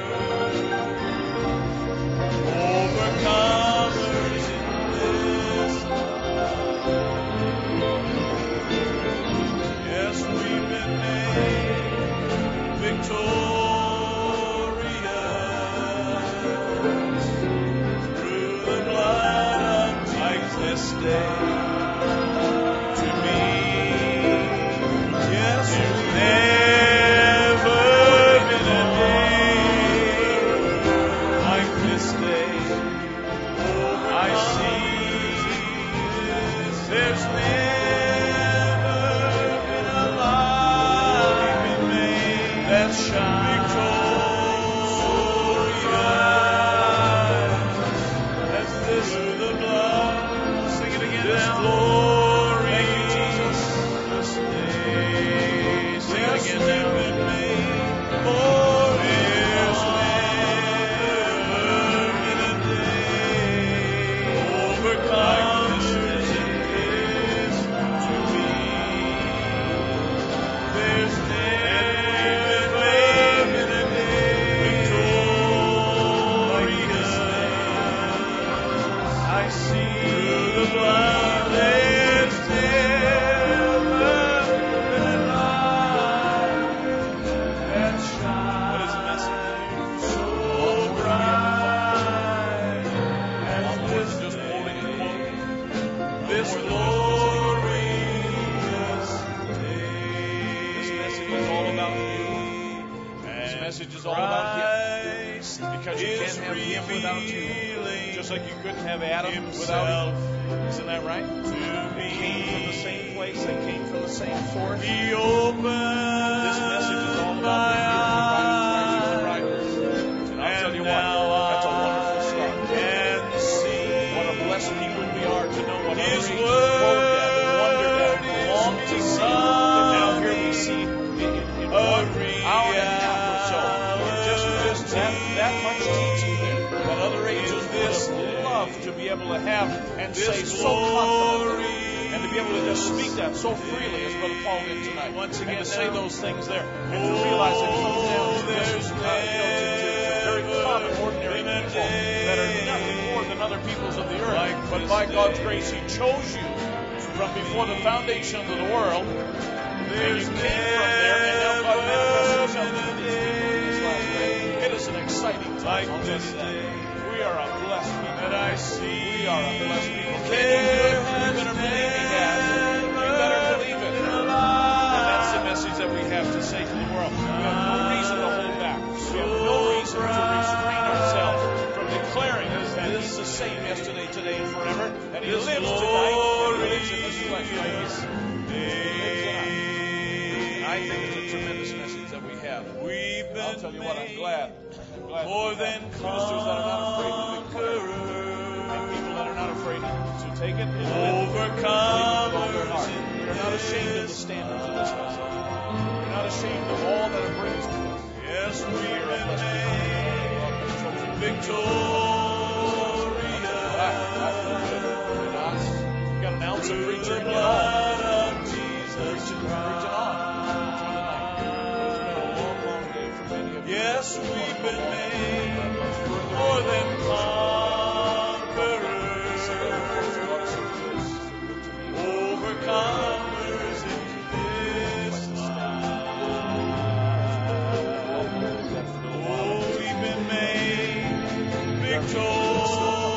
overcomers in this life. Yes, we've been made victorious through the blood of Jesus. This day to me. Yes, there's never been a day like this day. I see there's never been a light that shines as this through the blood. Sing it again now. Thank you, Jesus. This day. Sing it again now. Oh, there's never been a day overcomers in this to me. There's never been a day victorious. I see through the blood. There's never been a light that shines so bright as this day, this glorious day. This message is all about you. This message is all about Him. Because you can't have Him without you. Just like you couldn't have Adam without Eve. Isn't that right? They came from the same place. They came from the same source. This message is all about the bride. And I'll tell you what, that's a wonderful start. What a blessed people we are to know what His word at and wondered at and longed to see. And now here we see in 1 hour and a half or so. Just that much teaching there. That other angels would have loved to be able to have and say so confidently. And
to be able to just speak that so freely as Brother Paul did tonight. Once again, and to say those things there, and to realize it comes down to just, to very common, ordinary people that are nothing more than other peoples of the earth. But by God's grace, He chose you from before the foundation of the world, and you came from there, and now God manifests Himself to these people in this last day. It is an exciting time on this day. We are a blessed people. We are a blessed people. Can He do it? You better believe He has. You better believe it. And that's the message that we have to say to the world. We have no reason to hold back. We have no reason to restrain ourselves from declaring that He is the same yesterday, today, and forever. And He lives tonight. And He lives in this flesh. I think it's a tremendous message that we have. I'll tell you what, I'm glad. More than ministers that are not afraid to declare, and people that are not afraid to take it and overcomers. They're not ashamed of the standards of this message. They're not ashamed of all that it brings to us. Yes, we are victorious. You got an ounce of preaching and all. Preaching on. Yes, we've been made more than conquerors, overcomers in this life. Oh, we've been made victorious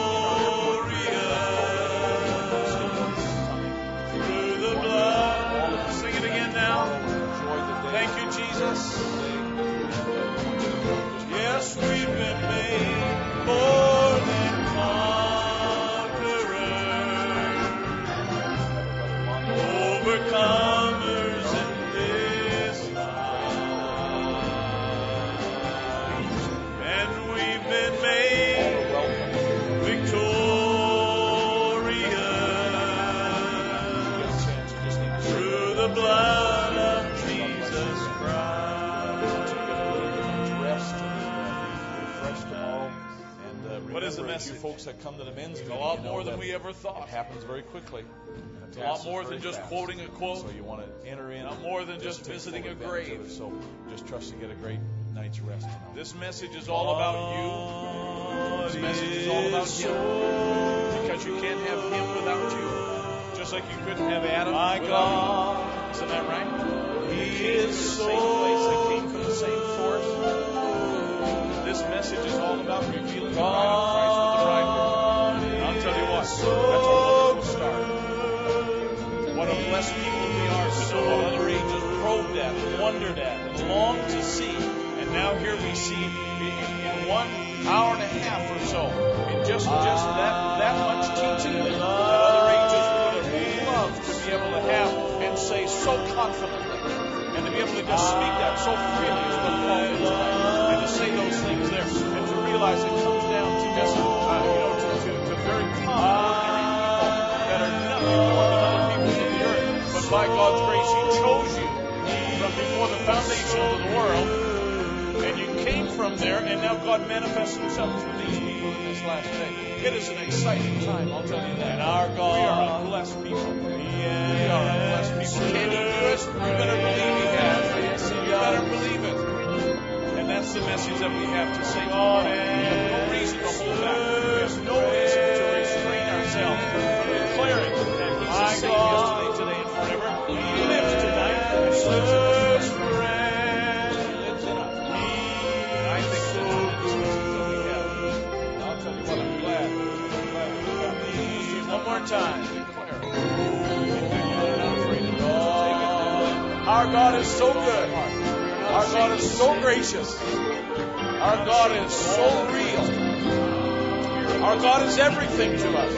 through the blood. Sing it again now. Thank you, Jesus. Yes, we've been made more than conquerors, overcomers in this life, and we've been made victorious through the blood of Jesus Christ. What is the message? You folks that come to the men's meeting, a lot more than we ever thought. It happens very quickly. It's a lot more than just quoting a quote. So you want to enter in. Not more than just visiting a grave. So just trust to get a great night's rest tonight. This message is all about you. This message is all about Him. Because you can't have Him without you. Just like you couldn't have Adam without Eve. Isn't that right? They came from the same place. They came from the same source. This message is all about revealing the bride of Christ with the bridegroom. And I'll tell you what, that's a wonderful start. What a blessed people we are to know what other ages probed at, and wondered at, and longed to see. And now here we see in 1 hour and a half or so, in just that much teaching that other ages would have loved to be able to have and say so confidently, and to be able to just speak that so freely as what Paul did tonight, and to say those things there, and to realize it comes down to just to very common, ordinary people that are nothing more than other peoples of the earth. But by God's grace, He chose you from before the foundation of the world, and you came from there, and now God manifests Himself through these people in this last day. It is an exciting time, I'll tell you that. And our God, we are a blessed people. We are a blessed people. Can He do it? You better believe He has. You better believe it. And that's the message that we have to say. God, we have no reason to hold back. We have no reason to restrain ourselves from declaring that He's the same yesterday, today, and forever. He lives tonight, and He lives in us forever. He lives in us. And I think that's the message that we have. And I'll tell you what, I'm glad we got this. One more time. Declare it. Our God is so good. Our God is so gracious. Our God is so real. Our God is everything to us.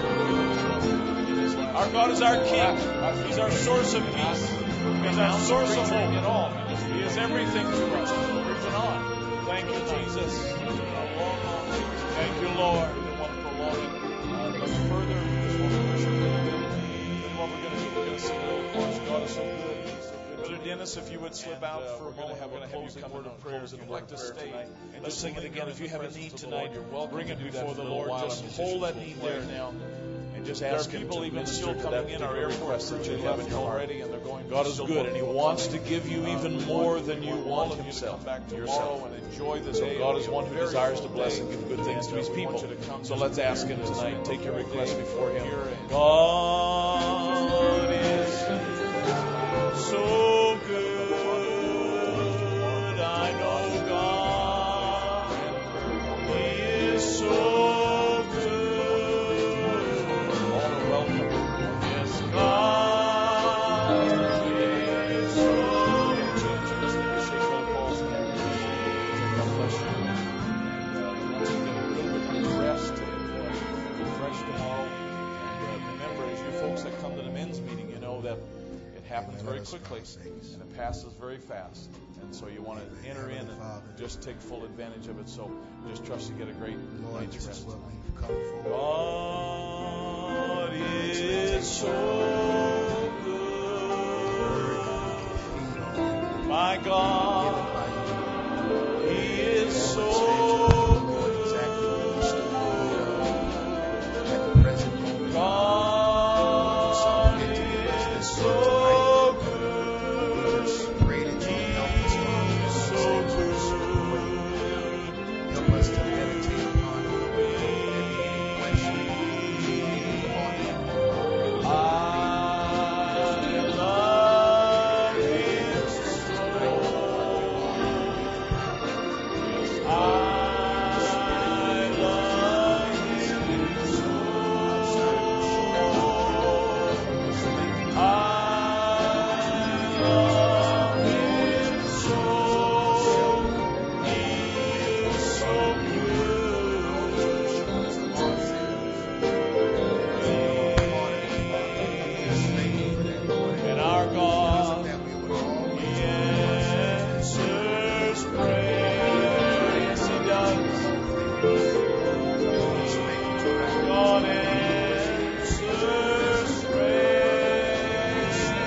Our God is our King. He's our source of peace. He's our source of hope. He is everything to us. Preaching on. Thank you, Jesus. Thank you, Lord. Let's further just want to worship a little bit. And what we're going to do, we're going to sing a little chorus. God is so good. Brother Dennis, if you would slip out for a moment, we're going to have you come into prayers and like to stay. Let's sing it again. If you have a need tonight, bring it before the Lord. Just hold that need there now. and just ask Him to minister to that particular request that you have in your heart. God is good, and He wants to give you even more than you want Himself. So God is one who desires to bless and give good things to His people. So let's ask Him tonight. Take your request before Him. God is so good. I know God is so good. All are welcome. Yes, God is so good. God bless you. Once you get a little bit of rest and refresh tomorrow. And remember, as you folks that come to the men's meeting, you know that it happens very quickly and it passes very fast. And so you want to enter in and just take full advantage of it. So just trust you get a great night's rest. God is so good. My God, He is so good. God is so good. He's so good.
Help us to meditate upon Him.
I love Him so. I love Him so. I love Him so. He's so good. And our God, He answers prayer. Yes, He does. God answers prayer.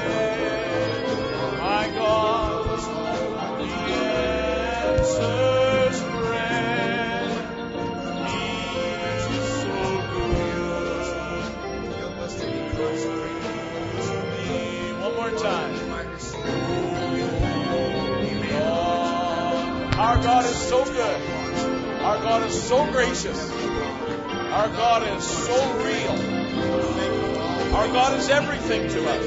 My God, He answers prayer. He's so good. One more time. Our God is so good. Our God is so gracious. Our God is so real. Our God is everything to us.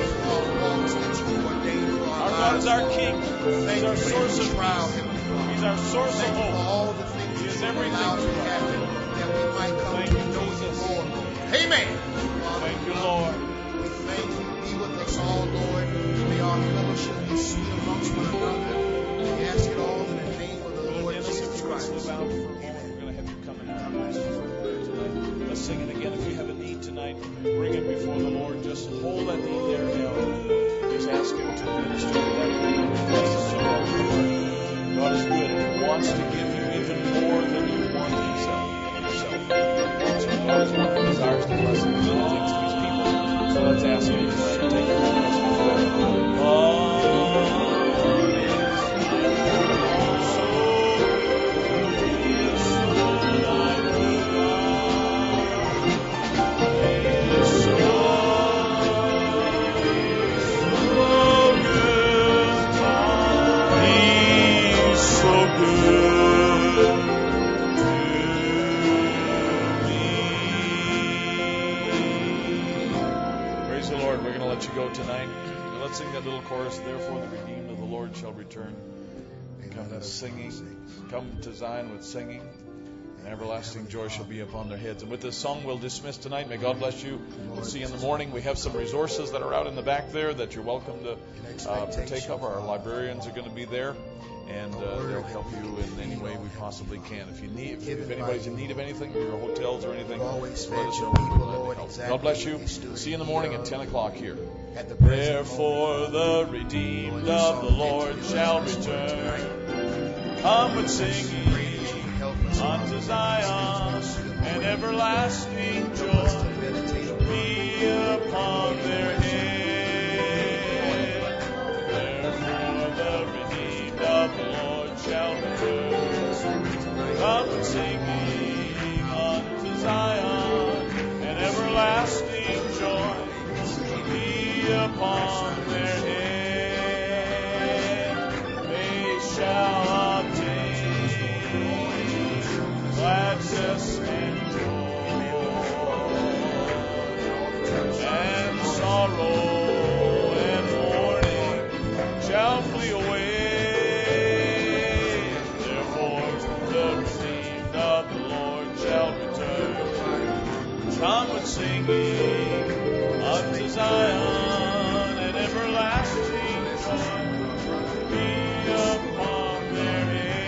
Our God is our King. He's our source of peace. He's our source of hope. He is everything to us. Thank you, Jesus.
Amen.
Thank you, Lord.
We thank you. Be with us all, Lord. May our fellowship be sweet amongst one another. We ask it all in the name of the Lord Jesus Christ.
We're going to have you come and prayer tonight. Let's sing it again. If you have a need tonight, bring it before the Lord. Just hold that need there now. Just ask Him to minister to that need. God is good and He wants to give you even more than you want yourself. So God is one who desires to bless and give good things to His people. So let's ask Him tonight to take your request before Him. Go tonight. Let's sing that little chorus. Therefore, the redeemed of the Lord shall return. Come to singing. Come to Zion with singing. And everlasting joy shall be upon their heads. And with this song, we'll dismiss tonight. May God bless you. We'll see you in the morning. We have some resources that are out in the back there that you're welcome to partake of. Our librarians are going to be there, and they'll help you in any way we possibly can. If anybody's in need of anything, or your hotels or anything, let us know. God bless you. See you in the morning at 10 o'clock here. Therefore the redeemed of the Lord shall return. Come with singing unto Zion, and everlasting joy be upon their head. Therefore the redeemed of the Lord shall return. Come with singing unto Zion, and everlasting
upon their head, they shall obtain gladness and joy, and sorrow and mourning shall flee away. Therefore the redeemed of the Lord shall return. Come with singing unto Zion, and everlasting joy be upon their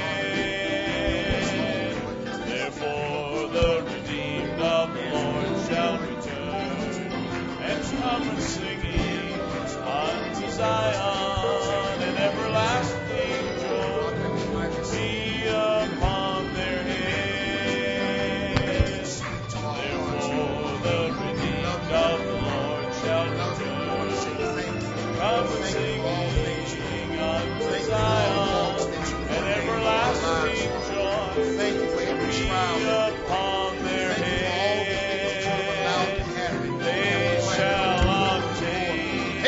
head. Therefore the redeemed of the Lord shall return, and come with singing unto Zion, and everlasting joy be upon their head. Therefore the redeemed of the Lord shall return. Come and singing unto Zion, and everlasting joy be upon their head. They shall obtain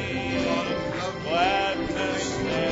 gladness and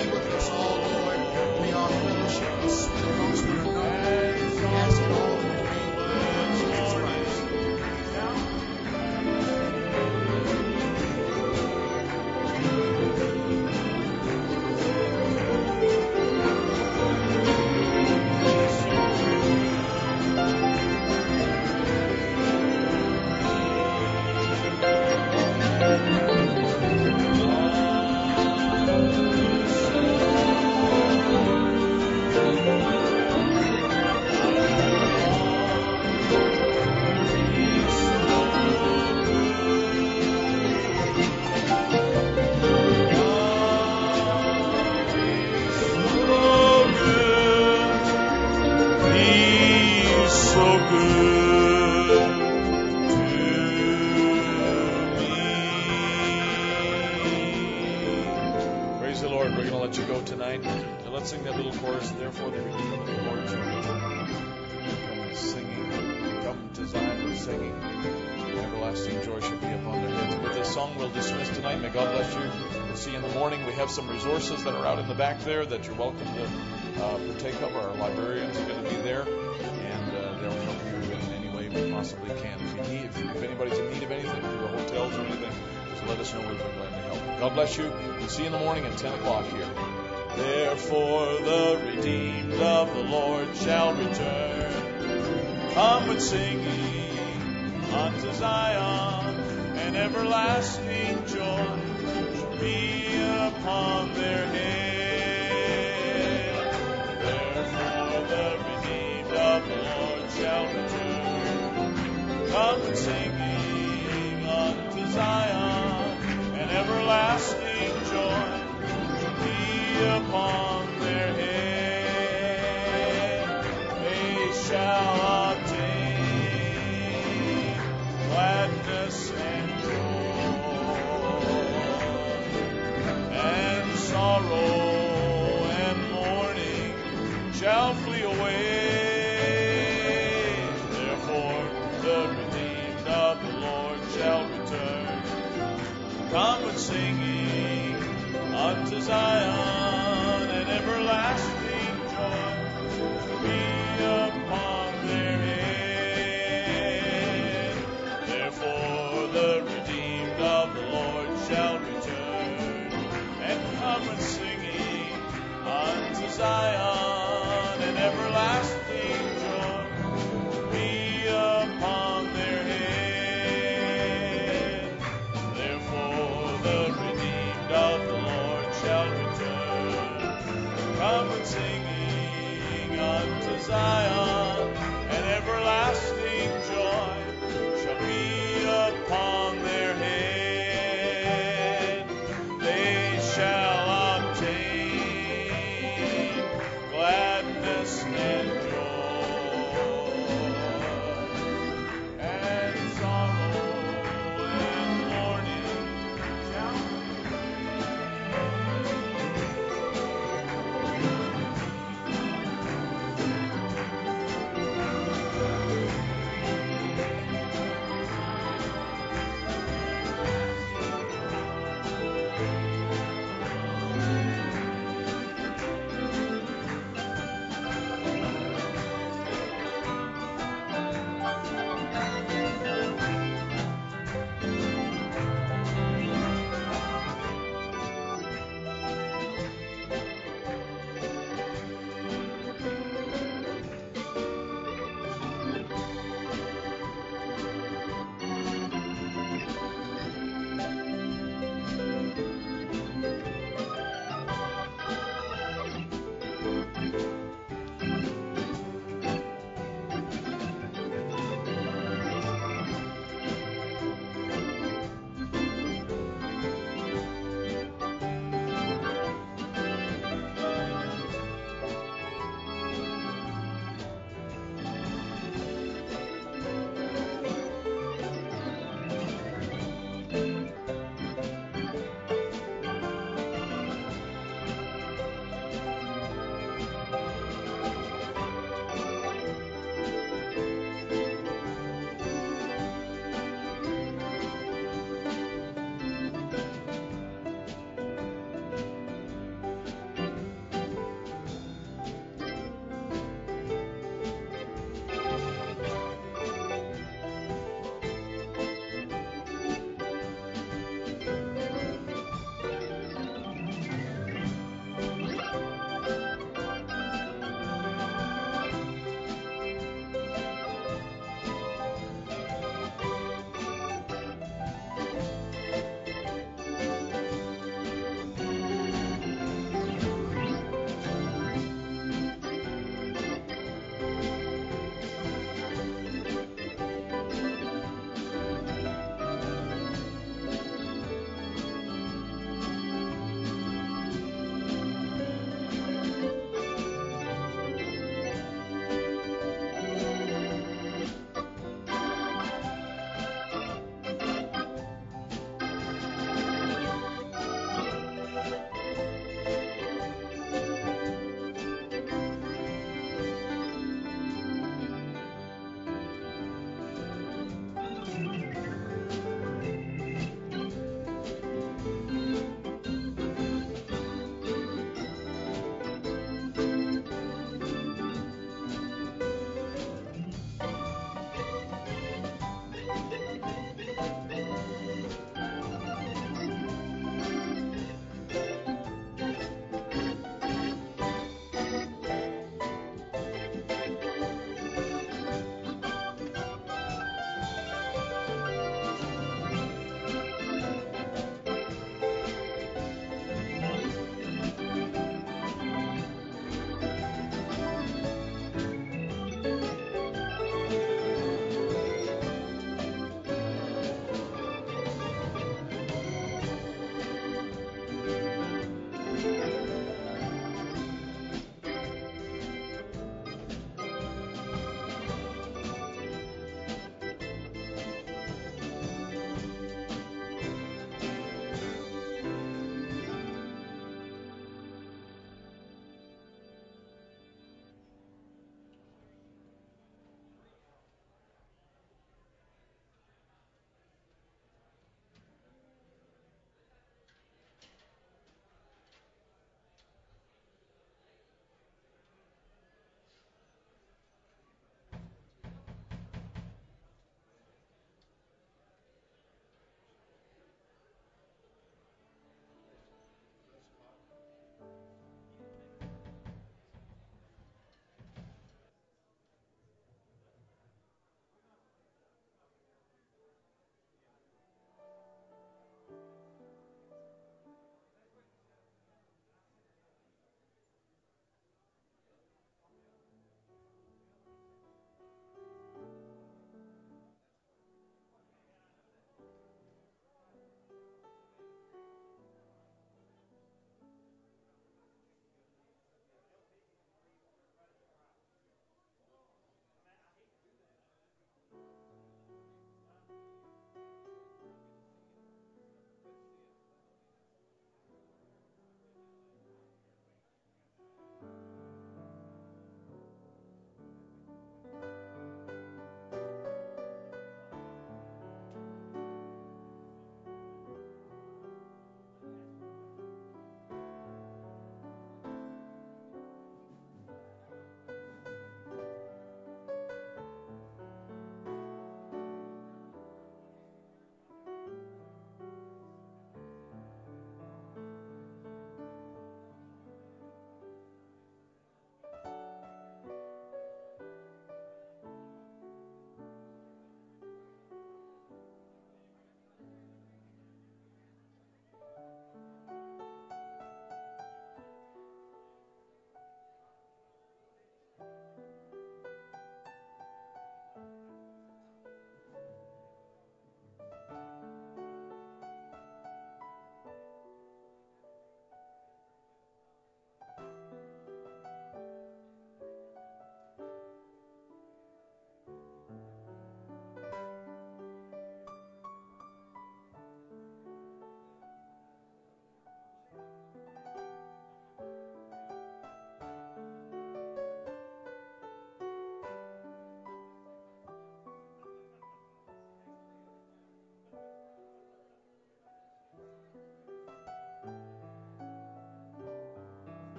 tonight. And let's sing that little chorus. Therefore the redeemed of the Lord shall return. Come singing, come to Zion with singing. Everlasting joy shall be upon their heads. With this song we'll dismiss tonight. May God bless you. We'll see you in the morning. We have some resources that are out in the back there that you're welcome to partake of. Our librarians are going to be there, and they'll help you in any way we possibly can. If anybody's in need of anything, if you're hotels or anything, just let us know. We'll be glad to help. God bless you. We'll see you in the morning at 10 o'clock here. Therefore the redeemed of the Lord shall return. Come with singing unto Zion, and everlasting joy shall be upon their head. Therefore the redeemed of the Lord shall return. Come with singing unto Zion, and everlasting joy upon their head. They shall obtain gladness and joy, and sorrow and mourning shall flee away. Therefore the redeemed of the Lord shall return. Come with singing unto Zion, and everlasting joy be upon their head. Therefore the redeemed of the Lord shall return, and come with singing unto Zion, and everlasting